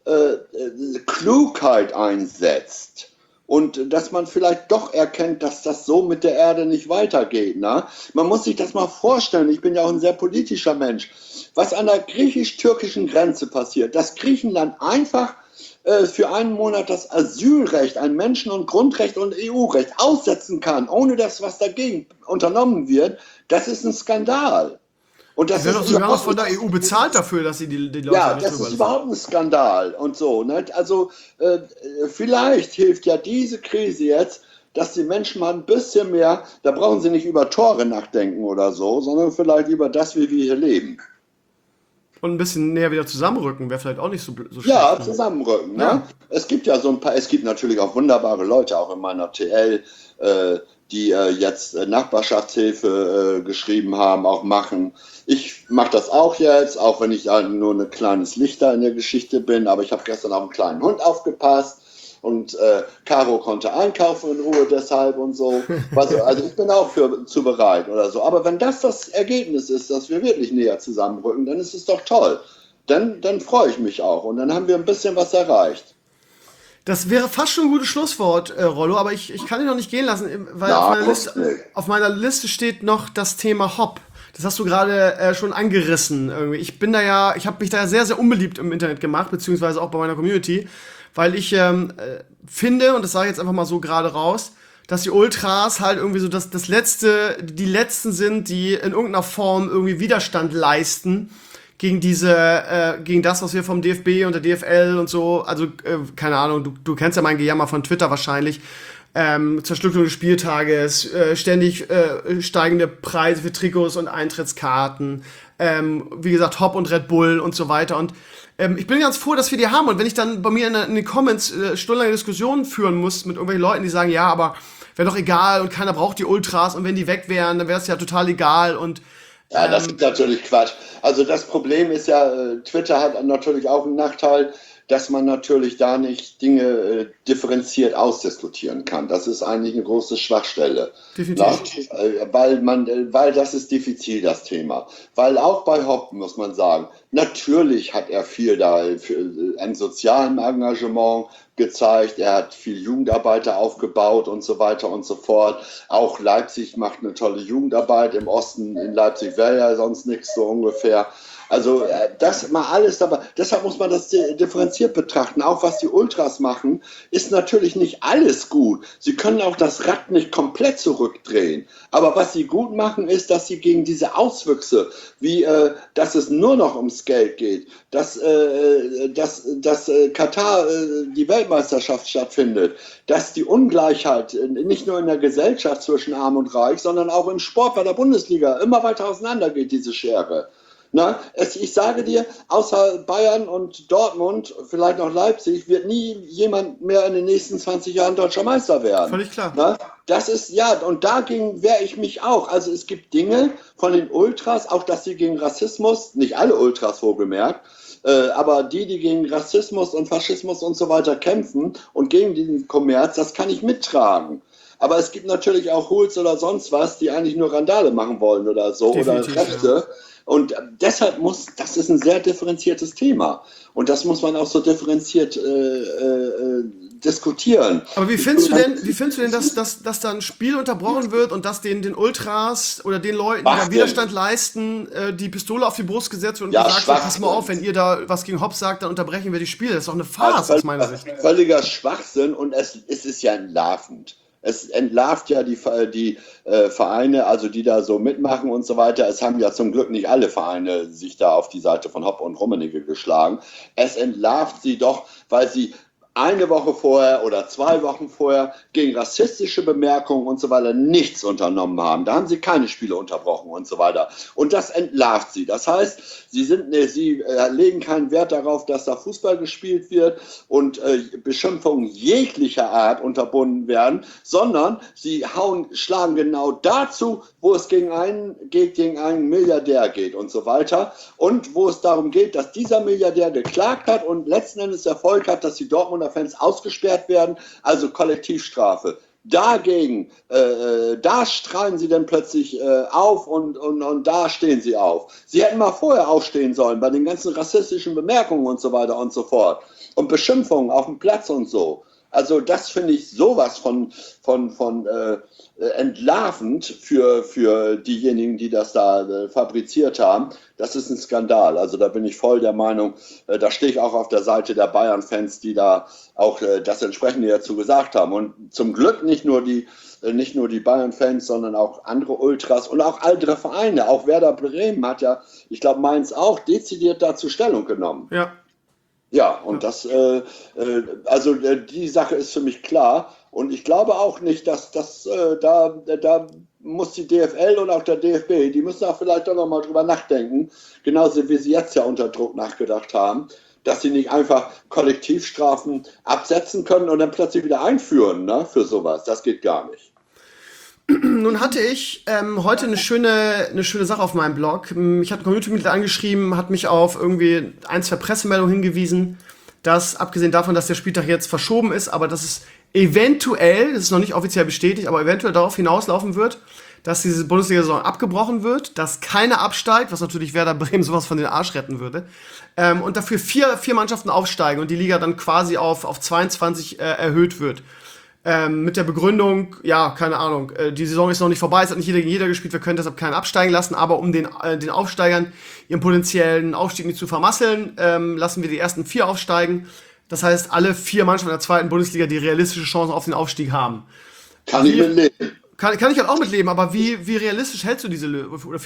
Klugheit einsetzt. Und dass man vielleicht doch erkennt, dass das so mit der Erde nicht weitergeht. Ne? Man muss sich das mal vorstellen, ich bin ja auch ein sehr politischer Mensch, was an der griechisch-türkischen Grenze passiert, dass Griechenland einfach für einen Monat das Asylrecht, ein Menschen- und Grundrecht und EU-Recht aussetzen kann, ohne dass was dagegen unternommen wird, das ist ein Skandal. Und das wird doch sogar noch von der EU bezahlt dafür, dass sie die Leute ja, nicht das ist drüber überhaupt ein Skandal und so. Ne? Also vielleicht hilft ja diese Krise jetzt, dass die Menschen mal ein bisschen mehr, da brauchen sie nicht über Tore nachdenken oder so, sondern vielleicht über das, wie wir hier leben. Und ein bisschen näher wieder zusammenrücken, wäre vielleicht auch nicht so schlecht. Ja, zusammenrücken. Ne? Ja. Es gibt ja so ein paar, es gibt natürlich auch wunderbare Leute, auch in meiner TL, die jetzt Nachbarschaftshilfe geschrieben haben, auch machen. Ich mache das auch jetzt, auch wenn ich halt nur ein kleines Lichter in der Geschichte bin, aber ich habe gestern auf einen kleinen Hund aufgepasst und Caro konnte einkaufen in Ruhe deshalb und so. Also ich bin auch zu bereit oder so. Aber wenn das Ergebnis ist, dass wir wirklich näher zusammenrücken, dann ist es doch toll. Dann freue ich mich auch und dann haben wir ein bisschen was erreicht. Das wäre fast schon ein gutes Schlusswort, Rollo, aber ich kann ihn noch nicht gehen lassen, weil Ja, auf meiner Liste steht noch das Thema Hop. Das hast du gerade schon angerissen irgendwie. Ich habe mich da sehr, sehr unbeliebt im Internet gemacht, beziehungsweise auch bei meiner Community, weil ich finde, und das sage ich jetzt einfach mal so gerade raus, dass die Ultras halt irgendwie so die letzten sind, die in irgendeiner Form irgendwie Widerstand leisten gegen gegen das, was wir vom DFB und der DFL und so, also keine Ahnung, du kennst ja mein Gejammer von Twitter wahrscheinlich, Zerstückelung des Spieltages, ständig steigende Preise für Trikots und Eintrittskarten, wie gesagt, Hop und Red Bull und so weiter. Und ich bin ganz froh, dass wir die haben. Und wenn ich dann bei mir in den Comments stundenlange Diskussionen führen muss mit irgendwelchen Leuten, die sagen, ja, aber wäre doch egal und keiner braucht die Ultras und wenn die weg wären, dann wäre es ja total egal und ja, das ist natürlich Quatsch. Also das Problem ist ja, Twitter hat natürlich auch einen Nachteil, dass man natürlich da nicht Dinge differenziert ausdiskutieren kann. Das ist eigentlich eine große Schwachstelle. Definitiv. Weil das ist diffizil, das Thema. Weil auch bei Hopp, muss man sagen, natürlich hat er viel da ein sozialen Engagement gezeigt, er hat viel Jugendarbeiter aufgebaut und so weiter und so fort. Auch Leipzig macht eine tolle Jugendarbeit. Im Osten in Leipzig wäre ja sonst nichts so ungefähr. Also das mal alles dabei. Deshalb muss man das differenziert betrachten. Auch was die Ultras machen, ist natürlich nicht alles gut. Sie können auch das Rad nicht komplett zurückdrehen. Aber was sie gut machen, ist, dass sie gegen diese Auswüchse, wie dass es nur noch ums Geld geht, dass Katar die Weltmeisterschaft stattfindet, dass die Ungleichheit nicht nur in der Gesellschaft zwischen Arm und Reich, sondern auch im Sport bei der Bundesliga immer weiter auseinander geht, diese Schere. Na, ich sage dir, außer Bayern und Dortmund, vielleicht noch Leipzig, wird nie jemand mehr in den nächsten 20 Jahren deutscher Meister werden. Völlig klar. Na, das ist, ja, und dagegen wehre ich mich auch. Also es gibt Dinge von den Ultras, auch dass sie gegen Rassismus, nicht alle Ultras wohlgemerkt, aber die gegen Rassismus und Faschismus und so weiter kämpfen und gegen diesen Kommerz, das kann ich mittragen. Aber es gibt natürlich auch Hools oder sonst was, die eigentlich nur Randale machen wollen oder so. Definitiv, oder Rechte. Ja. Und deshalb das ist ein sehr differenziertes Thema. Und das muss man auch so differenziert diskutieren. Aber wie findest du denn, dass da ein Spiel unterbrochen wird und dass den Ultras oder den Leuten, die da Widerstand leisten, die Pistole auf die Brust gesetzt wird und gesagt wird, pass mal auf, wenn ihr da was gegen Hopp sagt, dann unterbrechen wir die Spiele. Das ist doch eine Farce aus meiner Sicht. Völliger Schwachsinn und es ist ja entlarvend. Es entlarvt ja die Vereine, also die da so mitmachen und so weiter. Es haben ja zum Glück nicht alle Vereine sich da auf die Seite von Hopp und Rummenigge geschlagen. Es entlarvt sie doch, weil sie eine Woche vorher oder 2 Wochen vorher gegen rassistische Bemerkungen und so weiter nichts unternommen haben. Da haben sie keine Spiele unterbrochen und so weiter. Und das entlarvt sie. Das heißt, sie legen keinen Wert darauf, dass da Fußball gespielt wird und Beschimpfungen jeglicher Art unterbunden werden, sondern sie schlagen genau dazu, wo es gegen einen Milliardär geht und so weiter. Und wo es darum geht, dass dieser Milliardär geklagt hat und letzten Endes Erfolg hat, dass die Dortmunder Fans ausgesperrt werden, also Kollektivstrafe. Dagegen, da strahlen sie dann plötzlich auf und da stehen sie auf. Sie hätten mal vorher aufstehen sollen bei den ganzen rassistischen Bemerkungen und so weiter und so fort. Und Beschimpfungen auf dem Platz und so. Also das finde ich sowas von entlarvend für diejenigen, die das da fabriziert haben. Das ist ein Skandal. Also da bin ich voll der Meinung, da stehe ich auch auf der Seite der Bayern-Fans, die da auch das Entsprechende dazu gesagt haben. Und zum Glück nicht nur die Bayern-Fans, sondern auch andere Ultras und auch andere Vereine. Auch Werder Bremen hat ja, ich glaube Mainz auch, dezidiert dazu Stellung genommen. Ja. Ja, und die Sache ist für mich klar. Und ich glaube auch nicht, dass da muss die DFL und auch der DFB, die müssen auch vielleicht doch nochmal drüber nachdenken, genauso wie sie jetzt ja unter Druck nachgedacht haben, dass sie nicht einfach Kollektivstrafen absetzen können und dann plötzlich wieder einführen, ne, für sowas. Das geht gar nicht. Nun hatte ich heute eine schöne Sache auf meinem Blog. Ich hatte ein Community-Mitglied angeschrieben, hat mich auf irgendwie 1-2 Pressemeldungen hingewiesen, dass abgesehen davon, dass der Spieltag jetzt verschoben ist, aber dass es eventuell, das ist noch nicht offiziell bestätigt, aber eventuell darauf hinauslaufen wird, dass diese Bundesliga-Saison abgebrochen wird, dass keiner absteigt, was natürlich Werder Bremen sowas von den Arsch retten würde, und dafür vier Mannschaften aufsteigen und die Liga dann quasi auf 22 erhöht wird. Mit der Begründung, ja, keine Ahnung, die Saison ist noch nicht vorbei, es hat nicht jeder gegen jeder gespielt, wir können deshalb keinen absteigen lassen, aber um den Aufsteigern ihren potenziellen Aufstieg nicht zu vermasseln, lassen wir die ersten 4 aufsteigen. Das heißt, alle 4 Mannschaften der zweiten Bundesliga, die realistische Chancen auf den Aufstieg haben. Kann ich mitleben. Kann ich halt auch mitleben, aber wie realistisch hältst du diese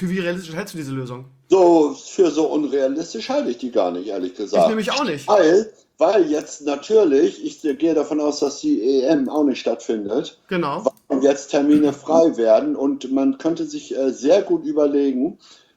Lösung? Für so unrealistisch halte ich die gar nicht, ehrlich gesagt. Ich nämlich auch nicht. Weil jetzt natürlich, ich gehe davon aus, dass die EM auch nicht stattfindet. Genau. Weil jetzt Termine frei werden und man könnte sich sehr gut überlegen,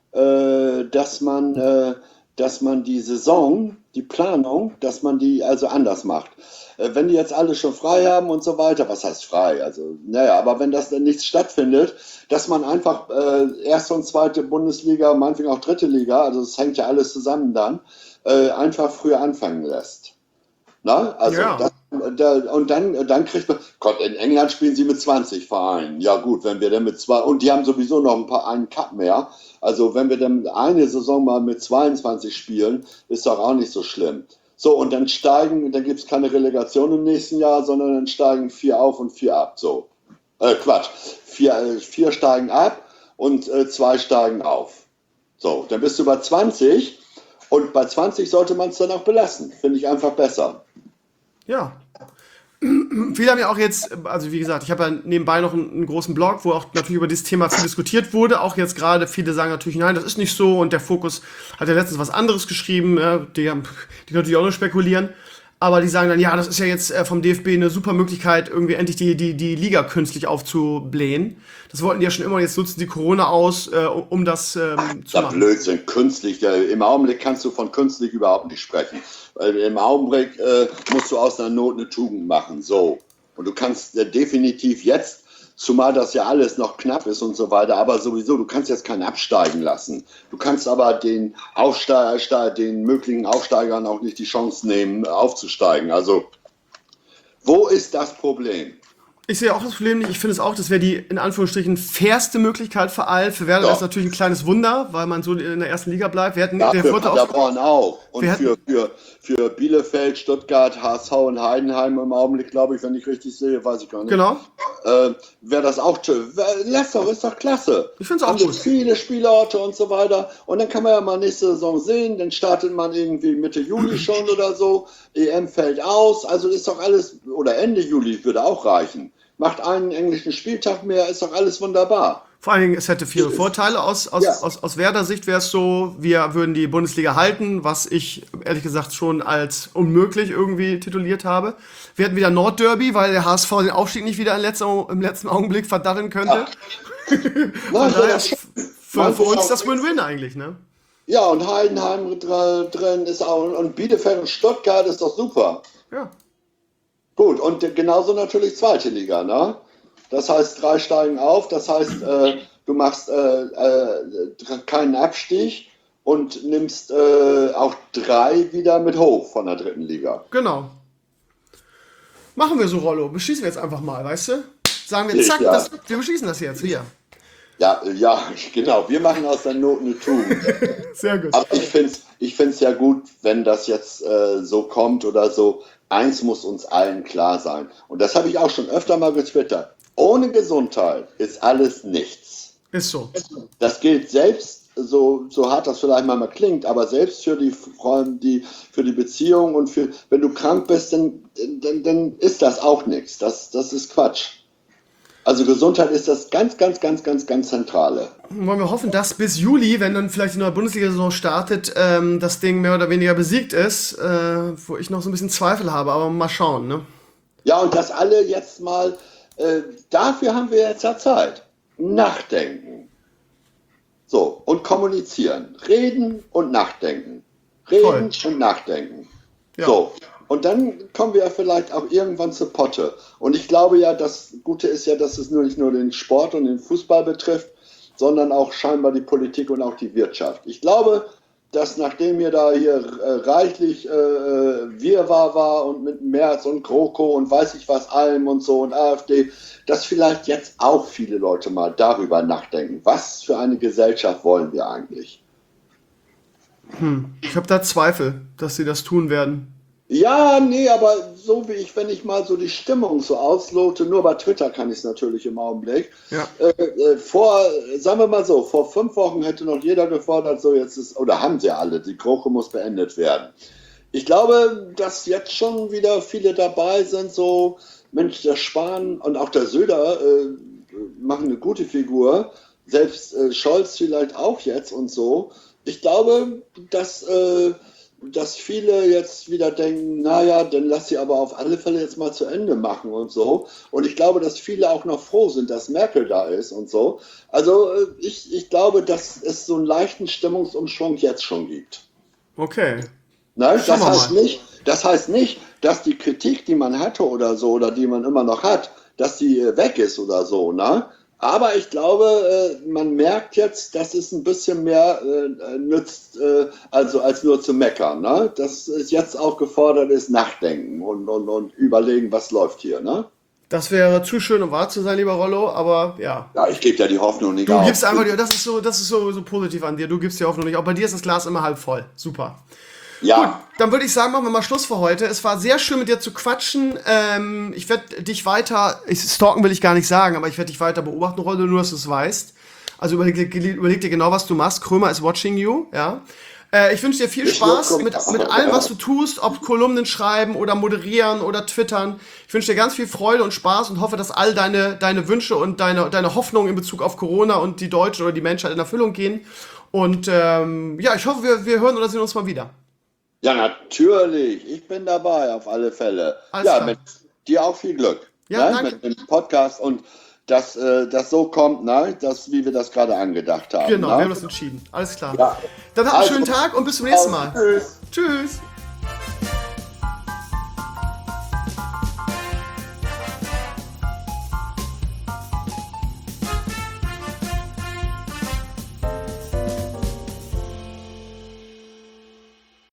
dass man die Saison, die Planung, dass man die also anders macht. Wenn die jetzt alle schon frei haben und so weiter, was heißt frei? Also, naja, aber wenn das dann nichts stattfindet, dass man einfach erste und zweite Bundesliga, meinetwegen auch dritte Liga, also es hängt ja alles zusammen dann, einfach früher anfangen lässt. Na? Also ja. Und dann kriegt man, Gott, in England spielen sie mit 20 Vereinen. Ja gut, wenn wir dann mit 2, und die haben sowieso noch einen Cup mehr. Also wenn wir dann eine Saison mal mit 22 spielen, ist doch auch nicht so schlimm. So, und dann gibt es keine Relegation im nächsten Jahr, sondern dann steigen 4 auf und 4 ab. So. Quatsch. 4 steigen ab und 2 steigen auf. So, dann bist du bei 20 und bei 20 sollte man es dann auch belassen. Finde ich einfach besser. Ja. Viele haben ja auch jetzt, also wie gesagt, ich habe ja nebenbei noch einen großen Blog, wo auch natürlich über dieses Thema viel diskutiert wurde. Auch jetzt gerade, viele sagen natürlich, nein, das ist nicht so. Und der Fokus hat ja letztens was anderes geschrieben. Ja, die können natürlich auch nur spekulieren. Aber die sagen dann, ja, das ist ja jetzt vom DFB eine super Möglichkeit, irgendwie endlich die Liga künstlich aufzublähen. Das wollten die ja schon immer, jetzt nutzen die Corona aus, um das zu machen. Blödsinn, künstlich. Im Augenblick kannst du von künstlich überhaupt nicht sprechen. Weil im Augenblick musst du aus einer Not eine Tugend machen. So. Und du kannst definitiv jetzt, zumal das ja alles noch knapp ist und so weiter, aber sowieso, du kannst jetzt keinen absteigen lassen. Du kannst aber den möglichen Aufsteigern auch nicht die Chance nehmen, aufzusteigen. Also, wo ist das Problem? Ich sehe auch das Problem nicht. Ich finde es auch, das wäre die, in Anführungsstrichen, fairste Möglichkeit für allen. Für Werder ist natürlich ein kleines Wunder, weil man so in der ersten Liga bleibt. Wir hatten für Paderborn auch. Und für Bielefeld, Stuttgart, HSV und Heidenheim im Augenblick, glaube ich, wenn ich richtig sehe, weiß ich gar nicht. Genau. Wäre das auch toll. Ist doch klasse. Ich finde es auch gut. Viele Spielorte und so weiter. Und dann kann man ja mal nächste Saison sehen. Dann startet man irgendwie Mitte Juli schon oder so. EM fällt aus. Also ist doch alles, oder Ende Juli würde auch reichen. Macht einen englischen Spieltag mehr, ist doch alles wunderbar. Vor allen Dingen, es hätte viele Vorteile. Aus Werder-Sicht wäre es so, wir würden die Bundesliga halten, was ich ehrlich gesagt schon als unmöglich irgendwie tituliert habe. Wir hätten wieder Nordderby, weil der HSV den Aufstieg nicht wieder im letzten Augenblick verdatteln könnte. Ja. Von daher ist für uns das Win-Win eigentlich, ne? Ja, und Heidenheim drin ist auch, und Bielefeld und Stuttgart ist doch super. Ja. Gut, und genauso natürlich zweite Liga, ne? Das heißt, 3 steigen auf, das heißt, du machst keinen Abstieg und nimmst auch 3 wieder mit hoch von der dritten Liga. Genau. Machen wir so, Rollo. Beschließen wir jetzt einfach mal, weißt du? Sagen wir, zack, wir beschließen das jetzt, hier. Ja, genau. Wir machen aus der Not eine Tugend. Sehr gut. Aber ich find's ja gut, wenn das jetzt so kommt oder so. Eins muss uns allen klar sein. Und das habe ich auch schon öfter mal getwittert. Ohne Gesundheit ist alles nichts. Ist so. Das gilt selbst, so hart das vielleicht mal klingt, aber selbst für die Freunde, für die Beziehung und wenn du krank bist, dann ist das auch nichts. Das ist Quatsch. Also Gesundheit ist das ganz, ganz, ganz, ganz, ganz Zentrale. Wollen wir hoffen, dass bis Juli, wenn dann vielleicht die neue Bundesliga-Saison startet, das Ding mehr oder weniger besiegt ist, wo ich noch so ein bisschen Zweifel habe, aber mal schauen, ne? Ja, und dass alle jetzt mal, dafür haben wir jetzt ja Zeit. Nachdenken. So, und kommunizieren. Reden und nachdenken. Reden und nachdenken. Ja. So. Und dann kommen wir vielleicht auch irgendwann zur Potte. Und ich glaube ja, das Gute ist ja, dass es nicht nur den Sport und den Fußball betrifft, sondern auch scheinbar die Politik und auch die Wirtschaft. Ich glaube, dass nachdem hier reichlich Wirrwarr war und mit Merz und GroKo und weiß ich was allem und so und AfD, dass vielleicht jetzt auch viele Leute mal darüber nachdenken. Was für eine Gesellschaft wollen wir eigentlich? Ich habe da Zweifel, dass sie das tun werden. Ja, nee, aber so wie wenn ich mal so die Stimmung so auslote, nur bei Twitter kann ich es natürlich im Augenblick. Ja. Sagen wir mal so, vor 5 Wochen hätte noch jeder gefordert, so jetzt ist, oder haben sie alle, die GroKo muss beendet werden. Ich glaube, dass jetzt schon wieder viele dabei sind, so, Mensch, der Spahn und auch der Söder machen eine gute Figur, selbst Scholz vielleicht auch jetzt und so. Ich glaube, dass viele jetzt wieder denken, naja, dann lass sie aber auf alle Fälle jetzt mal zu Ende machen und so. Und ich glaube, dass viele auch noch froh sind, dass Merkel da ist und so. Also ich glaube, dass es so einen leichten Stimmungsumschwung jetzt schon gibt. Okay. Nein, das heißt nicht, dass die Kritik, die man hatte oder so, oder die man immer noch hat, dass die weg ist oder so, ne? Aber ich glaube, man merkt jetzt, dass es ein bisschen mehr nützt, also als nur zu meckern, ne? Dass es jetzt auch gefordert ist, nachdenken und überlegen, was läuft hier, ne? Das wäre zu schön, um wahr zu sein, lieber Rollo, aber ja. Ja, ich gebe ja die Hoffnung nicht auf. Du gibst einfach, das ist so positiv an dir, du gibst die Hoffnung nicht. Auch bei dir ist das Glas immer halb voll. Super. Ja. Gut, dann würde ich sagen, machen wir mal Schluss für heute. Es war sehr schön, mit dir zu quatschen. Ich werde dich weiter, stalken will ich gar nicht sagen, aber ich werde dich weiter beobachten, Rollo, nur dass du es weißt. Also überleg dir genau, was du machst. Krömer is watching you, ja. Ich wünsche dir viel Spaß mit allem, was du tust, ob Kolumnen schreiben oder moderieren oder twittern. Ich wünsche dir ganz viel Freude und Spaß und hoffe, dass all deine Wünsche und deine Hoffnungen in Bezug auf Corona und die Deutschen oder die Menschheit in Erfüllung gehen. Und ja, ich hoffe, wir hören oder sehen uns mal wieder. Ja, natürlich. Ich bin dabei, auf alle Fälle. Alles klar. Mit dir auch viel Glück. Ja, ne? danke. Mit dem Podcast und dass das so kommt, ne? Wie wir das gerade angedacht haben. Genau, ne? wir haben das entschieden. Alles klar. Ja. Dann habt einen schönen Tag und bis zum nächsten Mal. Tschüss. Tschüss.